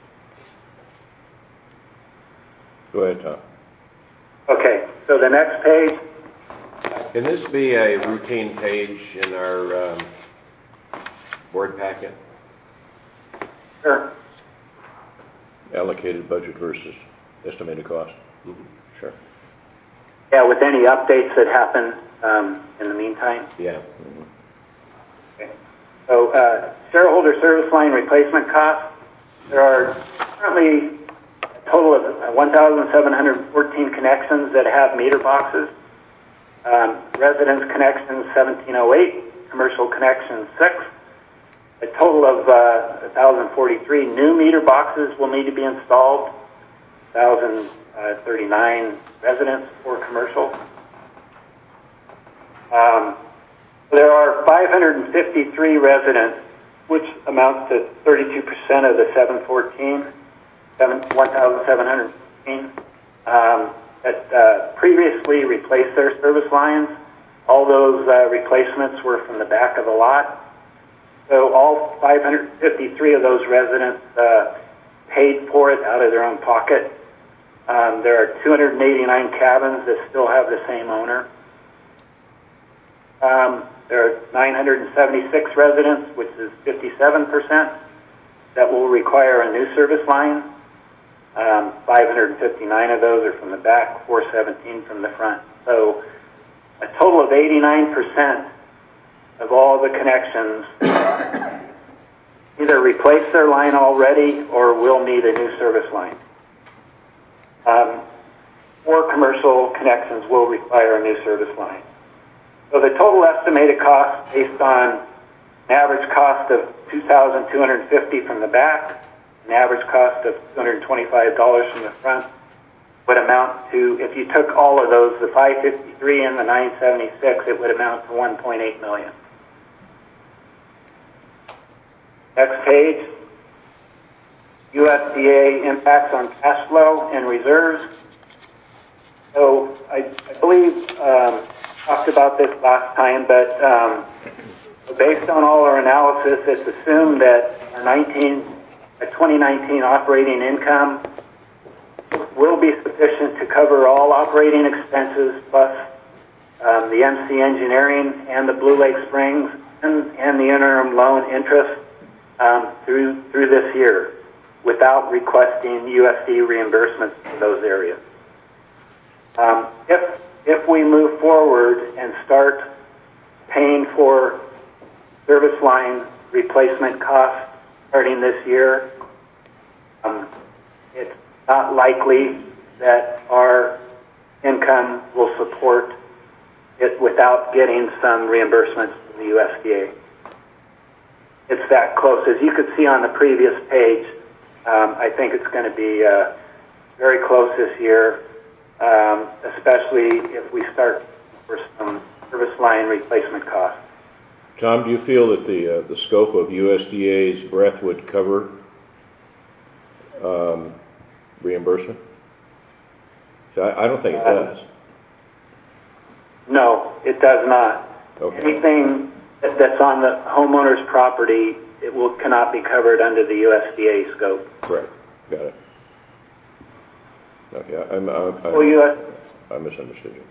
Go ahead, Tom. Okay, so the next page. Can this be a routine page in our board packet? Sure. Allocated budget versus estimated cost? Mm-hmm. Sure. Yeah, with any updates that happen in the meantime. Yeah. Mm-hmm. Okay. So shareholder service line replacement costs. There are currently a total of 1,714 connections that have meter boxes. Residence connections 1,708, commercial connections 6. A total of 1,043 new meter boxes will need to be installed. 1,039 residents for commercial. There are 553 residents, which amounts to 32% of the 1,714 that previously replaced their service lines. All those replacements were from the back of the lot. So all 553 of those residents paid for it out of their own pocket. There are 289 cabins that still have the same owner. There are 976 residents, which is 57%, that will require a new service line. 559 of those are from the back, 417 from the front. So a total of 89% of all the connections either replace their line already or will need a new service line. 4 commercial connections will require a new service line. So the total estimated cost, based on an average cost of $2,250 from the back, an average cost of $225 from the front, would amount to, if you took all of those, the 553 and the 976, it would amount to $1.8 million. Next page. USDA impacts on cash flow and reserves. So I believe talked about this last time, but based on all our analysis, it's assumed that our 2019 operating income will be sufficient to cover all operating expenses plus the MC Engineering and the Blue Lake Springs and the interim loan interest through this year without requesting USD reimbursements for those areas. If we move forward and start paying for service line replacement costs starting this year, it's not likely that our income will support it without getting some reimbursements from the USDA. It's that close. As you could see on the previous page, I think it's going to be very close this year, especially if we start for some service line replacement costs. Tom, do you feel that the scope of USDA's breadth would cover reimbursement? I don't think it does. No, it does not. Okay. Anything that's on the homeowner's property, cannot be covered under the USDA scope. Right. Got it. Okay. I misunderstood you.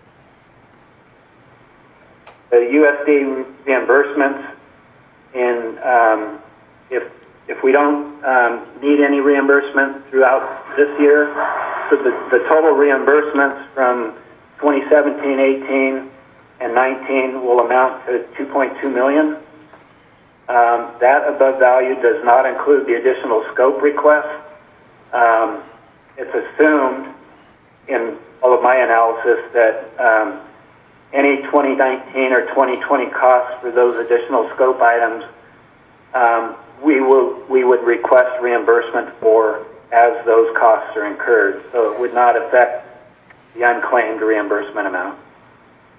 The USD reimbursements, if we don't need any reimbursement throughout this year, so the total reimbursements from 2017, 18, and 19 will amount to $2.2 million. That above value does not include the additional scope request. It's assumed in all of my analysis that any 2019 or 2020 costs for those additional scope items, we would request reimbursement for as those costs are incurred. So it would not affect the unclaimed reimbursement amount.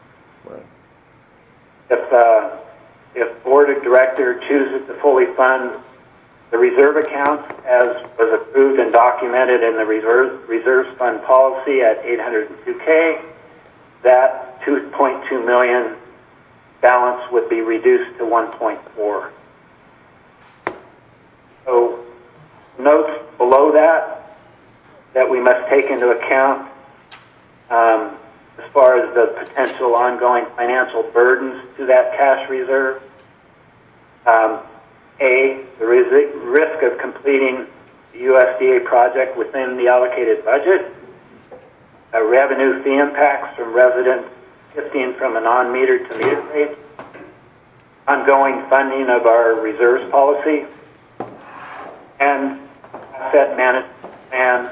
if Board of Director chooses to fully fund the reserve account as was approved and documented in the reserves fund policy at $802K, that $2.2 million balance would be reduced to 1.4. So notes below that we must take into account as far as the potential ongoing financial burdens to that cash reserve. A, the risk of completing the USDA project within the allocated budget, revenue fee impacts from residents shifting from a non-metered to metered rate, ongoing funding of our reserves policy, and asset management plan.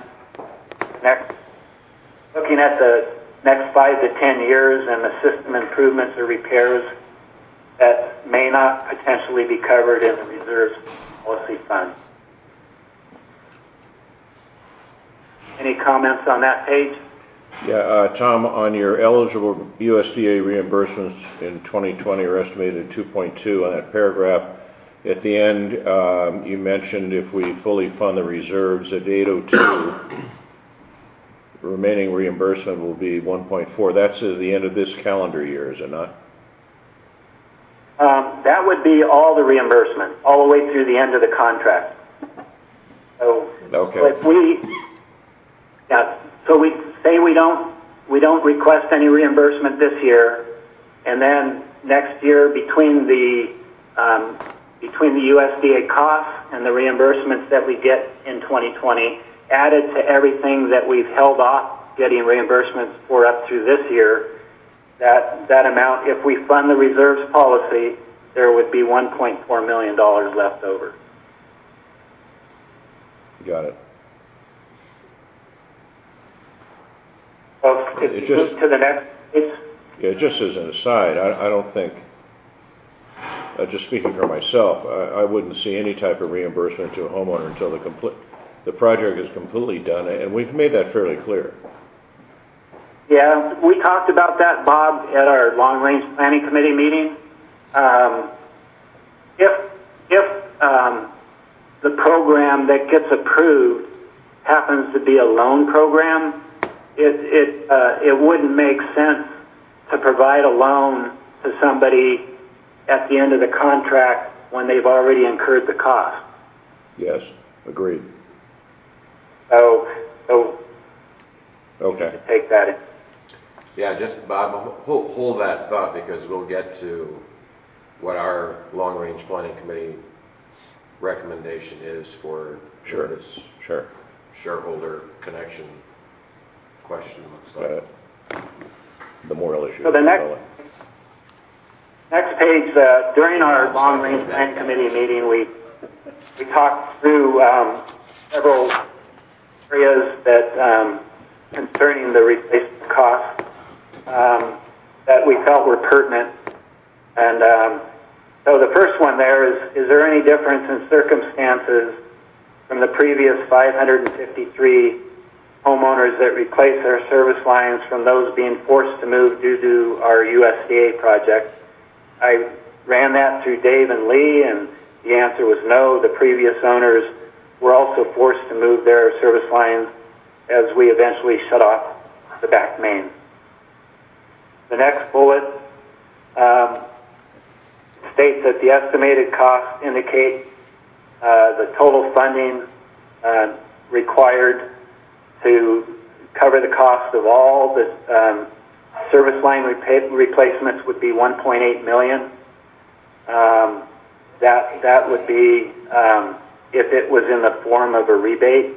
Looking at the next 5 to 10 years and the system improvements or repairs that may not potentially be covered in the reserves policy fund. Any comments on that page? Yeah, Tom, on your eligible USDA reimbursements in 2020 are estimated at 2.2 on that paragraph. At the end, you mentioned if we fully fund the reserves at 802, the remaining reimbursement will be 1.4. That's at the end of this calendar year, is it not? That would be all the reimbursement, all the way through the end of the contract. So, okay. If we say we don't request any reimbursement this year, and then next year between the USDA costs and the reimbursements that we get in 2020, added to everything that we've held off getting reimbursements for up through this year, that amount, if we fund the reserves policy, there would be $1.4 million left over. Got it. So if you move to the next page. Yeah, just as an aside, I don't think, just speaking for myself, I wouldn't see any type of reimbursement to a homeowner until the project is completely done, and we've made that fairly clear. Yeah, we talked about that, Bob, at our long-range planning committee meeting. If the program that gets approved happens to be a loan program, it wouldn't make sense to provide a loan to somebody at the end of the contract when they've already incurred the cost. Yes, agreed. So okay. Take that in. Yeah, just Bob, hold that thought, because we'll get to what our long-range planning committee recommendation is for this shareholder connection question. Looks like the moral issue. So the next page, during our long-range planning committee meeting, we talked through several areas that concerning the replacement costs that we felt were pertinent. And so the first one there is there any difference in circumstances from the previous 553 homeowners that replaced their service lines from those being forced to move due to our USDA project? I ran that through Dave and Lee, and the answer was no. The previous owners were also forced to move their service lines as we eventually shut off the back main. The next bullet states that the estimated costs indicate the total funding required to cover the cost of all the service line replacements would be $1.8 million. That would be if it was in the form of a rebate.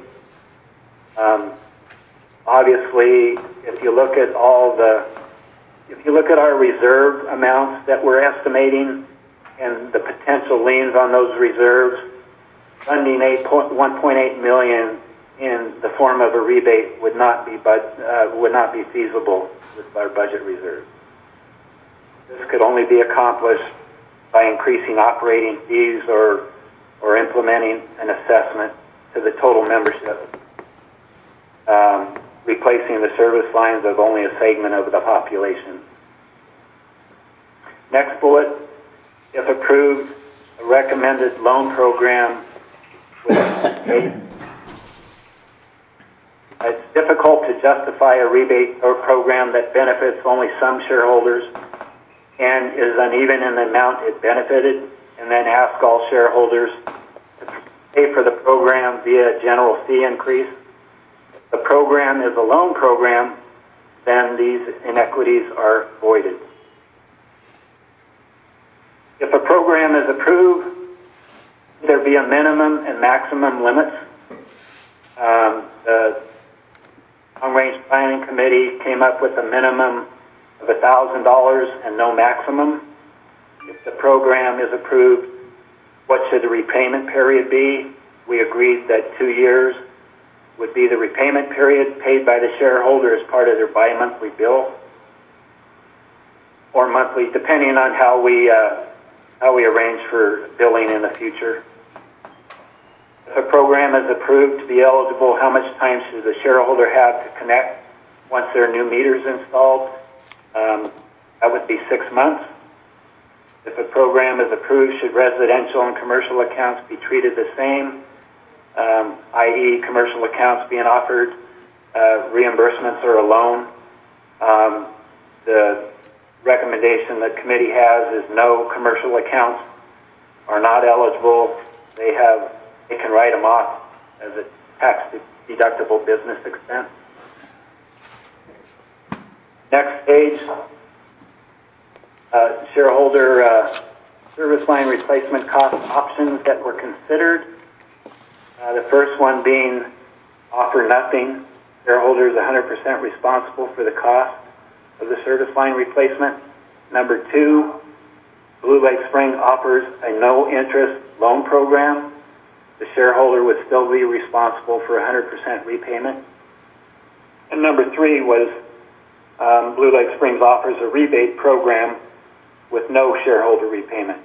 Obviously, if you look at our reserve amounts that we're estimating and the potential liens on those reserves, funding $1.8 million in the form of a rebate would not be feasible with our budget reserve. This could only be accomplished by increasing operating fees or implementing an assessment to the total membership, replacing the service lines of only a segment of the population. Next bullet, if approved, a recommended loan program with it's difficult to justify a rebate or program that benefits only some shareholders and is uneven in the amount it benefited, and then ask all shareholders to pay for the program via a general fee increase. If the program is a loan program, then these inequities are voided. If a program is approved, there be a minimum and maximum limits. The Long-Range Planning Committee came up with a minimum of $1,000 and no maximum. If the program is approved, what should the repayment period be? We agreed that 2 years would be the repayment period paid by the shareholder as part of their bi-monthly bill, or monthly, depending on how we arrange for billing in the future. If a program is approved to be eligible, how much time should the shareholder have to connect once their new meter is installed? That would be 6 months. If a program is approved, should residential and commercial accounts be treated the same, i.e. commercial accounts being offered reimbursements or a loan? The recommendation the committee has is no, commercial accounts are not eligible. They can write them off as a tax deductible business expense. Next page, shareholder service line replacement cost options that were considered. The first one being offer nothing. Shareholders 100% responsible for the cost of the service line replacement. Number 2, Blue Lake Spring offers a no-interest loan program. The shareholder would still be responsible for 100% repayment. And number 3 was Blue Lake Springs offers a rebate program with no shareholder repayment.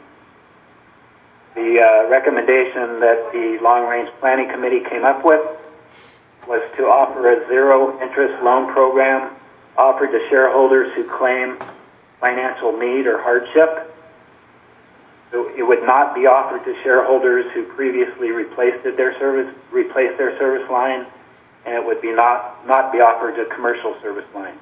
The recommendation that the Long Range Planning Committee came up with was to offer a zero-interest loan program offered to shareholders who claim financial need or hardship. So it would not be offered to shareholders who previously replaced their service line, and it would be not be offered to commercial service line.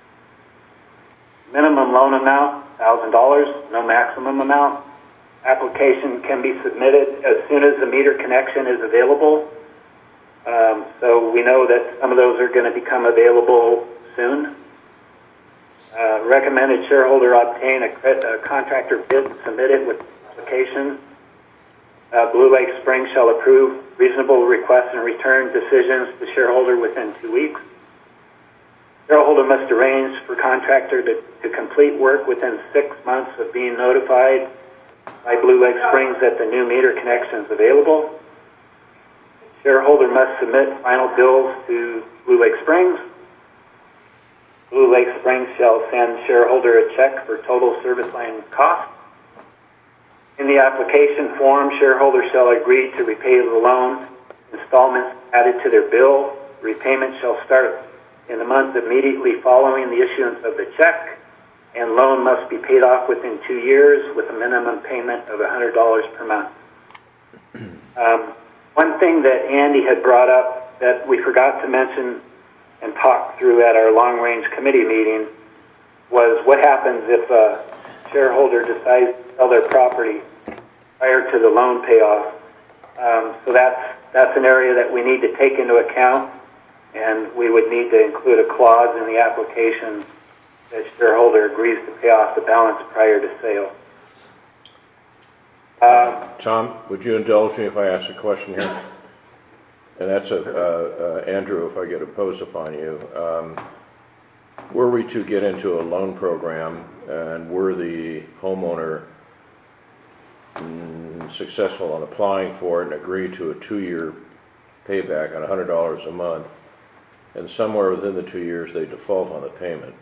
Minimum loan amount, $1,000, no maximum amount. Application can be submitted as soon as the meter connection is available. So we know that some of those are going to become available soon. Recommended shareholder obtain a contractor bid submitted with application. Blue Lake Springs shall approve reasonable requests and return decisions to shareholder within 2 weeks. Shareholder must arrange for contractor to complete work within 6 months of being notified by Blue Lake Springs that the new meter connection is available. Shareholder must submit final bills to Blue Lake Springs. Blue Lake Springs shall send shareholder a check for total service line cost. In the application form, shareholders shall agree to repay the loan. Installments added to their bill. Repayment shall start in the month immediately following the issuance of the check, and loan must be paid off within 2 years with a minimum payment of $100 per month. One thing that Andy had brought up that we forgot to mention and talk through at our long-range committee meeting was what happens if a shareholder decides to sell their property prior to the loan payoff. So that's an area that we need to take into account, and we would need to include a clause in the application that shareholder agrees to pay off the balance prior to sale. Tom, would you indulge me if I ask a question here? And that's Andrew, if I get imposed upon you. Were we to get into a loan program and were the homeowner successful in applying for it and agreed to a 2-year payback on $100 a month, and somewhere within the 2 years they default on the payment,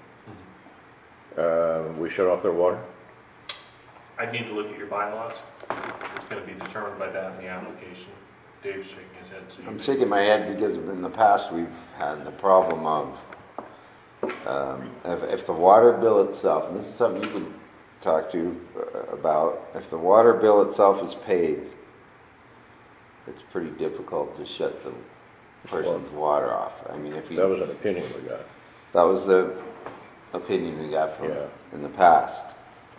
we shut off their water? I'd need to look at your bylaws. It's going to be determined by that in the application. Dave's shaking his head. So I'm shaking my head because in the past we've had the problem of if the water bill itself, and this is something you can talked to about, if the water bill itself is paid, it's pretty difficult to shut the person's water off. I mean, if you... That was an opinion we got. That was the opinion we got from Yeah. in the past.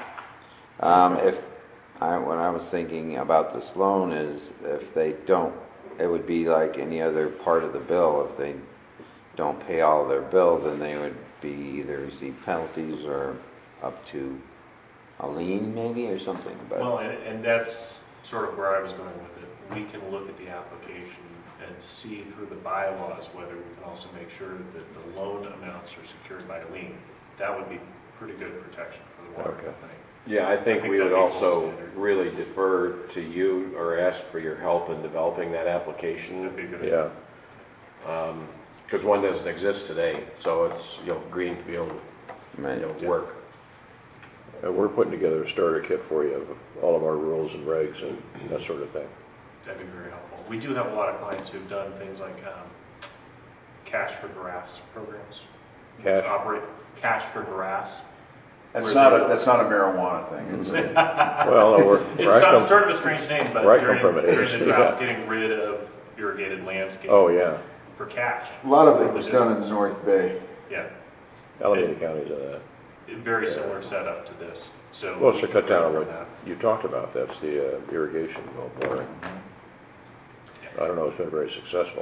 What I was thinking about this loan is if they don't, it would be like any other part of the bill. If they don't pay all of their bill, then they would be either receive penalties or up to a lien maybe or something. But Well, and that's sort of where I was going with it. We can look at the application and see through the bylaws whether we can also make sure that the loan amounts are secured by a lien. That would be pretty good protection for the water Okay. company. Yeah, I think we would that'd be gold also standard. really defer to you or ask for your help in developing that application. That'd be a good. Yeah. Because one doesn't exist today, so it's, greenfield, work. We're putting together a starter kit for you of all of our rules and regs and that sort of thing. That'd be very helpful. We do have a lot of clients who've done things like cash for grass programs. Cash? Operate cash for grass. That's not a marijuana thing. It's a, Well, no, It's where I come sort of a strange name, but where I come during from, it the is, drought, yeah. getting rid of irrigated landscape Oh, yeah. for cash. a lot of it was done in the North Bay. Yeah, Alameda County's in that. very similar setup to this. So Well, it's to cut down on from what that. you talked about. That's the irrigation boring. I don't know if it's been very successful.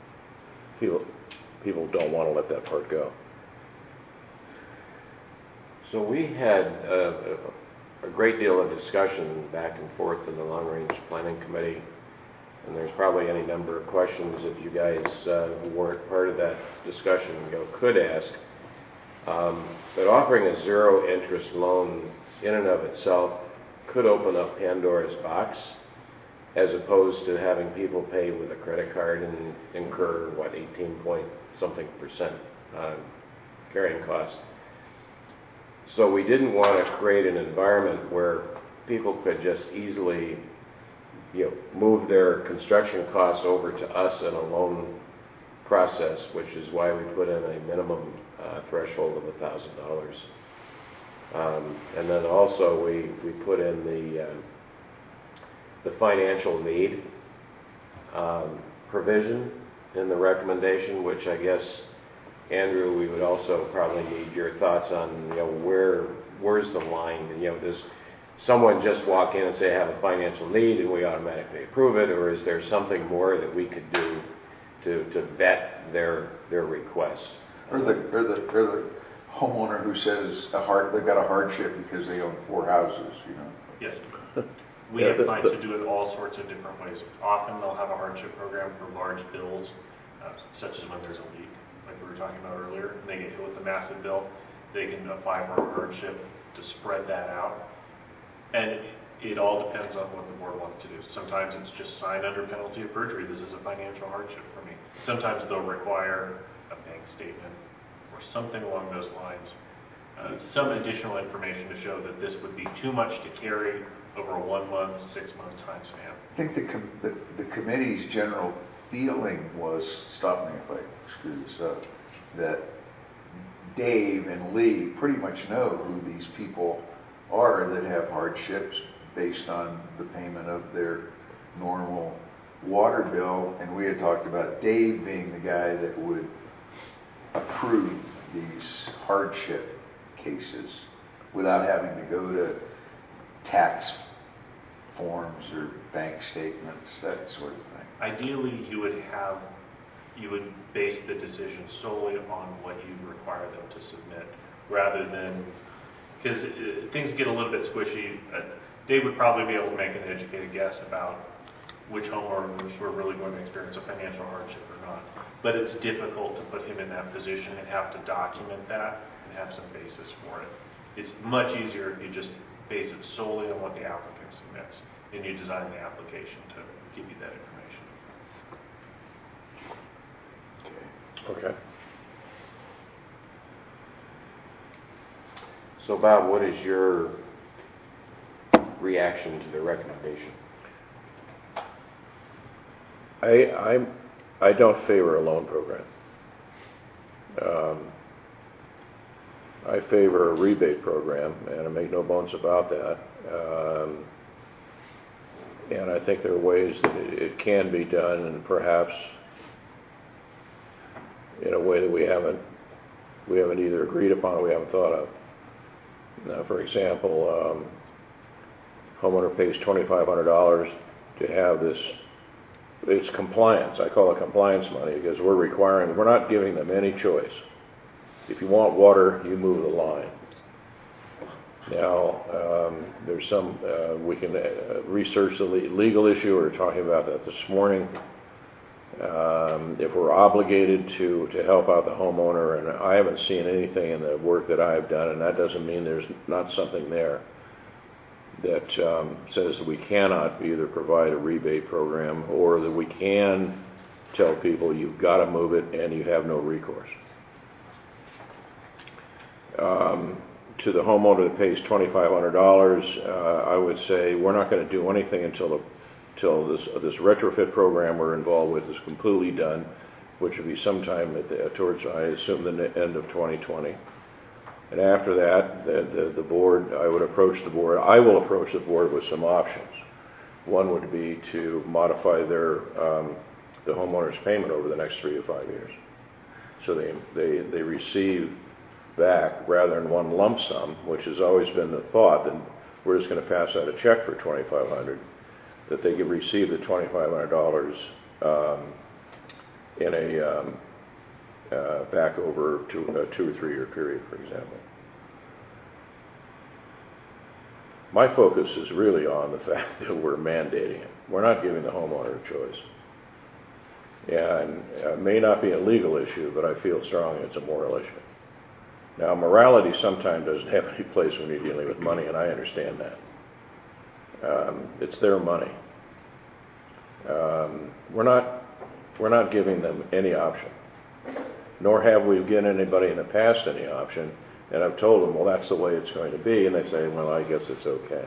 People don't want to let that part go. So we had a great deal of discussion back and forth in the Long Range Planning Committee, and there's probably any number of questions that you guys who weren't part of that discussion could ask. But offering a zero-interest loan in and of itself could open up Pandora's box, as opposed to having people pay with a credit card and incur, 18-point-something% carrying costs. So we didn't want to create an environment where people could just easily, move their construction costs over to us in a loan process, which is why we put in a minimum threshold of $1,000. And then also we put in the financial need provision in the recommendation, which I guess, Andrew, we would also probably need your thoughts on, where's the line? Does someone just walk in and say, I have a financial need, and we automatically approve it, or is there something more that we could do to vet their request? Or the homeowner who says they've got a hardship because they own 4 houses, Yes. We have clients who do it all sorts of different ways. Often they'll have a hardship program for large bills, such as when there's a leak, like we were talking about earlier, and they get hit with a massive bill. They can apply for a hardship to spread that out. And it all depends on what the board wants to do. Sometimes it's just sign under penalty of perjury. This is a financial hardship for me. Sometimes they'll require a bank statement or something along those lines. Some additional information to show that this would be too much to carry over a 1-month, 6-month time span. I think the committee's general feeling was, stop me if I screw this up, that Dave and Lee pretty much know who these people are that have hardships based on the payment of their normal water bill, and we had talked about Dave being the guy that would approve these hardship cases without having to go to tax forms or bank statements, that sort of thing. Ideally, you would base the decision solely on what you require them to submit, rather than, because things get a little bit squishy. Dave would probably be able to make an educated guess about which homeowners were really going to experience a financial hardship or not. But it's difficult to put him in that position and have to document that and have some basis for it. It's much easier if you just base it solely on what the applicant submits, and you design the application to give you that information. Okay. So Bob, what is your reaction to the recommendation? I don't favor a loan program. I favor a rebate program, and I make no bones about that. And I think there are ways that it can be done, and perhaps in a way that we haven't either agreed upon or we haven't thought of. Now, for example, homeowner pays $2,500 to have this. It's compliance. I call it compliance money because we're not giving them any choice. If you want water, you move the line. Now, there's some, we can research the legal issue. We were talking about that this morning. If we're obligated to help out the homeowner, and I haven't seen anything in the work that I've done, and that doesn't mean there's not something there that says that we cannot either provide a rebate program or that we can tell people you've got to move it and you have no recourse. To the homeowner that pays $2,500, I would say we're not going to do anything until this retrofit program we're involved with is completely done, which will be sometime towards, I assume, the end of 2020. And after that, the board, I will approach the board with some options. One would be to modify the homeowner's payment over the next 3 to 5 years. So they receive back, rather than one lump sum, which has always been the thought that we're just going to pass out a check for $2,500, that they could receive the $2,500 in a back over a 2 or 3 year period, for example. My focus is really on the fact that we're mandating it. We're not giving the homeowner a choice. And it may not be a legal issue, but I feel strongly it's a moral issue. Now, morality sometimes doesn't have any place when you're dealing with money, and I understand that. It's their money. We're not giving them any option, nor have we given anybody in the past any option. And I've told them, well, that's the way it's going to be, and they say, well, I guess it's okay.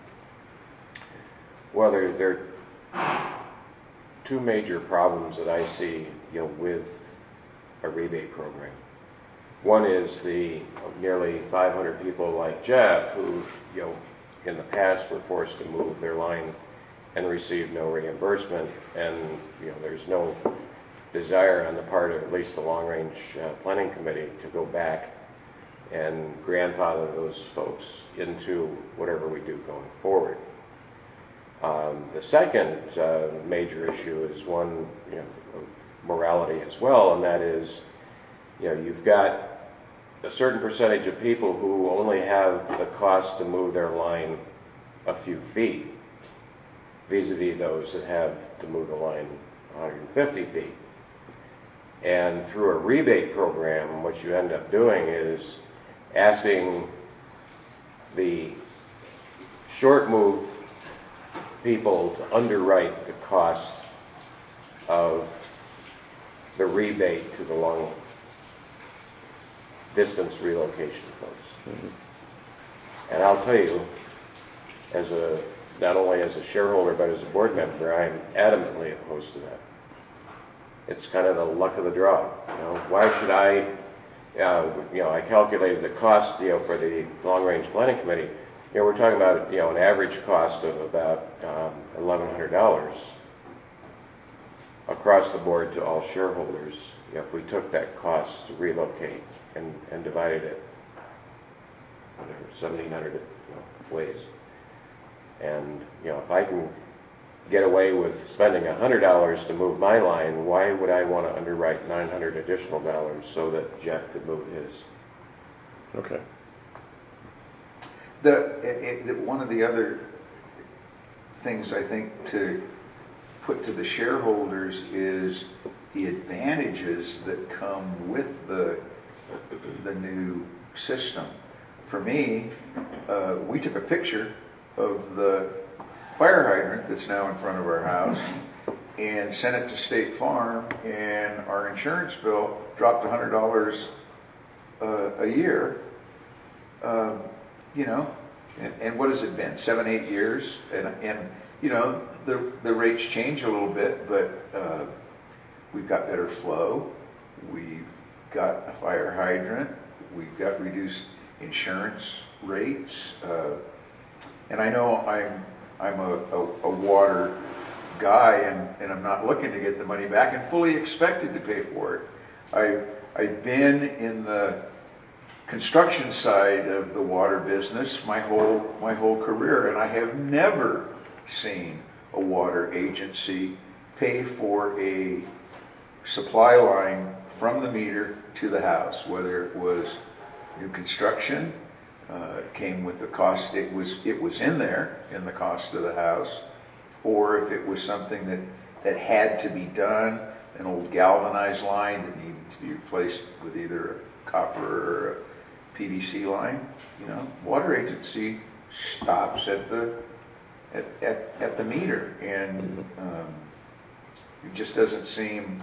Well, there are 2 major problems that I see, with a rebate program. One is the nearly 500 people like Jeff who, in the past were forced to move their line and received no reimbursement, and there's no desire on the part of at least the Long Range Planning Committee to go back and grandfather those folks into whatever we do going forward. The second major issue is one of morality as well, and that is, you've got a certain percentage of people who only have the cost to move their line a few feet, vis-a-vis those that have to move the line 150 feet. And through a rebate program, what you end up doing is asking the short move people to underwrite the cost of the rebate to the long distance relocation folks. Mm-hmm. And I'll tell you, not only as a shareholder but as a board member, I'm adamantly opposed to that. It's kind of the luck of the draw. Why should I? I calculated the cost, for the Long Range Planning Committee. We're talking about an average cost of about $1,100 across the board to all shareholders. If we took that cost to relocate and divided it, 1,700 ways, and if I can get away with spending $100 to move my line, why would I want to underwrite $900 additional dollars so that Jeff could move his? Okay. One of the other things I think to put to the shareholders is the advantages that come with the new system. For me, we took a picture of the fire hydrant that's now in front of our house and sent it to State Farm, and our insurance bill dropped $100 a year. And what has it been? 7-8 years, and the rates change a little bit, but we've got better flow. We've got a fire hydrant. we've got reduced insurance rates. And I know I'm a water guy, and I'm not looking to get the money back, and fully expected to pay for it. I've been in the construction side of the water business my whole career, and I have never seen a water agency pay for a supply line from the meter to the house, whether it was new construction, it came with the cost, it was in there in the cost of the house, or if it was something that had to be done, an old galvanized line that needed to be replaced with either a copper or a PVC line. Water agency stops at the meter, and it just doesn't seem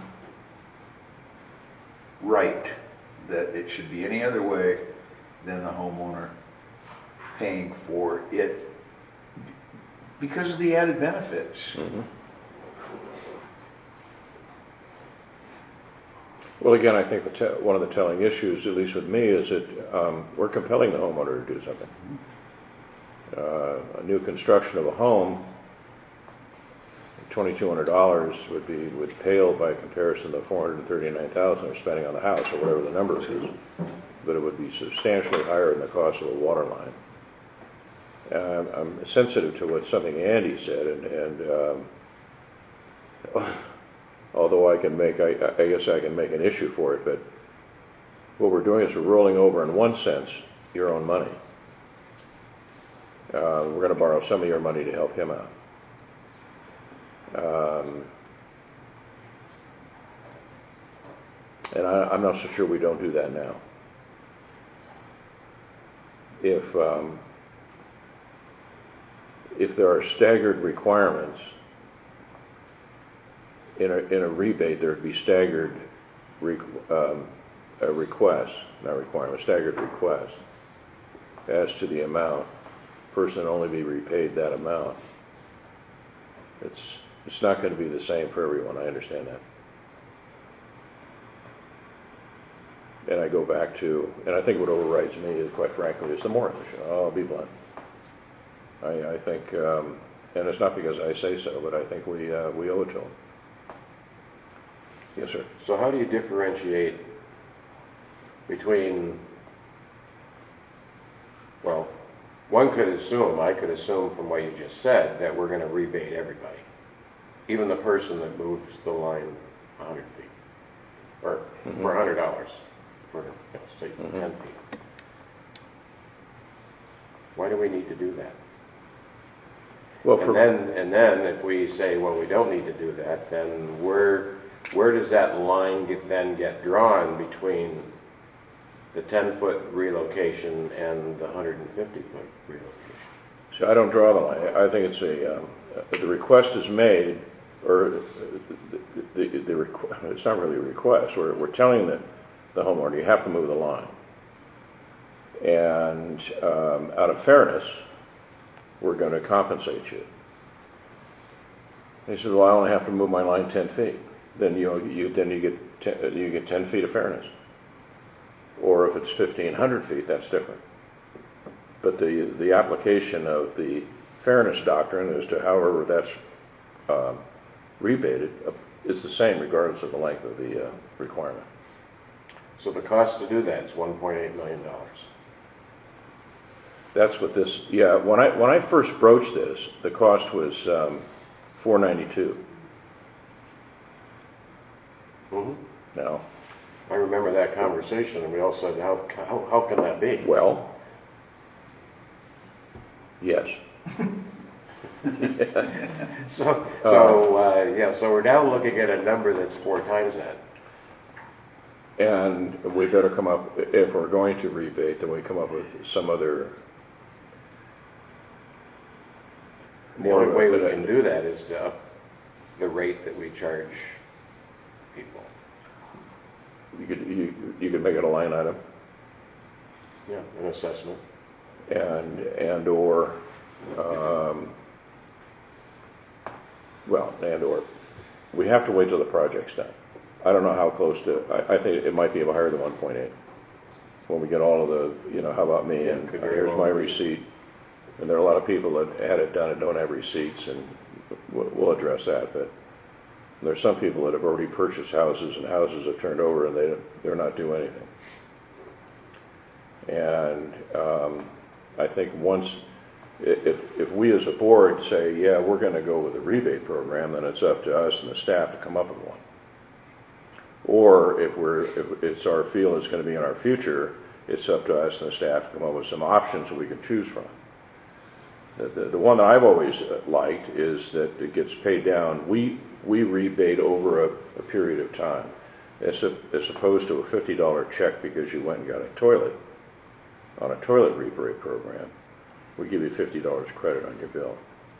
right that it should be any other way than the homeowner paying for it because of the added benefits. Mm-hmm. Well, again, I think one of the telling issues, at least with me, is that we're compelling the homeowner to do something. A new construction of a home, $2,200 would pale by comparison to the $439,000 they're spending on the house, or whatever the number is. But it would be substantially higher than the cost of a water line. I'm sensitive to something Andy said, and although I guess I can make an issue for it, but what we're doing is we're rolling over, in one sense, your own money. We're going to borrow some of your money to help him out. And I'm not so sure we don't do that now. If there are staggered requirements in a rebate, there would be staggered staggered requests as to the amount. Person only be repaid that amount. It's not going to be the same for everyone. I understand that. And I go back to, and I think what overrides me, is, quite frankly, is the moral issue. I'll be blunt. I think, and it's not because I say so, but I think we owe it to them. Yes, sir. So how do you differentiate between, well, I could assume from what you just said that we're going to rebate everybody, even the person that moves the line 100 feet, or for $100 for, say, 10 feet. Why do we need to do that? Well, and then if we say, well, we don't need to do that, then where does that line get drawn between the 10-foot relocation and the 150-foot relocation? So I don't draw the line. I think it's the request is made, or it's not really a request. We're telling the homeowner, you have to move the line. And out of fairness, we're going to compensate you. He said, well, I only have to move my line 10 feet. Then you get 10 feet of fairness. Or if it's 1,500 feet, that's different. But the application of the fairness doctrine as to however that's rebated is the same regardless of the length of the requirement. So the cost to do that is $1.8 million. That's what this. Yeah, when I first broached this, the cost was $492. Now, I remember that conversation, and we all said, "How can that be?" Well, yes. So we're now looking at a number that's 4 times that. And we better come up, if we're going to rebate, then we come up with some other. The only way we can do that is to up the rate that we charge people. You could make it a line item. Yeah, an assessment. And or we have to wait till the project's done. I don't know how close to. I think it might be higher than 1.8. when we get all of the, how about me, and here's my receipt. And there are a lot of people that had it done and don't have receipts, and we'll address that. But there's some people that have already purchased houses, and houses have turned over, and they're not doing anything. And I think if we as a board say, yeah, we're going to go with a rebate program, then it's up to us and the staff to come up with one. Or if it's our feel it's going to be in our future, it's up to us and the staff to come up with some options that we can choose from. The one that I've always liked is that it gets paid down. We rebate over a period of time, as opposed to a $50 check because you went and got a toilet. On a toilet rebate program, we give you $50 credit on your bill.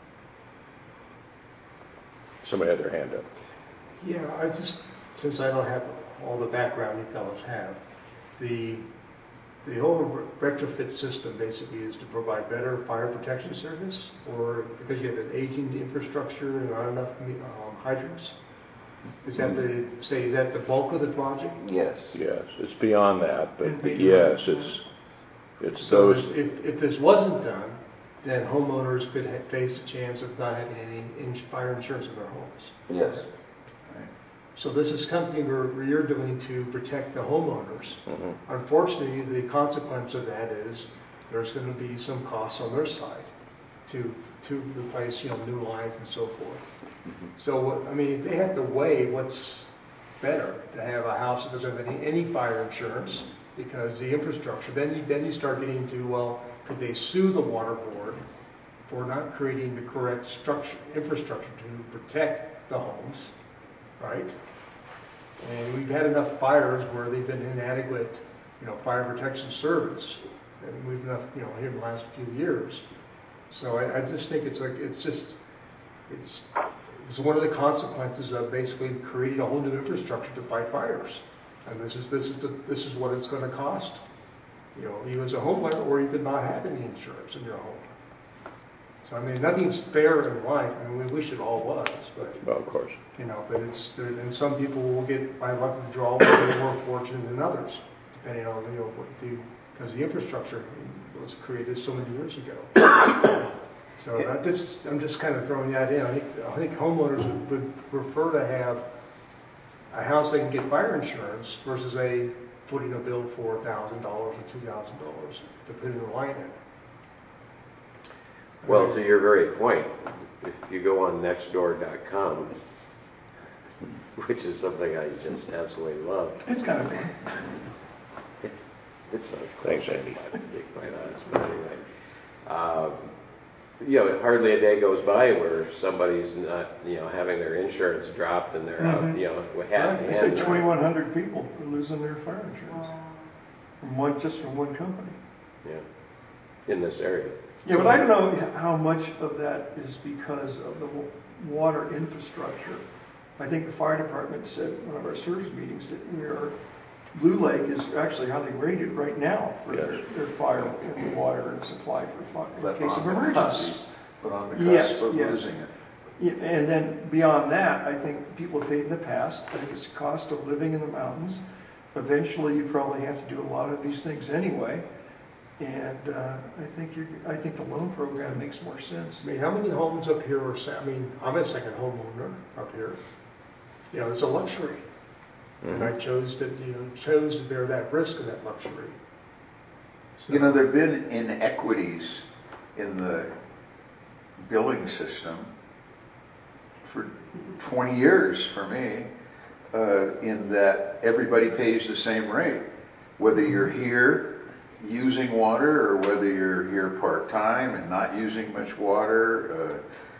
Somebody had their hand up. Yeah, since I don't have all the background you fellas have, the whole retrofit system basically is to provide better fire protection service, or because you have an aging infrastructure and not enough hydrants? Is that the bulk of the project? Yes. Yes, it's beyond that, but yes, it's So those. if this wasn't done, then homeowners could face the chance of not having any fire insurance in their homes. Yes. So this is something you're doing to protect the homeowners. Mm-hmm. Unfortunately, the consequence of that is there's going to be some costs on their side to replace, new lines and so forth. Mm-hmm. So, they have to weigh what's better, to have a house that doesn't have any fire insurance because the infrastructure. Then you start getting to, well, could they sue the water board for not creating the correct infrastructure to protect the homes, right? And we've had enough fires where they've been inadequate, fire protection service, and we've enough, here in the last few years. So I just think it's one of the consequences of basically creating a whole new infrastructure to fight fires, and this is what it's going to cost. You as a homeowner, or you could not have any insurance in your home. So nothing's fair in life. We wish it all was, but Well, of course. but and some people will get by luck of the draw more fortunate than others, depending on because the infrastructure was created so many years ago. So I'm just kind of throwing that in. I think homeowners would prefer to have a house they can get fire insurance versus footing a bill for $1,000 or $2,000 to put in a line in. Well, to your very point, if you go on nextdoor.com, which is something I just absolutely love. It's kind of fun. Thanks, Andy. To be quite honest, but anyway. Hardly a day goes by where somebody's not, having their insurance dropped and they're out, with hat in They hand. say 2,100 people are losing their fire insurance from one company. Yeah, in this area. Yeah, but I don't know how much of that is because of the water infrastructure. I think the fire department said at one of our service meetings that Blue Lake is actually how they rate it right now for their fire and water and supply for fire in case of emergencies. But on the cusp of Yes. losing it. Yeah, and then beyond that, I think people have paid in the past. I think it's the cost of living in the mountains. Eventually, you probably have to do a lot of these things anyway. And I think the loan program makes more sense. How many homes up here are? I'm a second homeowner up here. It's a luxury, and I chose to bear that risk of that luxury. So, There have been inequities in the billing system for 20 years for me, in that everybody pays the same rate, whether you're here using water or whether you're here part-time and not using much water.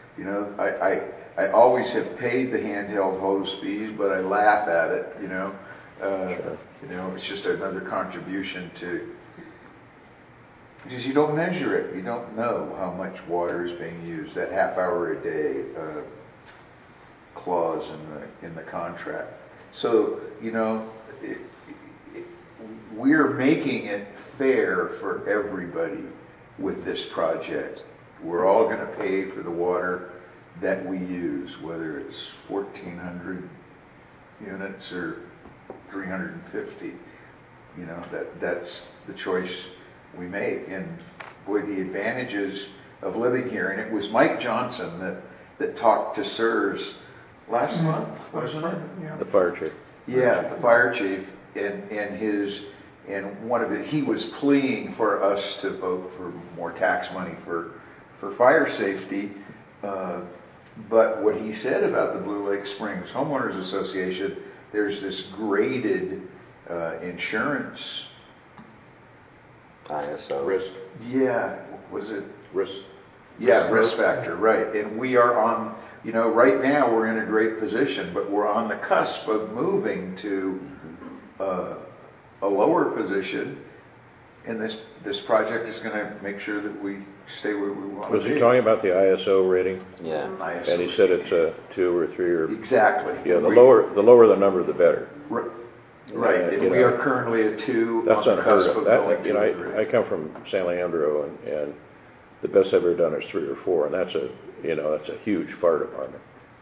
I always have paid the handheld hose fees, but I laugh at it, it's just another contribution because you don't measure it. You don't know how much water is being used. That half hour a day clause in the contract. So, we're making it fair for everybody with this project. We're all going to pay for the water that we use, whether it's 1,400 units or 350. you know, that's the choice we make. And boy, the advantages of living here, and it was Mike Johnson that talked to SERS last month, wasn't it? Yeah. The fire chief. Yeah, the fire chief, and one of it, he was pleading for us to vote for more tax money for fire safety. But what he said about the Blue Lake Springs Homeowners Association, there's this graded insurance. ISO. Risk. Yeah, was it? Risk. Yeah, risk factor, right. And we are on, you know, right now we're in a great position, but we're on the cusp of moving to a lower position. And this project is going to make sure that we stay where we want to Was be. he talking about the ISO rating? Yeah. ISO And he said it's a 2 or 3 or... Exactly. Yeah, the lower the number, the better. Right, and you we know, are currently at 2 That's on the unheard cusp of. of going You to know, a 3. I come from San Leandro, and the best I've ever done is 3 or 4, and that's a huge fire department.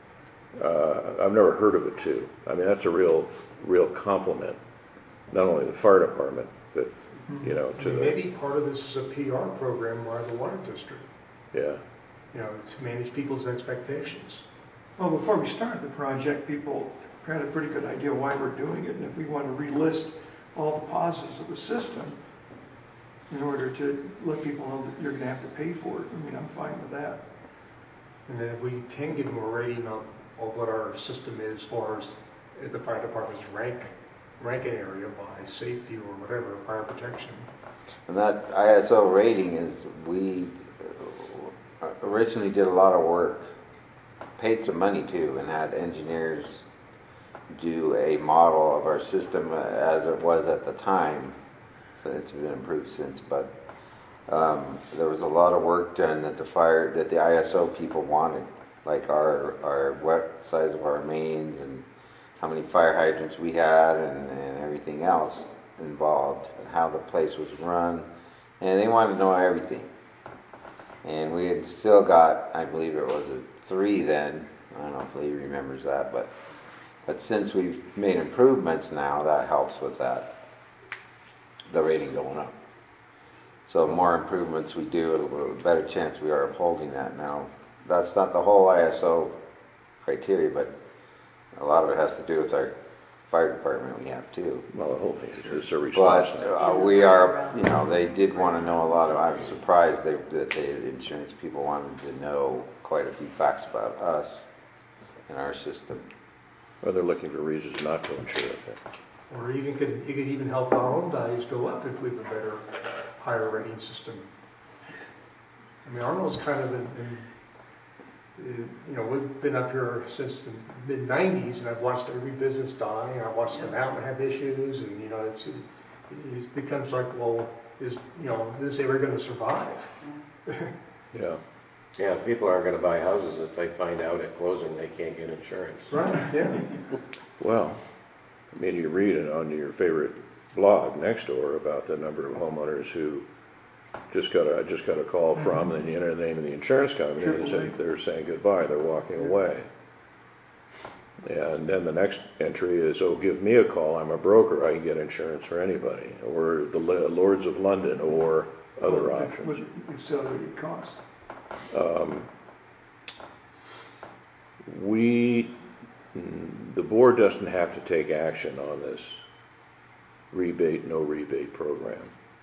I've never heard of a 2. I mean, that's a real compliment, not only the fire department, but you know, to the, Maybe part of this is a PR program by the water district, yeah. you know, to manage people's expectations. Well, before we started the project, people had a pretty good idea why we're doing it, and if we want to relist all the positives of the system in order to let people know that you're going to have to pay for it, I mean, I'm fine with that. And then if we can give them a rating of what our system is as far as the fire department's rank an area by safety or whatever, fire protection. And that ISO rating is, we originally did a lot of work, paid some money too, and had engineers do a model of our system as it was at the time. So it's been improved since, but there was a lot of work done that the ISO people wanted, like our what size of our mains and how many fire hydrants we had and everything else involved, and how the place was run, and they wanted to know everything. And we had still got, I believe it was a 3 then, I don't know if Lee remembers that, but since we've made improvements now, that helps with that, the rating going up. So the more improvements we do, the better chance we are of holding that. Now, that's not the whole ISO criteria, but a lot of it has to do with our fire department we have too. Well, the whole thing is a response. But we are, you know, they did want to know a lot of, I was surprised that the insurance people wanted to know quite a few facts about us and our system. Well, they're looking for reasons not to insure it. Or even it could even help our own values go up if we have a better, higher rating system. I mean, Arnold's kind of you know, we've been up here since the mid-90s, and I've watched every business die, and I've watched them out and have issues, and, you know, it becomes like, well, is they were going to survive? Yeah. Yeah, people aren't going to buy houses if they find out at closing they can't get insurance. Right, yeah. Well, I mean, you read it on your favorite blog next door about the number of homeowners who just got a call from, and you enter the name of the insurance company, and they're saying goodbye, they're walking away. And then the next entry is, oh, give me a call, I'm a broker, I can get insurance for anybody, or the Lords of London, or other options. With accelerated cost. The board doesn't have to take action on this rebate, no rebate program.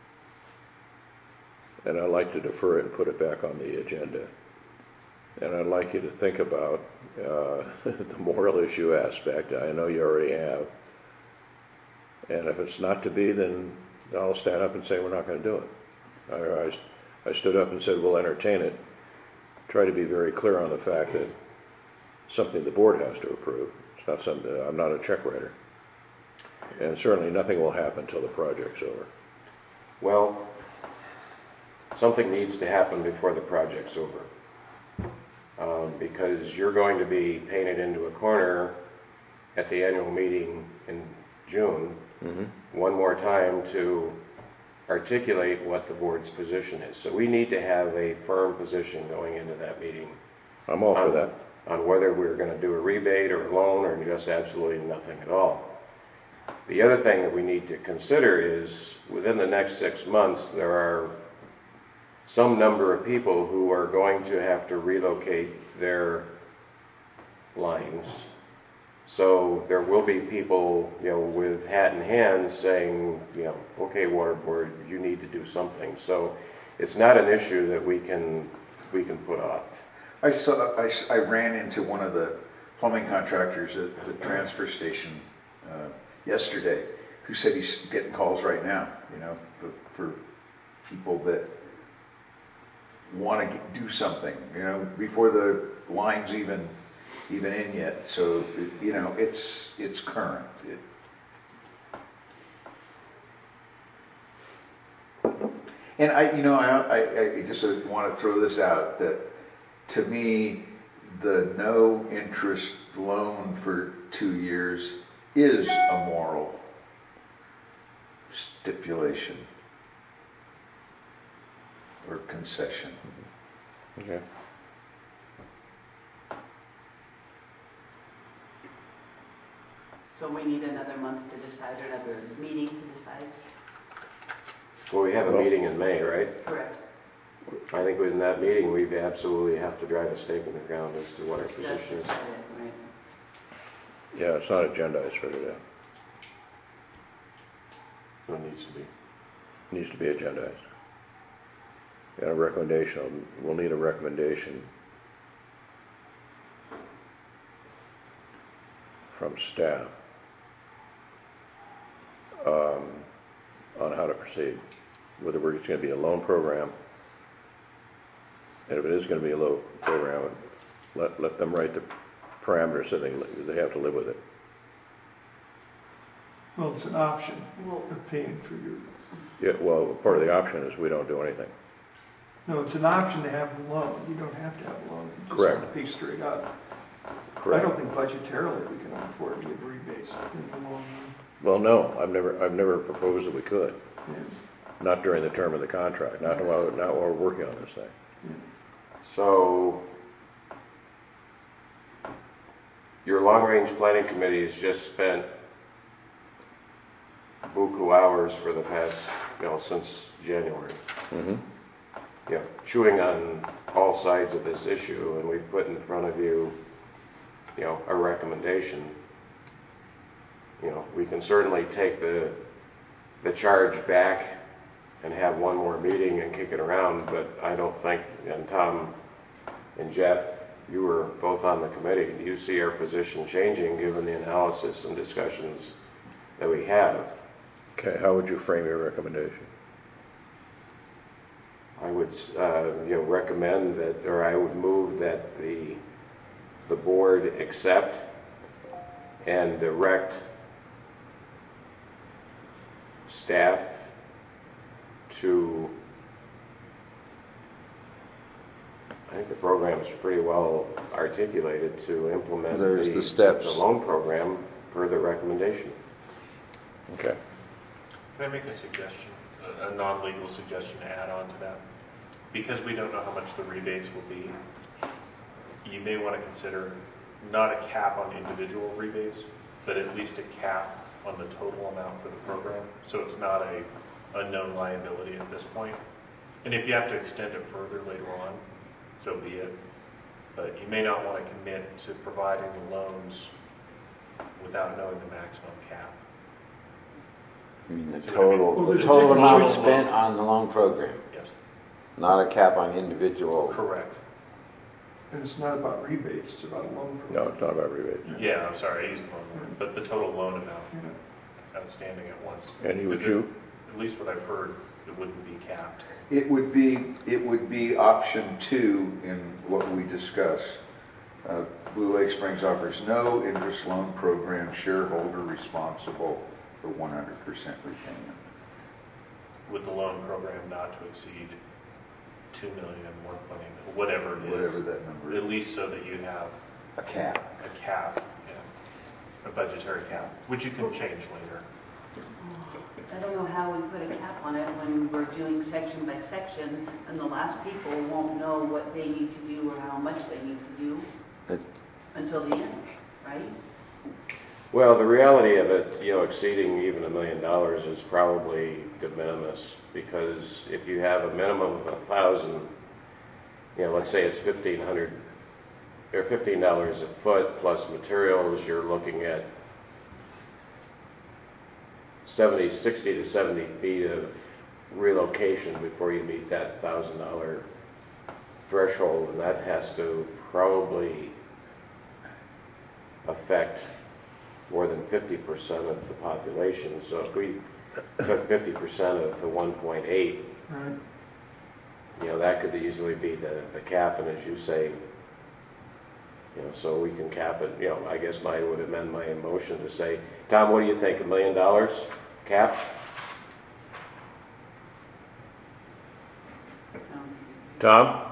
And I'd like to defer it and put it back on the agenda. And I'd like you to think about the moral issue aspect. I know you already have. And if it's not to be, then I'll stand up and say we're not going to do it. I stood up and said we'll entertain it. Try to be very clear on the fact that something the board has to approve. It's not something, I'm not a check writer. And certainly nothing will happen until the project's over. Well, something needs to happen before the project's over. Because you're going to be painted into a corner at the annual meeting in June, one more time to articulate what the board's position is. So we need to have a firm position going into that meeting. I'm all for that. On whether we're going to do a rebate or a loan or just absolutely nothing at all. The other thing that we need to consider is within the next 6 months, there are some number of people who are going to have to relocate their lines. So there will be people, with hat in hand saying, okay, water board, you need to do something. So it's not an issue that we can put off. I ran into one of the plumbing contractors at the transfer station yesterday, who said he's getting calls right now, for people that want to do something, before the line's even in yet. So, it's current. And I just want to throw this out, that to me, the no interest loan for 2 years is a moral stipulation or concession. Okay. So we need another month to decide, or another meeting to decide? Well, we have a meeting in May, right? Correct. I think within that meeting, we absolutely have to drive a stake in the ground as to what our That's position is. decided, right? Yeah, it's not agendized for today. It needs to be. It needs to be agendized. And a recommendation, we'll need a recommendation from staff on how to proceed. Whether it's going to be a loan program, and if it is going to be a loan program, let them write the parameters so they have to live with it. Well, it's an option of paying for your, Yeah, well, part of the option is we don't do anything. no, it's an option to have a loan. You don't have to have a loan. You just Correct. have to pay straight up. Correct. I don't think budgetarily we can afford to give rebates in the long run. Well, no, I've never proposed that we could. Yeah. Not during the term of the contract, not while we're working on this thing. Yeah. So, your long-range planning committee has just spent buku hours for the past, since January, Mm-hmm. chewing on all sides of this issue, and we've put in front of you, a recommendation. We can certainly take the charge back and have one more meeting and kick it around, but I don't think, and Tom and Jeff, you were both on the committee, do you see our position changing given the analysis and discussions that we have? Okay, how would you frame your recommendation? I would, recommend that, or I would move that the board accept and direct staff to, I think the program is pretty well articulated, to implement There's the steps. the loan program per the recommendation. Okay. Can I make a suggestion, a non-legal suggestion to add on to that? Because we don't know how much the rebates will be, you may want to consider not a cap on individual rebates, but at least a cap on the total amount for the program, so it's not a unknown liability at this point. And if you have to extend it further later on, so be it. But you may not want to commit to providing the loans without knowing the maximum cap. I mean, the See what I mean? total, Well, the there's a total difference amount between- spent on the loan program, Yes, not a cap on individual. correct. And it's not about rebates, it's about a loan No, program. it's not about rebates. Yeah, I'm sorry, I used the wrong word, but the total loan amount Yeah. outstanding at once. And you would Because do? At least what I've heard, it wouldn't be capped. It would be option 2 in what we discussed. Blue Lake Springs offers no interest loan program, shareholder responsible for 100% repayment. With the loan program not to exceed 2 million, 1 million, whatever it is. Whatever that number At is. least so that you have A cap. a cap, a budgetary cap, which you can change later. I don't know how we put a cap on it when we're doing section by section, and the last people won't know what they need to do or how much they need to do It- until the end, right? Well, the reality of it, exceeding even $1 million is probably de minimis, because if you have a minimum of 1,000, let's say it's 1,500 or $15 a foot plus materials, you're looking at 60 to 70 feet of relocation before you meet that $1,000 threshold, and that has to probably affect more than 50% of the population. So if we took 50% of the 1.8, Right. that could easily be the cap, and as you say, so we can cap it. I guess I would amend my motion to say, Tom, what do you think, $1 million cap? Tom?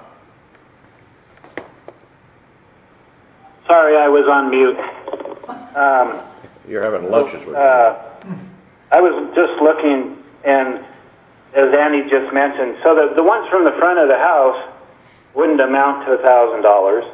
Sorry, I was on mute. You're having lunches with I was just looking, and as Andy just mentioned, so the ones from the front of the house wouldn't amount to $1,000.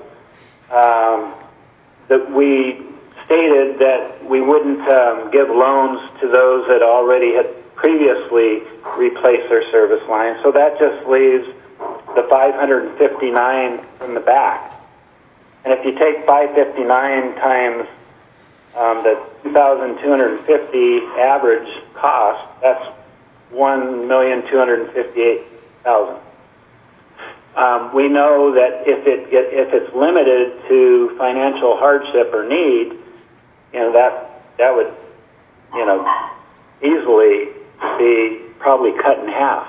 That we stated that we wouldn't give loans to those that already had previously replaced their service line. So that just leaves the 559 from the back. And if you take 559 times the 2,250 average cost, that's $1,258,000. We know that if it's limited to financial hardship or need, that would, easily be probably cut in half.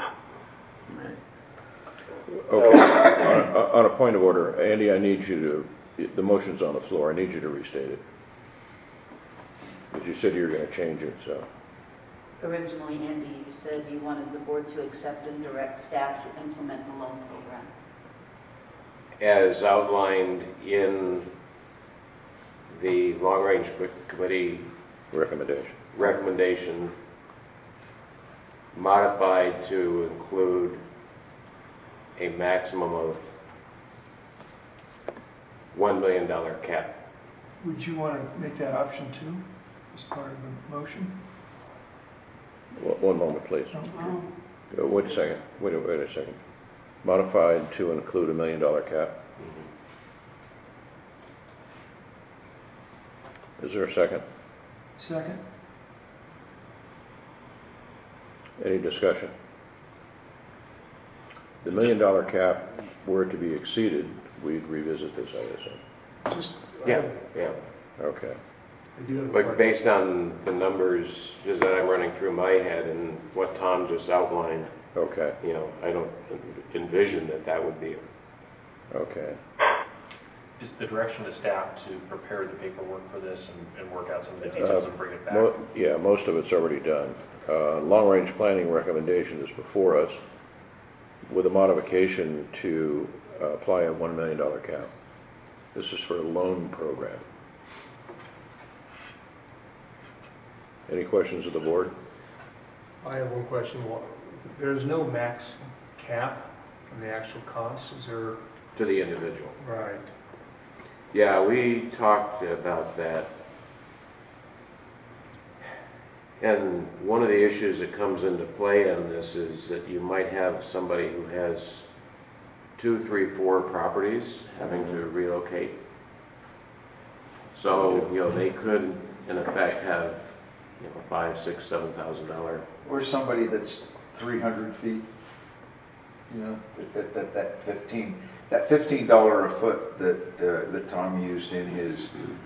Okay. On a point of order, Andy, I need you to, the motion's on the floor, I need you to restate it. Because you said you were going to change it, so. Originally, Andy said you wanted the board to accept and direct staff to implement the loan program. As outlined in the Long Range Committee recommendation, modified to include a maximum of $1 million cap. Would you want to make that option 2 as part of the motion? One moment, please. Wait a second. Wait a second. Modified to include $1 million cap. Is there a second? Second. Any discussion? The $1 million cap, were it to be exceeded, we'd revisit this, I assume. Yeah. Okay. But based on the numbers that I'm running through my head and what Tom just outlined, okay. I don't envision that would be. Okay. Is the direction of staff to prepare the paperwork for this and work out some of the details and bring it back? Yeah, most of it's already done. Long-range planning recommendation is before us with a modification to apply a $1 million cap. This is for a loan program. Any questions of the board? I have one question. There's no max cap on the actual cost, is there? To the individual. Right. Yeah, we talked about that. And one of the issues that comes into play on this is that you might have somebody who has 2, 3, 4 properties having to relocate. So, they could, in effect, have $5,000, $6,000, $7,000. Or somebody that's 300 feet, that $15 a foot that Tom used in his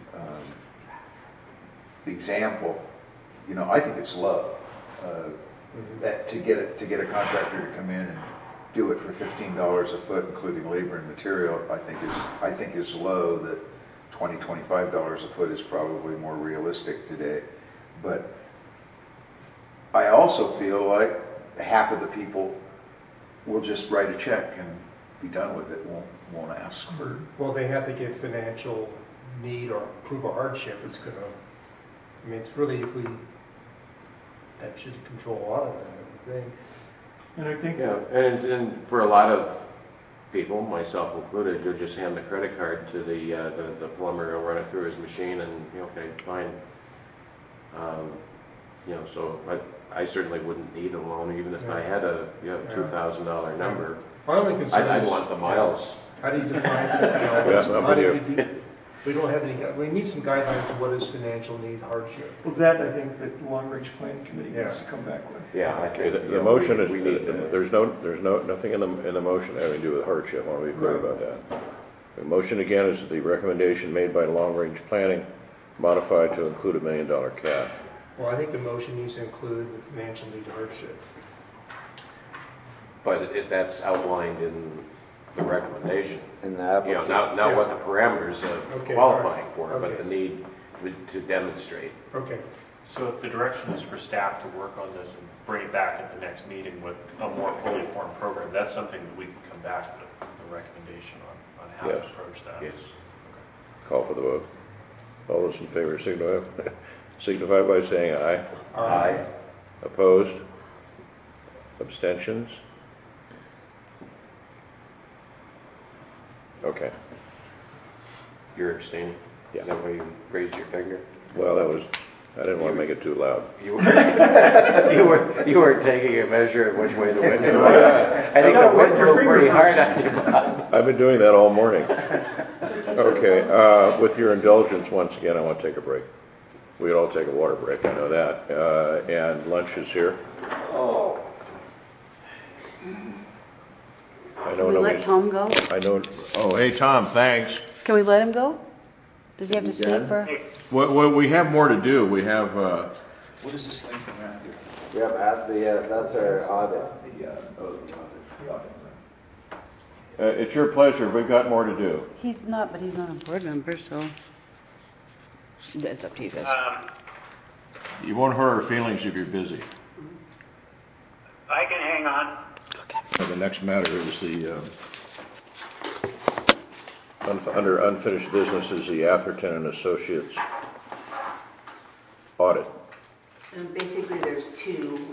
example, I think it's low. That to get a contractor to come in and do it for $15 a foot, including labor and material, I think is low. That $20, $25 a foot is probably more realistic today. But I also feel like half of the people will just write a check and be done with it, won't ask for. Well, they have to get financial need or prove a hardship. It's it's really, that should control a lot of that, I think. And I think and for a lot of people, myself included, you'll just hand the credit card to the plumber, he'll run it through his machine, and okay, fine. You know, so I certainly wouldn't need a loan, even if I had a $2,000 number. My only concern I'd is, want the miles. how do you define, Yeah, I'm how do with you we don't have any, we need some guidelines of what is financial need, hardship. Well, that I think that the long-range planning committee has to come back with. Yeah, I think The motion is, we need that. there's nothing in the motion having to do with hardship. I want to be clear about that. The motion again is the recommendation made by long-range planning modified to include $1 million cap. Well, I think the motion needs to include the financial need to hardship. But that's outlined in the recommendation. In the You know, application. not what the parameters of Okay, qualifying all for, right, but okay. the need to demonstrate. Okay. So if the direction is for staff to work on this and bring it back at the next meeting with a more fully formed program, that's something that we can come back with a recommendation on how Yes. to approach that. Yes. Call for the vote. All those in favor signify by saying aye. Aye. Opposed? Abstentions? Okay. You're abstaining? Yeah. Is that why you raised your finger? Well, I didn't want to make it too loud. You were taking a measure of which way the wind's blowing. I think the wind blew pretty hard on you, Bob. I've been doing that all morning. Okay, with your indulgence, once again, I want to take a break. We'd all take a water break, I know that. And lunch is here. I know Can we let nobody's- Tom go? I know, oh, hey, Tom, thanks. Can we let him go? Does he have to stay for? Well, we have more to do. We have, What is this thing from Matthew? Yep, that's our audit. it's your pleasure. We've got more to do. He's not, but he's not a board member, so it's up to you guys. You won't hurt our feelings if you're busy. I can hang on. The next matter is the, under unfinished business is the Atherton and Associates audit. And basically, there's two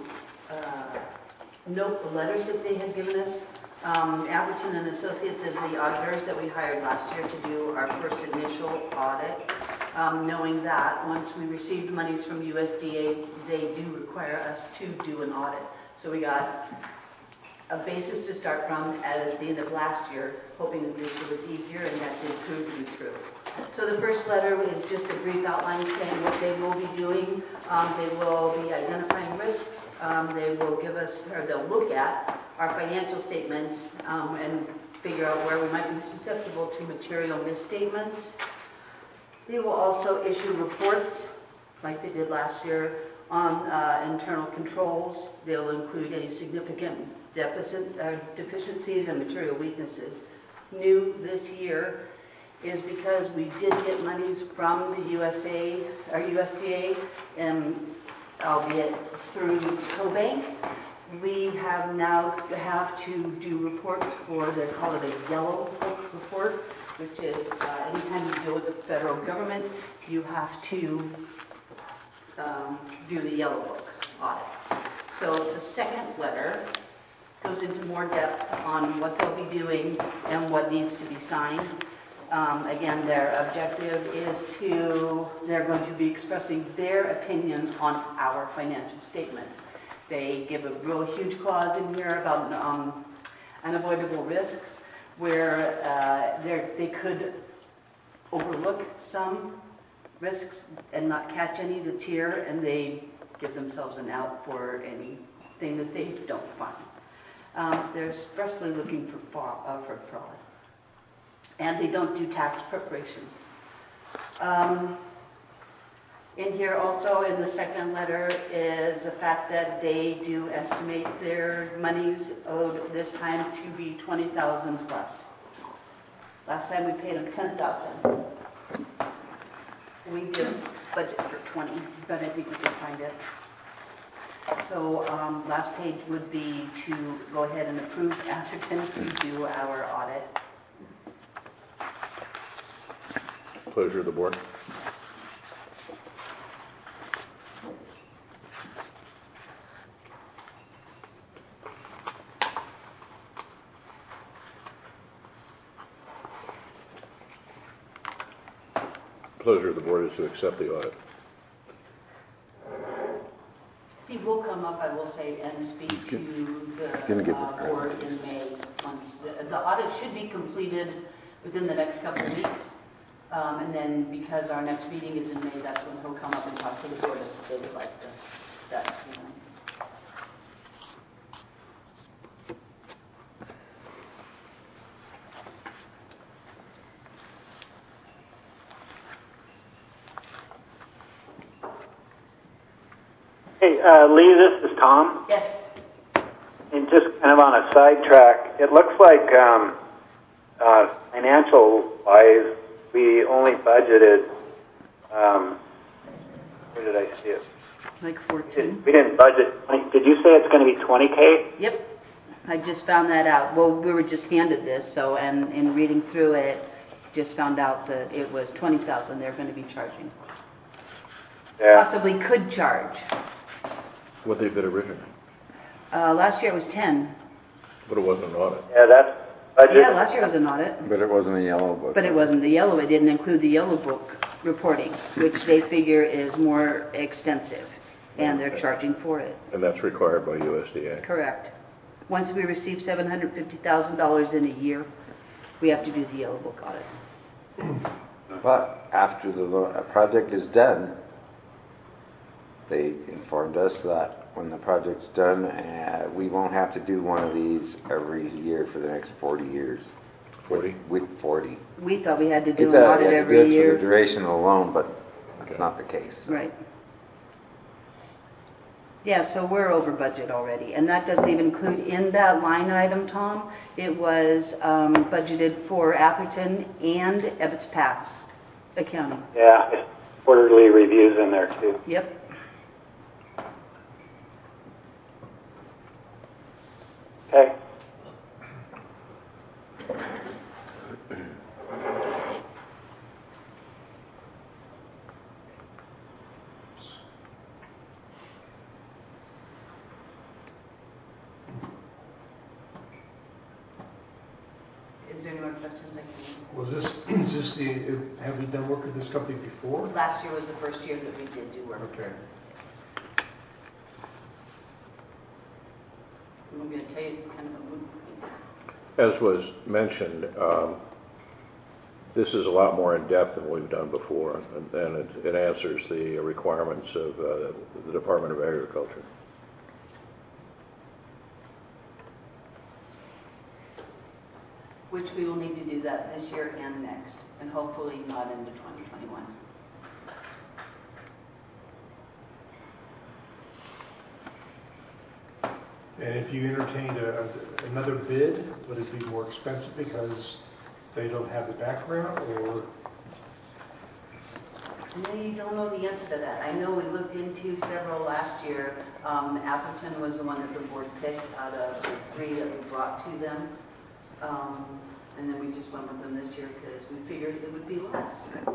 letters that they had given us. Atherton and Associates is the auditors that we hired last year to do our first initial audit. Knowing that once we received monies from USDA, they do require us to do an audit. So we got a basis to start from at the end of last year, hoping that this year was easier, and that did prove to be true. So the first letter is just a brief outline saying what they will be doing. They will be identifying risks. They will give us, or they'll look at our financial statements and figure out where we might be susceptible to material misstatements. They will also issue reports, like they did last year, on internal controls. They'll include any significant deficiencies and material weaknesses. New this year is because we did get monies from the USDA, albeit through CoBank. We now have to do reports for, they call it a yellow book report, which is anytime you deal with the federal government, you have to do the yellow book audit. So the second letter goes into more depth on what they'll be doing and what needs to be signed. Again, their objective is they're going to be expressing their opinion on our financial statements. They give a real huge clause in here about unavoidable risks, where they could overlook some risks and not catch any that's here, and they give themselves an out for anything that they don't find. They're expressly looking for fraud. And they don't do tax preparation. In here also in the second letter is the fact that they do estimate their monies owed this time to be $20,000 plus. Last time we paid them $10,000. We did budget for 20, but I think we can find it. So last page would be to go ahead and approve Atherton to do our audit. Pleasure of the board. Pleasure of the board is to accept the audit. He will come up, I will say, and speak He's to gonna the give the board in May. Once the audit should be completed within the next couple of weeks. And then because our next meeting is in May, that's when he'll come up and talk to the board if they would like that. Hey, Lee, this is Tom. Yes. And just kind of on a sidetrack, it looks like financial-wise, we only budgeted, where did I see it? Like 14. We didn't budget, did you say it's going to be 20K? Yep. I just found that out. Well, we were just handed this, so, and in reading through it, just found out that it was 20,000 they're going to be charging. Yeah. Possibly could charge. What they bid originally, Last year it was 10. but it wasn't an audit. Yeah, that's budget. Yeah, last year was an audit. But it wasn't a yellow book. But it wasn't the yellow. It didn't include the yellow book reporting, which they figure is more extensive, and they're charging for it. And that's required by USDA. Correct. Once we receive $750,000 in a year, we have to do the yellow book audit. But after the project is done, they informed us that when the project's done, we won't have to do one of these every year for the next 40 years. 40? With 40. We thought we had to We do an thought audit we had to do every it for the year. duration of the loan, but that's Okay. not the case. Right. Yeah, so we're over budget already, and that doesn't even include in that line item, Tom. It was budgeted for Atherton and Ebbets Pass accounting. Yeah, quarterly reviews in there too. Yep. Okay. Is there any more questions I can Was this, have we done work with this company before? answer? Last year was the first year that we did do work. Okay. I'm going to tell you it's kind of a moot point. As was mentioned, this is a lot more in-depth than we've done before, and it answers the requirements of the Department of Agriculture. Which we will need to do that this year and next, and hopefully not into 2021. And if you entertained another bid, would it be more expensive because they don't have the background, or? I know you don't know the answer to that. I know we looked into several last year. Atherton was the one that the board picked out of the 3 that we brought to them. And then we just went with them this year because we figured it would be less.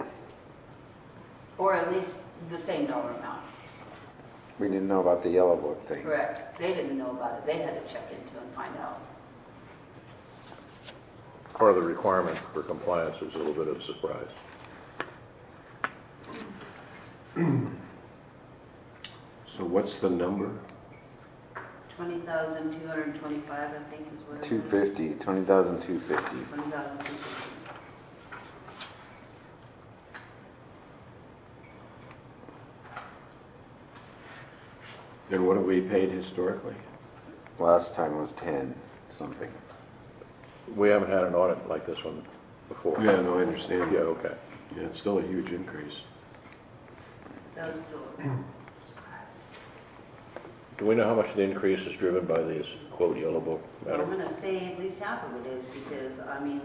Or at least the same dollar amount. We didn't know about the yellow book thing. Correct. They didn't know about it. They had to check into it and find out. Part of the requirement for compliance is a little bit of a surprise. So what's the number? 20,225, I think is what it is. 250, 20,250. 20,250. And what have we paid historically? Last time was 10 something. We haven't had an audit like this one before. Yeah, no, I understand. Yeah, okay. Yeah, it's still a huge increase. That was still a surprise. Do we know how much the increase is driven by this quote yellow book Well, matter? I'm going to say at least half of it is because, I mean,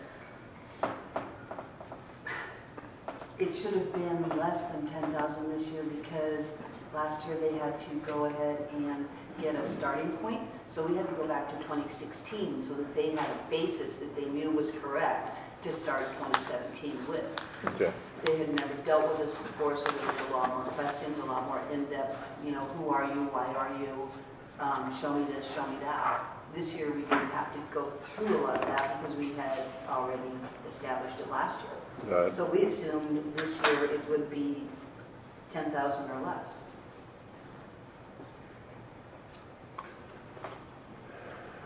it should have been less than 10,000 this year because last year they had to go ahead and get a starting point. So we had to go back to 2016 so that they had a basis that they knew was correct to start 2017 with. Okay. They had never dealt with this before, so there was a lot more questions, a lot more in-depth, you know, who are you, why are you, show me this, show me that. This year we didn't have to go through a lot of that because we had already established it last year. So we assumed this year it would be 10,000 or less.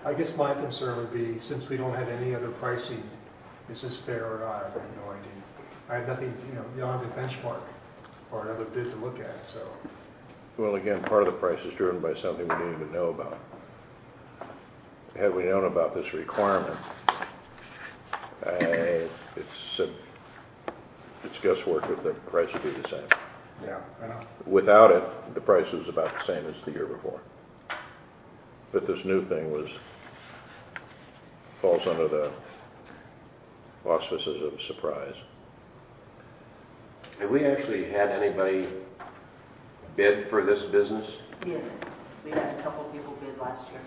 I guess my concern would be, since we don't have any other pricing, is this fair or not? I have no idea. I have nothing, you don't have a benchmark or another bid to look at, so. Well, again, part of the price is driven by something we didn't even know about. Had we known about this requirement, it's guesswork if the price would be the same. Yeah, I know. Without it, the price was about the same as the year before. But this new thing falls under the auspices of surprise. Have we actually had anybody bid for this business? Yes, we had a couple people bid last year.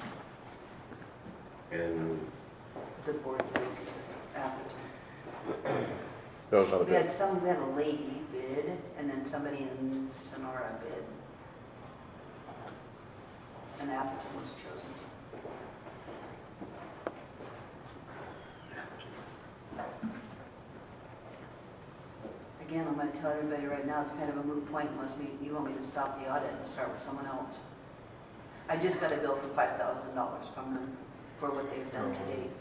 And The board did after. That was not a We had bid. we had a lady bid, and then somebody in Sonora bid. And Atherton was chosen. Again, I'm going to tell everybody right now, it's kind of a moot point unless you want me to stop the audit and start with someone else. I just got a bill for $5,000 from them for what they've done to date.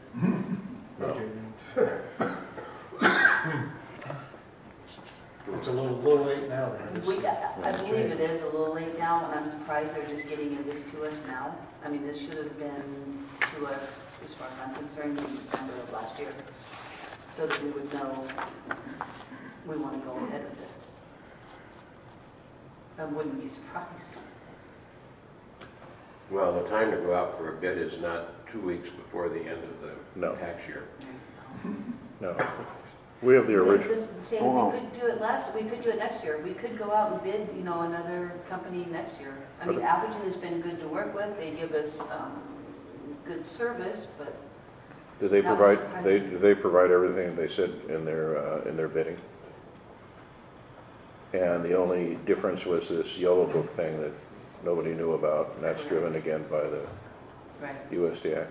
It's a little late now. Then. I believe it is a little late now, and I'm surprised they're just getting this to us now. I mean, this should have been to us, as far as I'm concerned, in December of last year, so that we would know we want to go ahead with it. I wouldn't be surprised. well, the time to go out for a bid is not 2 weeks before the end of the No. tax year. No. We have the original. We could do it we could do it next year. We could go out and bid, another company next year. I mean, Okay. Appleton has been good to work with. They give us good service, but Did they That was provide, surprising. did they provide everything they said in their bidding? And the only difference was this yellow book thing that nobody knew about, and that's driven again by the right. USDA.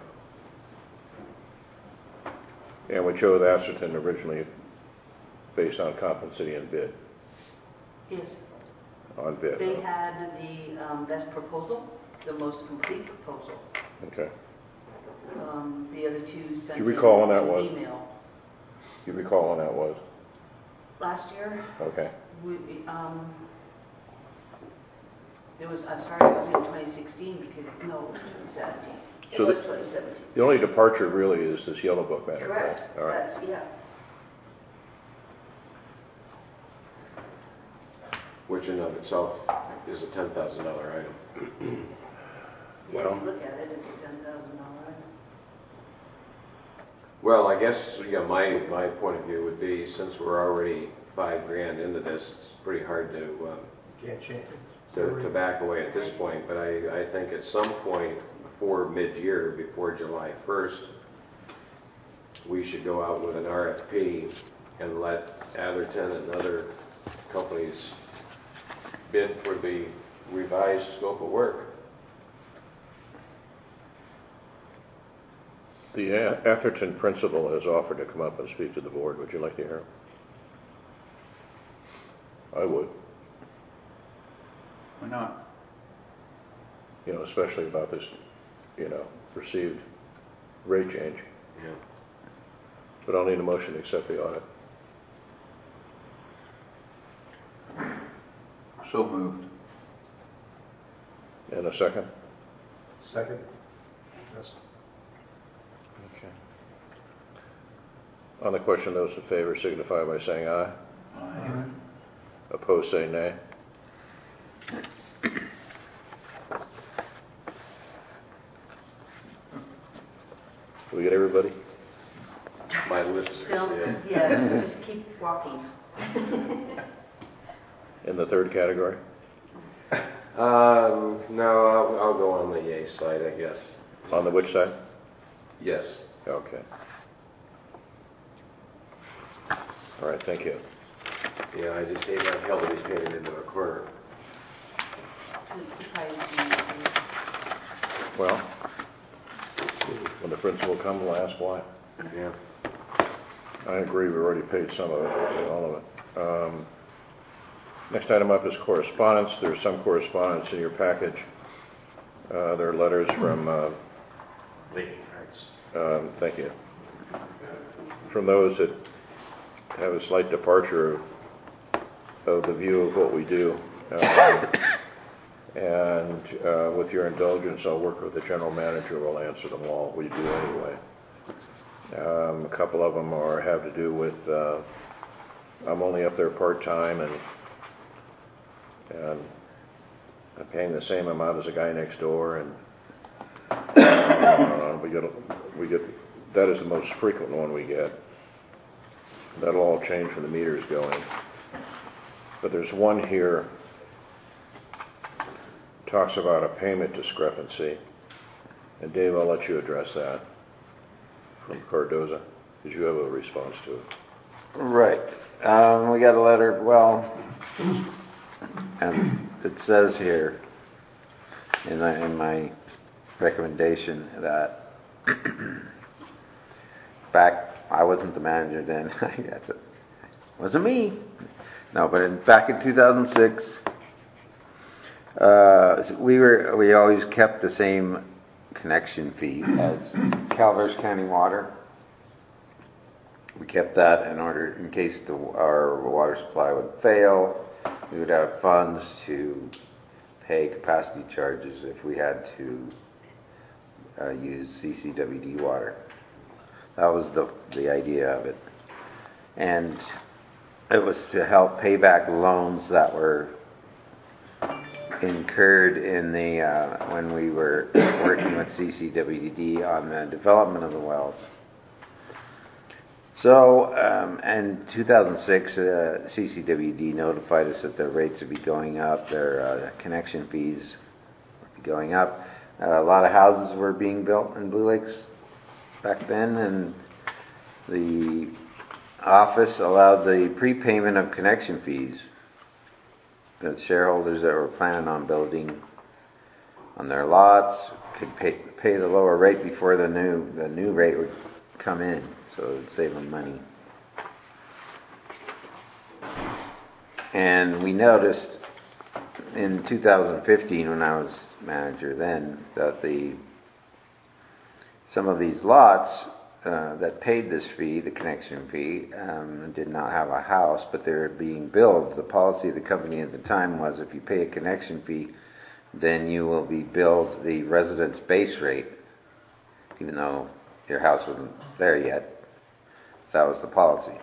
And we chose Atherton originally based on competency and bid, Yes. on bid. They had the best proposal, the most complete proposal. Okay. The other two sent Do you recall when that an was? email. You recall when that was? Last year, Okay. it was, I'm sorry, it was in 2016 because, no, 2017. It So was the- 2017. The only departure really is this yellow book matter. Correct. All right. That's, yeah. Which in of itself is a $10,000 item. Yeah, Well- if you look at it, it's $10,000. Well, I guess, my point of view would be, since we're already $5,000 into this, it's pretty hard to Can't change it. to back away at this point, but I think at some point before mid-year, before July 1st, we should go out with an RFP and let Atherton and other companies bid for the revised scope of work. The Atherton principal has offered to come up and speak to the board. Would you like to hear him? I would. Why not? Especially about this, perceived rate change. Yeah. But I'll need a motion to accept the audit. So moved. And a second? Second? Yes. Okay. On the question, those in favor signify by saying aye. Aye. Opposed, say nay. Did we get everybody? My listeners, Still, yeah. yeah, just keep walking. In the third category? No, I'll go on the yay side, I guess. On the which side? Yes. Okay. All right, thank you. Yeah, I just hate my hell he's getting into a corner. It surprised me. Well, when the principal comes, we'll ask why. Yeah. I agree, we already paid some of it, all of it. Next item up is correspondence. There's some correspondence in your package. There are letters from Leading Heights. Thank you. From those that have a slight departure of the view of what we do, and with your indulgence, I'll work with the general manager. We'll answer them all. We do anyway. A couple of them have to do with I'm only up there part-time, and I'm paying the same amount as the guy next door, and we get that is the most frequent one we get. That'll all change when the meter's going. But there's one here talks about a payment discrepancy, and Dave, I'll let you address that from Cardoza, because you have a response to it. Right. We got a letter, well, and it says here in my recommendation that back, I wasn't the manager then, it wasn't me. No, but back in 2006, we always kept the same connection fee as Calvert County Water. We kept that in case our water supply would fail. We would have funds to pay capacity charges if we had to use CCWD water. That was the idea of it. And it was to help pay back loans that were incurred in when we were working with CCWD on the development of the wells. So, in 2006, CCWD notified us that their rates would be going up, their connection fees would be going up. A lot of houses were being built in Blue Lakes back then, and the office allowed the prepayment of connection fees. The shareholders that were planning on building on their lots could pay the lower rate before the new rate would come in, so it would save them money. And we noticed in 2015, when I was manager then, that some of these lots that paid this fee, the connection fee, did not have a house, but they were being billed. The policy of the company at the time was if you pay a connection fee, then you will be billed the residence base rate, even though your house wasn't there yet. That was the policy.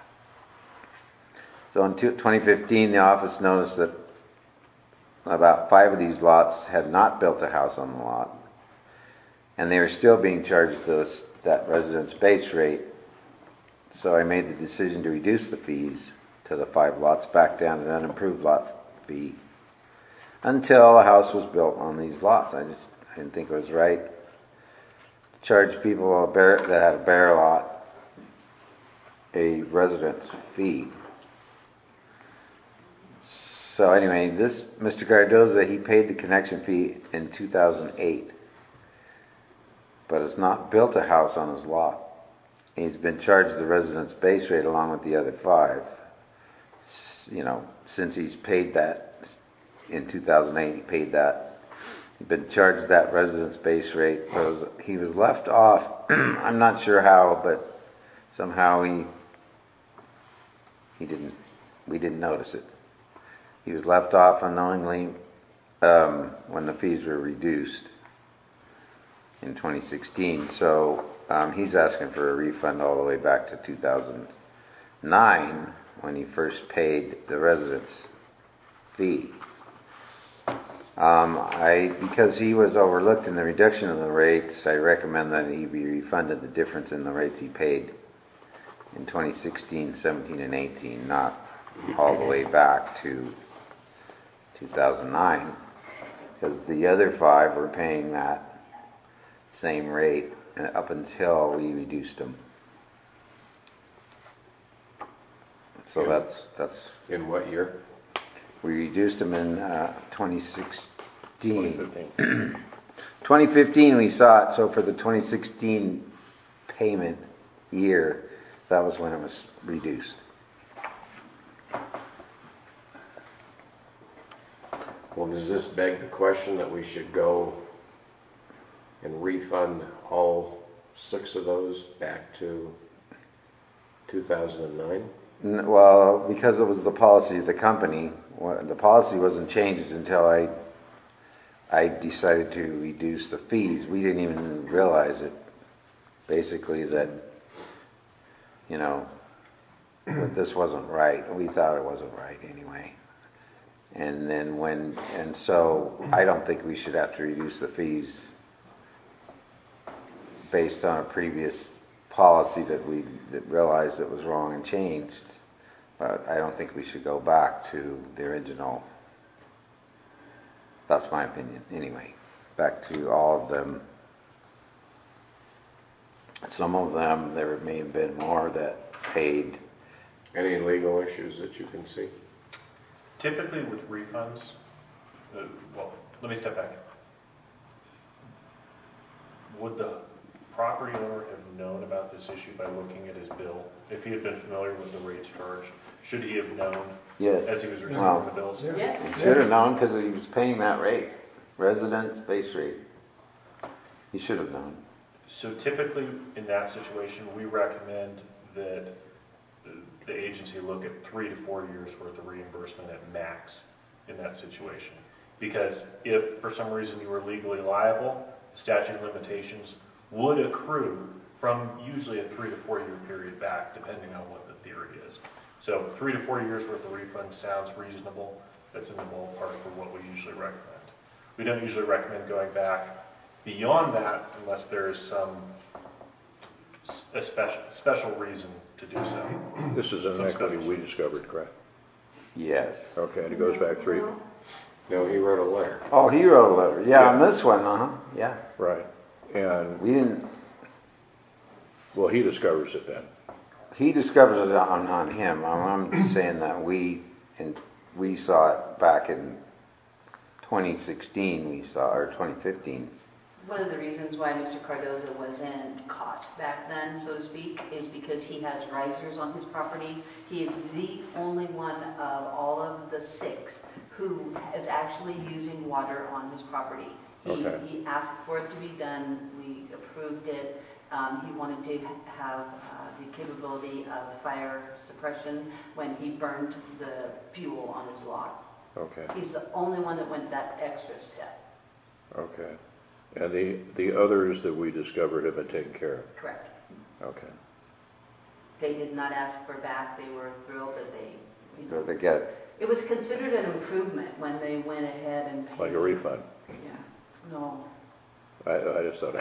So in 2015, the office noticed that about 5 of these lots had not built a house on the lot, and they were still being charged that residence base rate. So I made the decision to reduce the fees to the 5 lots back down to an unimproved lot fee until a house was built on these lots. I didn't think it was right to charge people that had a bare lot a residence fee. So anyway, this Mr. Cardoza, he paid the connection fee in 2008, but has not built a house on his lot. He's been charged the residence base rate along with the other 5. Since he's paid that in 2008, he paid that. He's been charged that residence base rate. He was left off. I'm not sure how, but somehow we didn't notice it. He was left off unknowingly when the fees were reduced in 2016. So he's asking for a refund all the way back to 2009 when he first paid the residence fee. Because he was overlooked in the reduction of the rates, I recommend that he be refunded the difference in the rates he paid in 2016, 17, and 18, not all the way back to 2009, because the other 5 were paying that same rate up until we reduced them. So that's In what year? we reduced them in 2016. 2015 we saw it. So for the 2016 payment year, that was when it was reduced. Well, does this beg the question that we should go and refund all 6 of those back to 2009? Well, because it was the policy of the company, the policy wasn't changed until I decided to reduce the fees. We didn't even realize it, basically, that, you know, that this wasn't right. We thought it wasn't right anyway. And then so I don't think we should have to reduce the fees based on a previous policy that we realized that was wrong and changed. But I don't think we should go back to the original. That's my opinion, anyway. Back to all of them. Some of them, there may have been more that paid. Any legal issues that you can see? Typically with refunds, well, let me step back. Would the property owner have known about this issue by looking at his bill? If he had been familiar with the rates charged, should he have known Yes. as he was receiving Well, the bills? Yes. He should have known because he was paying that rate, residence base rate. He should have known. So typically in that situation, we recommend that the agency look at 3 to 4 years worth of reimbursement at max in that situation. Because if for some reason you were legally liable, the statute of limitations would accrue from usually a 3 to 4 year period back, depending on what the theory is. So 3 to 4 years worth of refund sounds reasonable. That's in the ballpark for what we usually recommend. We don't usually recommend going back beyond that unless there is a special reason to do so. This is an equity we discovered, correct? Yes. Okay, and it goes back 3. No, he wrote a letter. Oh, he wrote a letter. Yeah, on this one, yeah. Right. And, We didn't, well, he discovers it then. he discovered it on him. I'm just saying that we saw it back in 2016, or 2015. One of the reasons why Mr. Cardoza wasn't caught back then, so to speak, is because he has risers on his property. He is the only one of all of the 6 who is actually using water on his property. Okay. He asked for it to be done. We approved it. He wanted to have the capability of fire suppression when he burned the fuel on his lot. Okay. He's the only one that went that extra step. Okay. And the others that we discovered have been taken care of? Correct. Okay. They did not ask for back. They were thrilled that So they get, it was considered an improvement when they went ahead and paid. Like a refund? Yeah. No. I just thought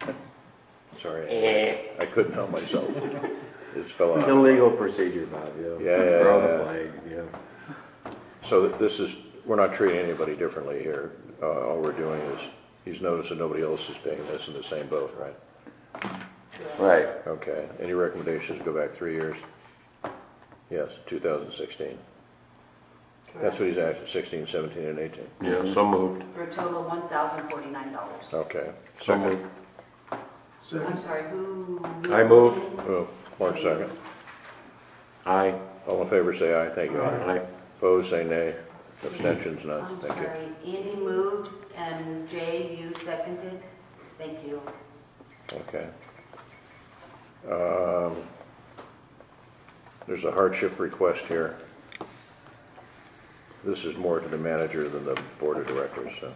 sorry. I couldn't help myself. It just fell out. Illegal procedure, Bob, Yeah. Throw the flag, So this is, we're not treating anybody differently here. All we're doing is, he's noticed that nobody else is paying this in the same boat, right? right. Okay. Any recommendations to go back 3 years? Yes, 2016. That's what he's asking, 16, 17, and 18. Yeah, so moved. For a total of $1,049. Okay. So moved. I'm sorry, who? I move. Oh, Mark second. Aye. All in favor say aye. Thank you. Aye. Opposed say nay. Abstentions none. I'm Thank you. sorry, Andy moved and Jay, you seconded. Thank you. Okay. There's a hardship request here. This is more to the manager than the board of directors, so.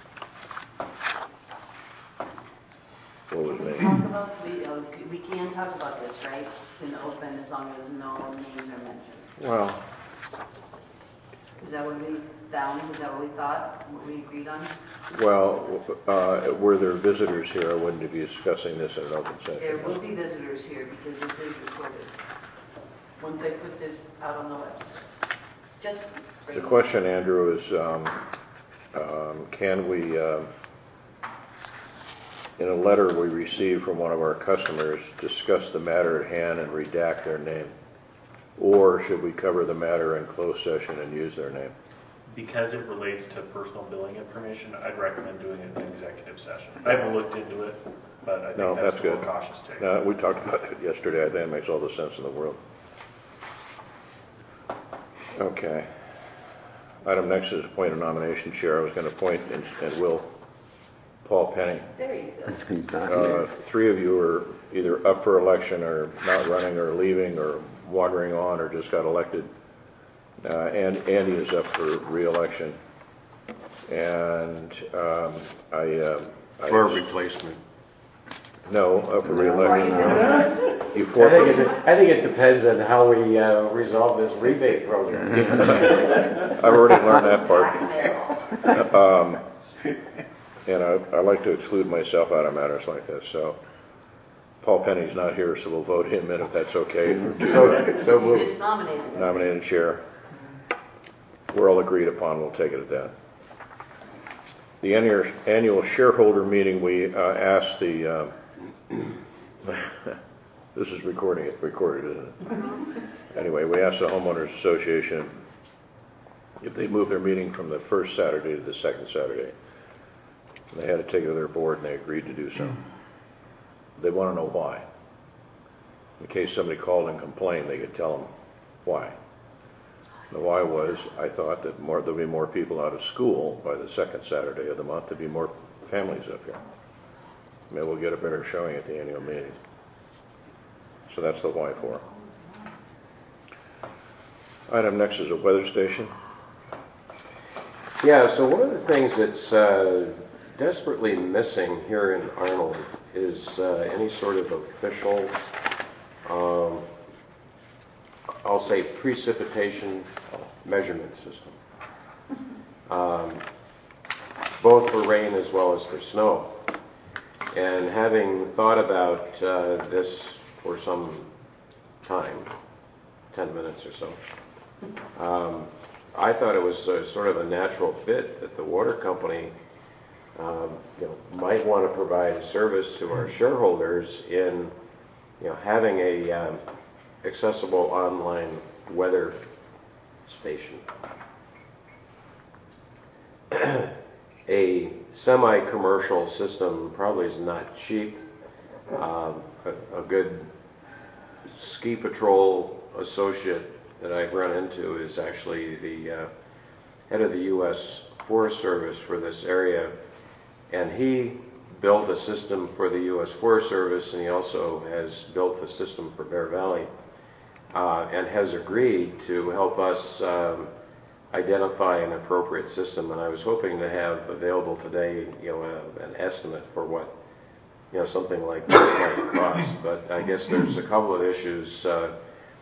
What was Can we me? talk about, we can talk about this, right? It's been open as long as no names are mentioned. Well, Is that what we found? Is that what we thought? What we agreed on? were there visitors here, I wouldn't be discussing this in an open There session. will be visitors here because this is recorded. Once I put this out on the website. Just bring The it. question, Andrew, is can we, in a letter we received from one of our customers, discuss the matter at hand and redact their name? Or should we cover the matter in closed session and use their name? Because it relates to personal billing information, I'd recommend doing it in an executive session. I haven't looked into it, but I No, think that's that's the more good. cautious take. No, we talked about it yesterday. I think it makes all the sense in the world. Okay. Item next is appoint a nomination chair. I was going to appoint and will Paul Penny. There you go. He's not here. 3 of you are either up for election or not running or leaving or wandering on or just got elected. And Andy is up for re-election. And For replacement. No, up for No, re-election. no. You I forfeit. think it depends on how we resolve this rebate program. I've already learned that part. And I like to exclude myself out of matters like this. So Paul Penny's not here, so we'll vote him in if that's okay. So You moved. just nominated. Nominated chair. We're all agreed upon. We'll take it at that. The annual shareholder meeting, we asked the. This is recorded, isn't it? Anyway, we asked the homeowners association if they move their meeting from the first Saturday to the second Saturday. And they had to take it to their board, and they agreed to do so. They want to know why. In case somebody called and complained, they could tell them why. The why was, I thought that there'll be more people out of school by the second Saturday of the month. There'll be more families up here. Maybe we'll get a better showing at the annual meeting. So that's the why for. Item next is a weather station. Yeah, so one of the things that's desperately missing here in Arnold is any sort of official, I'll say, precipitation measurement system, both for rain as well as for snow. And having thought about this for some time, 10 minutes or so, I thought it was sort of a natural fit that the water company might want to provide a service to our shareholders in having a accessible online weather station. A semi-commercial system probably is not cheap. A good ski patrol associate that I've run into is actually the head of the U.S. Forest Service for this area, and he built a system for the U.S. Forest Service, and he also has built the system for Bear Valley, and has agreed to help us identify an appropriate system. And I was hoping to have available today, an estimate for what something like this might cost. But I guess there's a couple of issues, that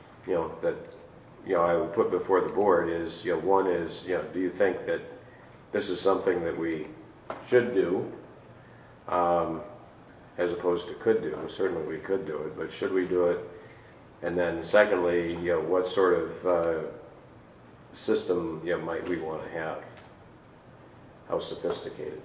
I would put before the board. Is one is do you think that this is something that we should do, as opposed to could do? Certainly we could do it, but should we do it? And then secondly, what sort of system might we want to have? How sophisticated?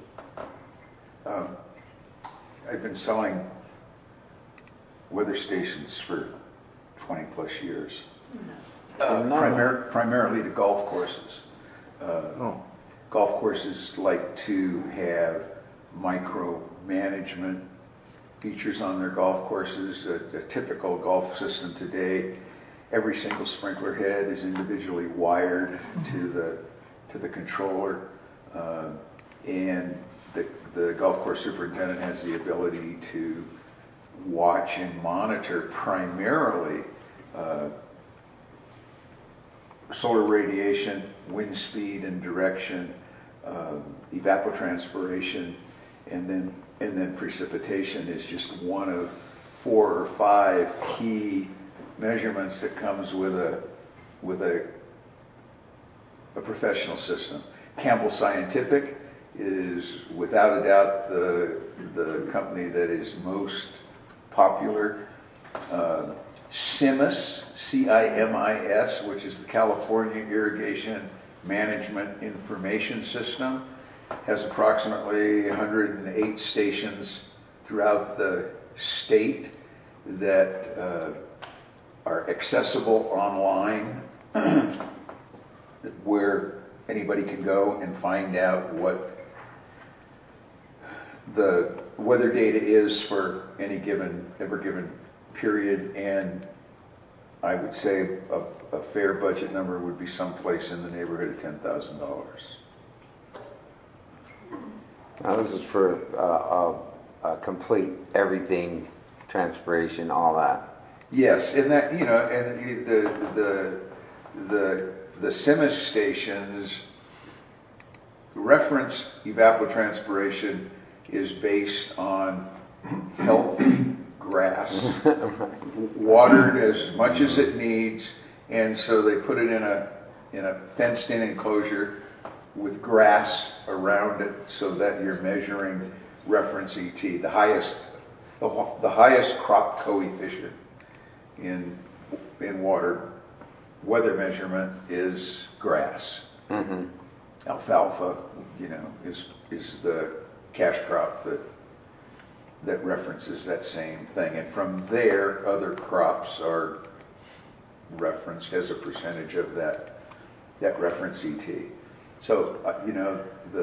I've been selling weather stations for 20 plus years, primarily to golf courses. Golf courses like to have micromanagement features on their golf courses. A typical golf system today, every single sprinkler head is individually wired to the controller, and the golf course superintendent has the ability to watch and monitor primarily solar radiation, wind speed and direction, evapotranspiration, and then precipitation is just one of 4 or 5 key measurements that comes with a professional system. Campbell Scientific is without a doubt the company that is most popular. CIMIS, CIMIS, which is the California Irrigation Management Information System, has approximately 108 stations throughout the state that are accessible online, where anybody can go and find out what the weather data is for any given period. And I would say a fair budget number would be someplace in the neighborhood of $10,000. Now, this is for complete everything, transpiration, all that. Yes, and that, you know, and the Simis stations reference evapotranspiration is based on healthy grass, watered as much as it needs, and so they put it in a fenced-in enclosure with grass around it, so that you're measuring reference ET, the highest crop coefficient in water weather measurement is grass. Mm-hmm. Alfalfa, you know, is the cash crop that references that same thing, and from there other crops are referenced as a percentage of that reference ET. So you know,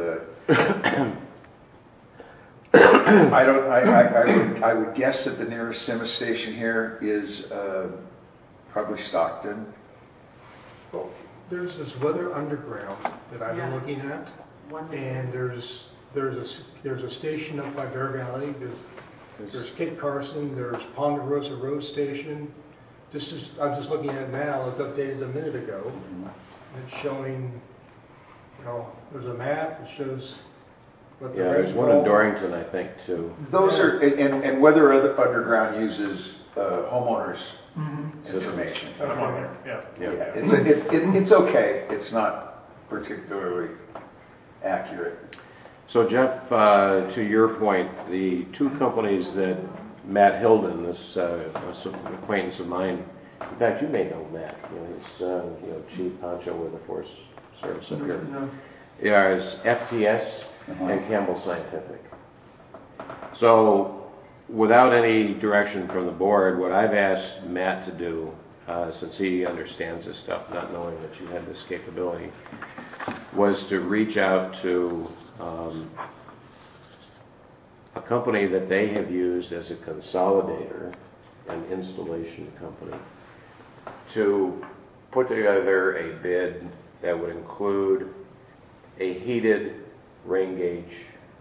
I would guess that the nearest Simis station here is probably Stockton. Well, there's this weather underground that I've been looking at, and there's a station up by Bear Valley. There's Kit Carson. There's Ponderosa Road Station. I'm just looking at it now. It's updated a minute ago. It's showing, you know, there's a map. It shows what the there's one in Dorrington, I think, too. Those are, and Weather Underground uses homeowners information. I'm on there, yeah. It's okay. It's not particularly accurate. So Jeff, to your point, the two companies that Matt Hilden, this acquaintance of mine, in fact, you may know Matt. You know, he's chief honcho with the Forest Service up here. Yeah, is FTS and Campbell Scientific. So, without any direction from the board, what I've asked Matt to do, since he understands this stuff, not knowing that you had this capability, was to reach out to a company that they have used as a consolidator, an installation company, to put together a bid that would include a heated rain gauge,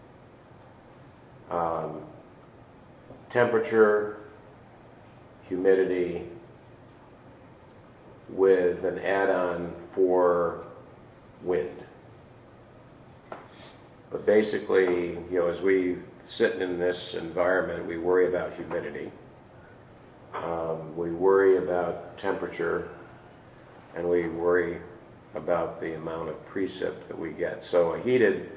temperature, humidity, with an add-on for wind. But basically, as we sit in this environment, we worry about humidity, we worry about temperature, and we worry about the amount of precip that we get. So a heated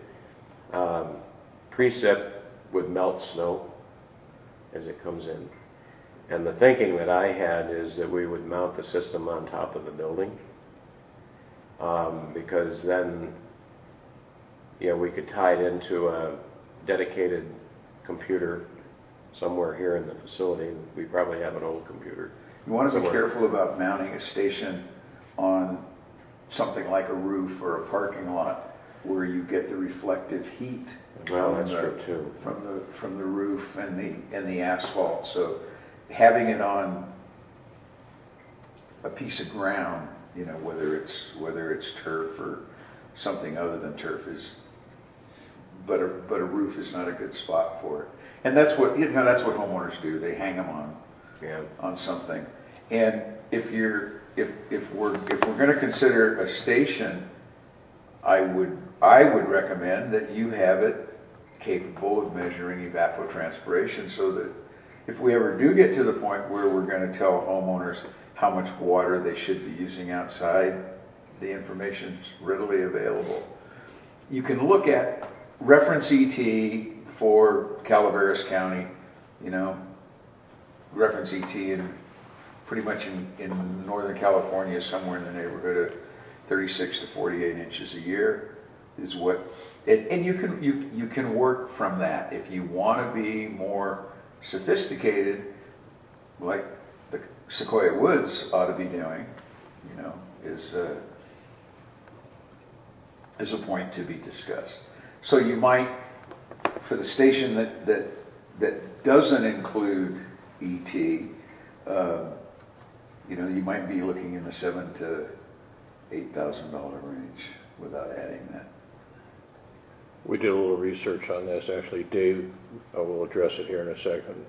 precip would melt snow as it comes in. And the thinking that I had is that we would mount the system on top of the building, because then we could tie it into a dedicated computer somewhere here in the facility. We probably have an old computer. You want to be careful about mounting a station on something like a roof or a parking lot where you get the reflective heat. Well, that's true too. From the roof and the asphalt. So having it on a piece of ground, whether it's turf or something other than turf, but a roof is not a good spot for it. And that's what homeowners do. They hang them on something. And if we're going to consider a station, I would recommend that you have it capable of measuring evapotranspiration, so that if we ever do get to the point where we're going to tell homeowners how much water they should be using outside, the information's readily available. You can look at reference ET for Calaveras County, reference ET in pretty much in Northern California, somewhere in the neighborhood of 36 to 48 inches a year is what, and you can work from that. If you want to be more sophisticated, like the Sequoia Woods ought to be doing, is a point to be discussed. So you might, for the station that doesn't include ET, you might be looking in the $7,000 to $8,000 range without adding that. we did a little research on this. Actually, Dave will address it here in a second.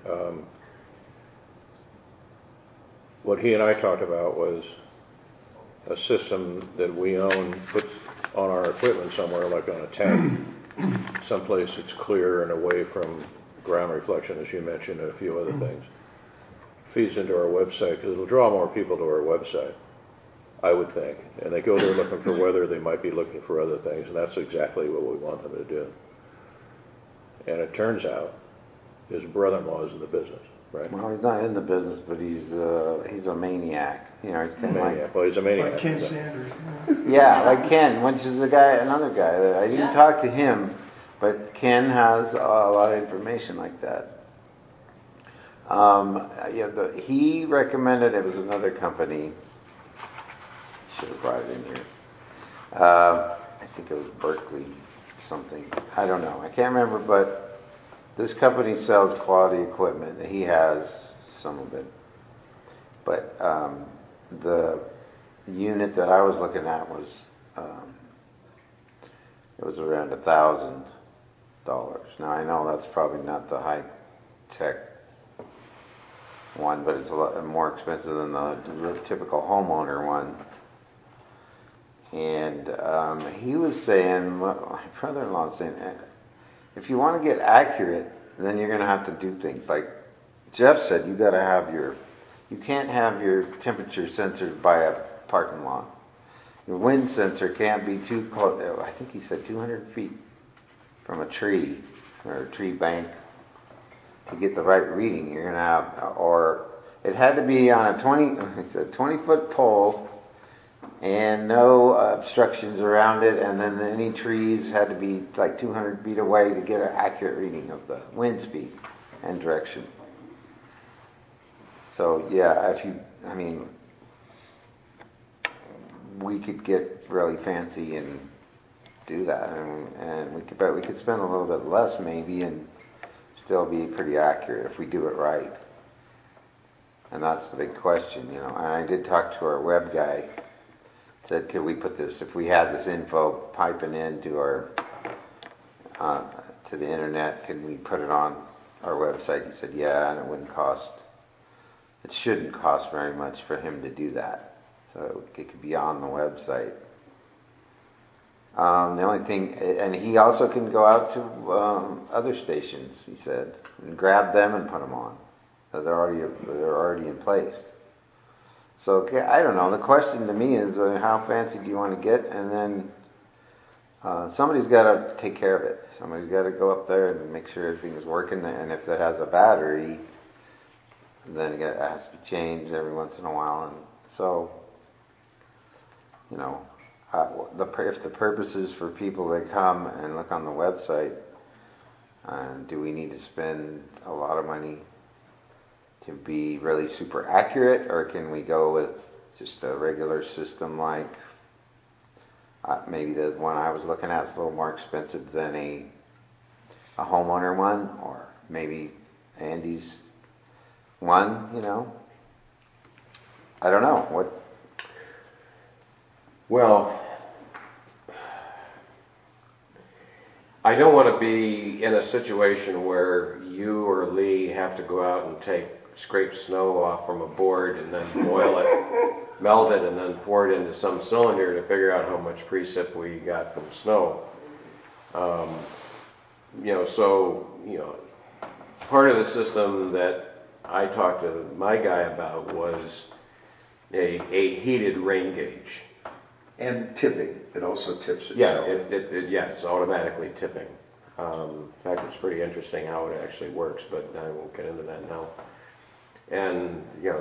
What he and I talked about was a system that we own, put on our equipment somewhere, like on a tank, someplace that's clear and away from ground reflection, as you mentioned, and a few other things. Feeds into our website, because it'll draw more people to our website, I would think. And they go there looking for weather, they might be looking for other things, and that's exactly what we want them to do. And it turns out his brother-in-law is in the business, right? Well, he's not in the business, but he's a maniac. You know, he's kind of like... Well, he's a maniac. Like Ken Sanders. Yeah, like Ken, which is another guy that I didn't talk to him, but Ken has a lot of information like that. He recommended, it was another company, should have brought it in here. I think it was Berkeley something. I don't know. I can't remember, but this company sells quality equipment. He has some of it. But the unit that I was looking at was, it was around $1,000. Now I know that's probably not the high-tech one, but it's a lot more expensive than the typical homeowner one. And he was saying, my brother-in-law was saying, if you want to get accurate, then you're going to have to do things. Like Jeff said, you can't have your temperature censored by a parking lot. Your wind sensor can't be too close, I think he said 200 feet from a tree or a tree bank to get the right reading. You're going to have, or it had to be on a 20-foot pole and no obstructions around it, and then any trees had to be like 200 feet away to get an accurate reading of the wind speed and direction. So yeah, we could get really fancy and do that, and we could spend a little bit less maybe and still be pretty accurate if we do it right. And that's the big question, you know. And I did talk to our web guy. Said, could we put this, if we had this info piping into our to the internet, could we put it on our website? He said, yeah, and it shouldn't cost very much for him to do that. So it could be on the website. The only thing, and he also can go out to other stations, he said, and grab them and put them on. So they're already in place. So okay, I don't know. The question to me is, how fancy do you want to get? And then somebody's got to take care of it. Somebody's got to go up there and make sure everything's working. And if it has a battery, then it has to be changed every once in a while. And so, you know, if the purpose is for people to come and look on the website, do we need to spend a lot of money to be really super accurate, or can we go with just a regular system like maybe the one I was looking at is a little more expensive than a homeowner one, or maybe Andy's one, you know? I don't know. What? Well, I don't want to be in a situation where you or Lee have to go out and scrape snow off from a board and then boil it, melt it, and then pour it into some cylinder to figure out how much precip we got from snow. Part of the system that I talked to my guy about was a heated rain gauge. And tipping. It also tips itself. Yeah, it's automatically tipping. In fact, it's pretty interesting how it actually works, but I won't get into that now. And,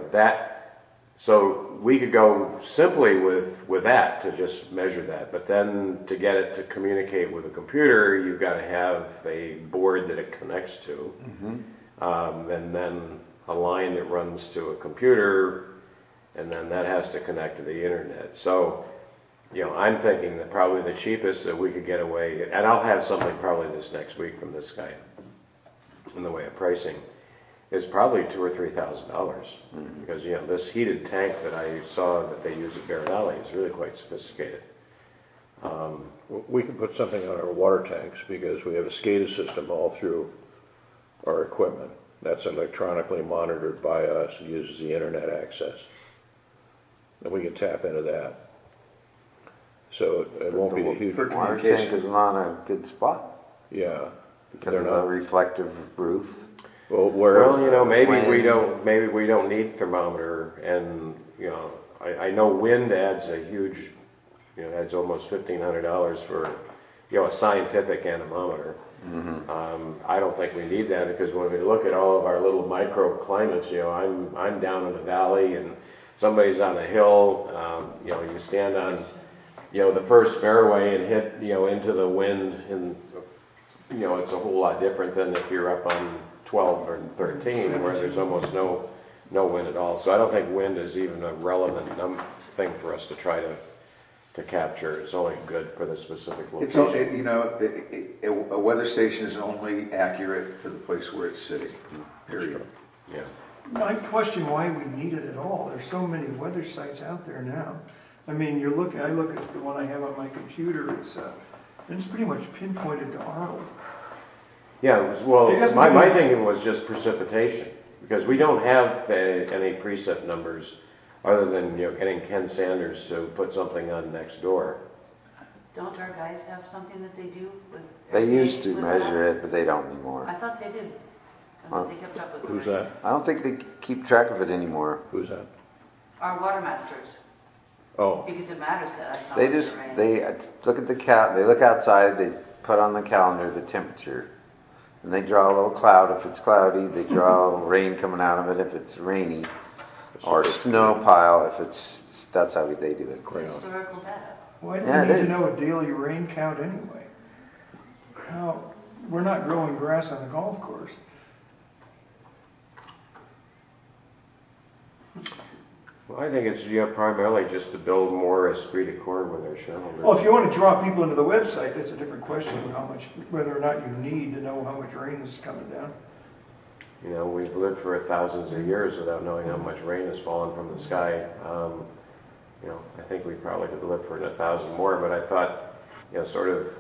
so we could go simply with that to just measure that, but then to get it to communicate with a computer, you've got to have a board that it connects to, and then a line that runs to a computer, and then that has to connect to the internet. So, I'm thinking that probably the cheapest that we could get away, and I'll have something probably this next week from this guy in the way of pricing, is probably $2,000 or $3,000, because this heated tank that I saw that they use at Bear Valley is really quite sophisticated. We can put something on our water tanks because we have a SCADA system all through our equipment. That's electronically monitored by us, uses the internet access. And we can tap into that. So it won't be a huge... The water tank is not a good spot Yeah. because of the reflective roof. Well, where... Well, you know, maybe we Wind. don't need thermometer, and you know, I know wind adds a huge, you know, adds almost $1,500 for, you know, a scientific anemometer. I don't think we need that because when we look at all of our little microclimates, you know, I'm down in the valley and somebody's on a hill. You know, you stand on, you know, the first fairway and hit, you know, into the wind, and you know, it's a whole lot different than if you're up on 12 or 13 where there's almost no wind at all. So I don't think wind is even a relevant thing for us to try to capture. It's only good for the specific location. It's only, you know, a weather station is only accurate for the place where it's sitting, period. Yeah. I question why we need it at all. There's so many weather sites out there now. I mean, I look at the one I have on my computer, it's pretty much pinpointed to Arnold. Yeah, well, my thinking was just precipitation, because we don't have any precip numbers other than, you know, getting Ken Sanders to put something on next door. Don't our guys have something that they do with? They used to measure it, but they don't anymore. I thought they did. I thought they kept up with Who's it. that? I don't think they keep track of it anymore. Who's that? Our water masters, Oh, because it matters to us. how They much just, it rains. they look at they look outside, they put on the calendar the temperature. And they draw a little cloud if it's cloudy, they draw rain coming out of it if it's rainy, or snow pile if it's, that's how they do it. It's historical data. Why do Yeah, we it need to is. know a daily rain count anyway? We're not growing grass on the golf course. Well, I think it's, you know, primarily just to build more esprit de corps with our shareholders. Well, if you want to draw people into the website, that's a different question, whether or not you need to know how much rain is coming down. You know, we've lived for thousands of years without knowing how much rain has fallen from the sky. You know, I think we probably could live for 1,000 more, but I thought, you know, sort of,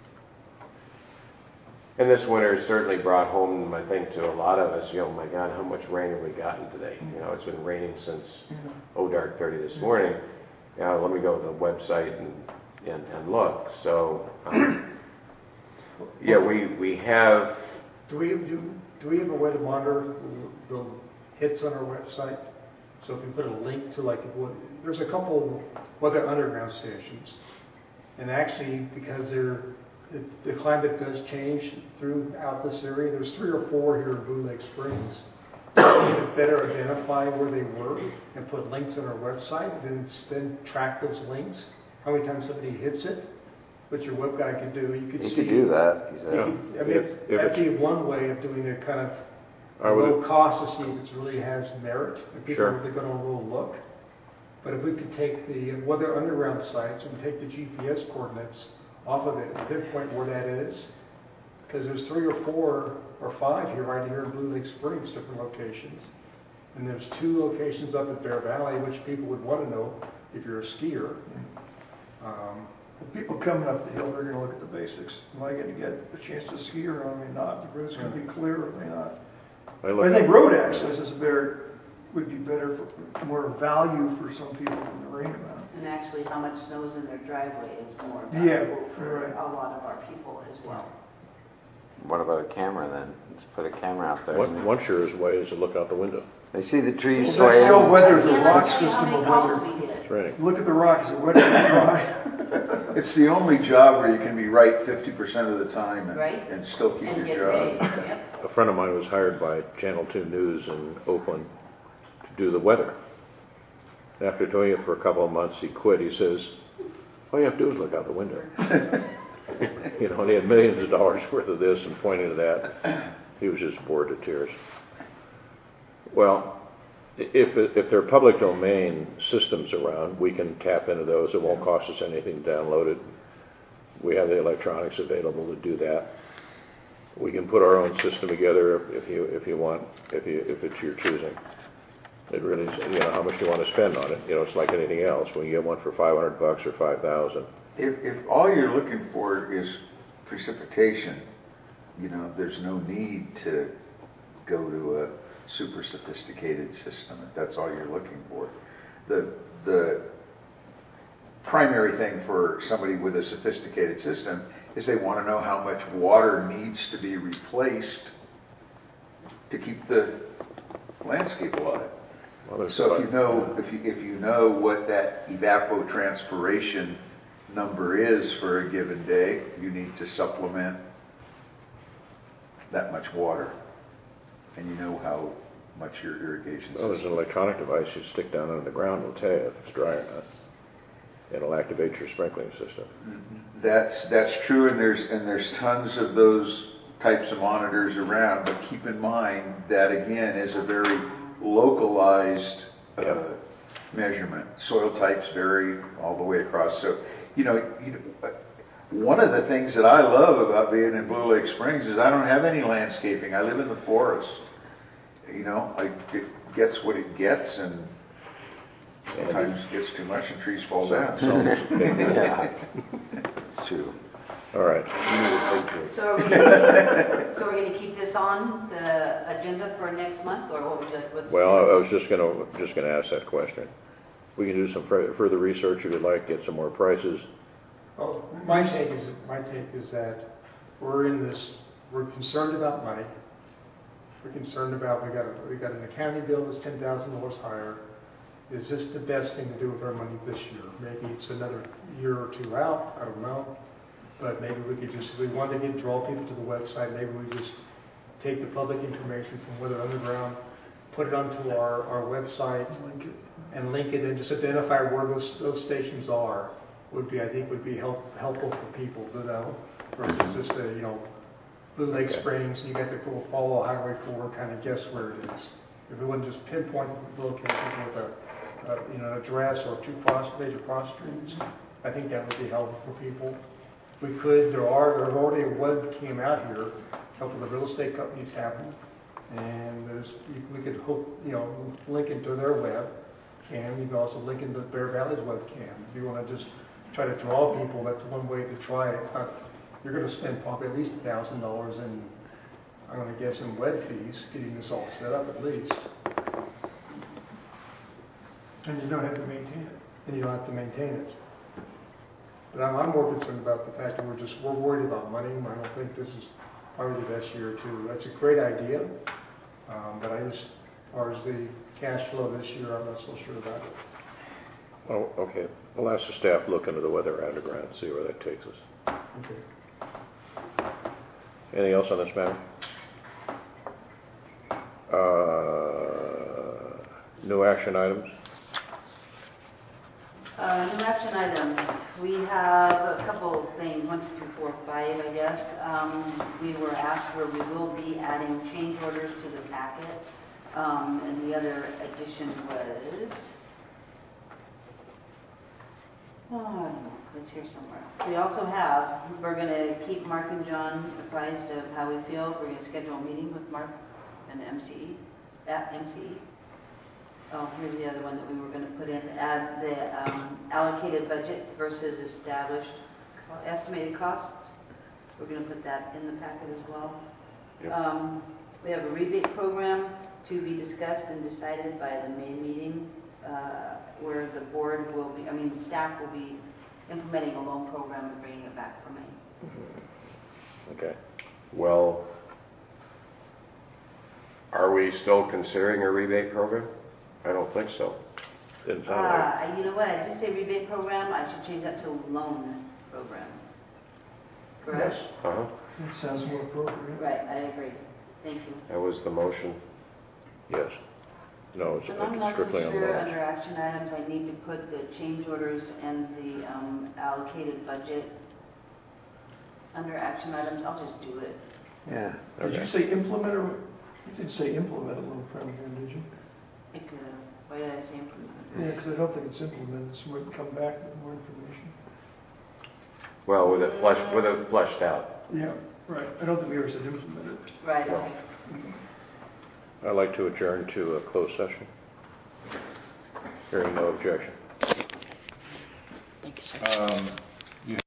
and this winter certainly brought home, I think, to a lot of us, you know, my God, how much rain have we gotten today? You know, it's been raining since dark 30 this morning. You know, let me go to the website and look. So, yeah, we have. Do we have a way to monitor the hits on our website? So if we put a link to there's a couple weather underground stations, and actually because the climate does change throughout this area. There's 3 or 4 here in Blue Lake Springs. We need to better identify where they were and put links on our website, and then track those links. How many times somebody hits it, which your web guy could do. You could do that. yeah. That'd be one way of doing it, kind of I would- low cost to see if it really has merit. If people Sure. are going to go look. But if we could take the weather underground sites and take the GPS coordinates off of it and pinpoint where that is, because there's 3 or 4 or 5 here, right here in Blue Lake Springs, different locations. And there's 2 locations up at Bear Valley, which people would want to know if you're a skier. People coming up the hill, they're going to look at the basics. Am I going to get a chance to ski or am I not? The road's going to be clear or am I not? I think road access would be better, for more value for some people than the rain amount. And actually, how much snows in their driveway is more Yeah, valuable for right. a lot of our people as well. What about a camera then? Let's put a camera out there. one surest way is to look out the window. They see the trees Well, that's swaying. still whether the Yeah, rock let's see how system many or calls whether. we get. It's raining. Look at the rocks, is it wet or dry? It's the only job where you can be right 50% of the time Right. and still keep And get your paid, job. yep. A friend of mine was hired by Channel 2 News in Oakland to do the weather. After doing it for a couple of months, he quit. He says, all you have to do is look out the window. You know, and he had millions of dollars worth of this and pointing to that. He was just bored to tears. Well, if there are public domain systems around, we can tap into those. It won't cost us anything to download it. We have the electronics available to do that. We can put our own system together if you want, if it's your choosing. It really is, you know, how much you want to spend on it. You know, it's like anything else. When you get one for $500 or $5,000, If all you're looking for is precipitation, there's no need to go to a super sophisticated system if that's all you're looking for. The primary thing for somebody with a sophisticated system is they want to know how much water needs to be replaced to keep the landscape alive. Well, So if you know what that evapotranspiration number is for a given day, you need to supplement that much water, and you know how much your irrigation Well, there's an system. electronic device you stick down under the ground, it'll tell you if it's dry or not. It'll activate your sprinkling system. That's true, and there's tons of those types of monitors around. But keep in mind that again is a very localized measurement. Soil types vary all the way across. So one of the things that I love about being in Blue Lake Springs is I don't have any landscaping. I live in the forest. It gets what it gets, and sometimes it gets too much and trees fall down. Yeah, it's true. All right. So we're going to keep this on the agenda for next month, or what would you, what's? Well, I was just gonna ask that question. We can do some further research if you'd like, get some more prices. Well, my take is that we're concerned about money. We're concerned about, we got an accounting bill that's $10,000 higher. Is this the best thing to do with our money this year? Maybe it's another year or two out, I don't know. But maybe we could just, if we want to draw people to the website, maybe we just take the public information from Weather Underground, put it onto our website, and link it, and just identify where those stations are. I think would be helpful for people to know, versus just Blue Lake Springs, you got to go follow Highway 4, kind of guess where it is. If we wouldn't just pinpoint the location with an address or two major cross streams, I think that would be helpful for people. We could, there's already a webcam out here. A couple of the real estate companies have them, and we could hook, link into their webcam. You can also link into Bear Valley's webcam. If you want to just try to draw people, that's one way to try it. You're going to spend probably at least $1,000 in, I'm going to guess, in web fees, getting this all set up at least. And you don't have to maintain it. And you don't have to maintain it. But I'm more concerned about the fact that we're worried about money. I don't think this is probably the best year or two. That's a great idea, but as far as the cash flow this year, I'm not so sure about it. Oh, okay. We'll ask the staff look into the Weather Underground, see where that takes us. Okay. Anything else on this matter? New action items? New action items. We have a couple of things, 1, 2, 3, 4, 5, I guess. We were asked where we will be adding change orders to the packet. And the other addition was, it's here somewhere. We also we're going to keep Mark and John apprised of how we feel. We're going to schedule a meeting with Mark and MCE, at MCE. Oh, here's the other one that we were going to put in, add the allocated budget versus established estimated costs. We're going to put that in the packet as well. Yep. We have a rebate program to be discussed and decided by the May meeting, where the board will be, the staff will be implementing a loan program and bringing it back for May. Mm-hmm. Okay. Well, are we still considering a rebate program? I don't think so. Didn't sound like. You know what? I did say rebate program. I should change that to loan program. Correct? Yes. Uh-huh. That sounds more appropriate. Right, I agree. Thank you. That was the motion. Yes. No, it's And I'm not so strictly on sure loans. under action items, I need to put the change orders and the allocated budget under action items. I'll just do it. Yeah. Did you say implement, or you didn't say implement a loan program, did you? It could have. Why did I say implement? Yeah, because I don't think it's implemented, so we can come back with more information. Well, with it fleshed out. Yeah, right. I don't think we ever said implemented. Right. No. Okay. I'd like to adjourn to a closed session. Hearing no objection. Thank you, sir.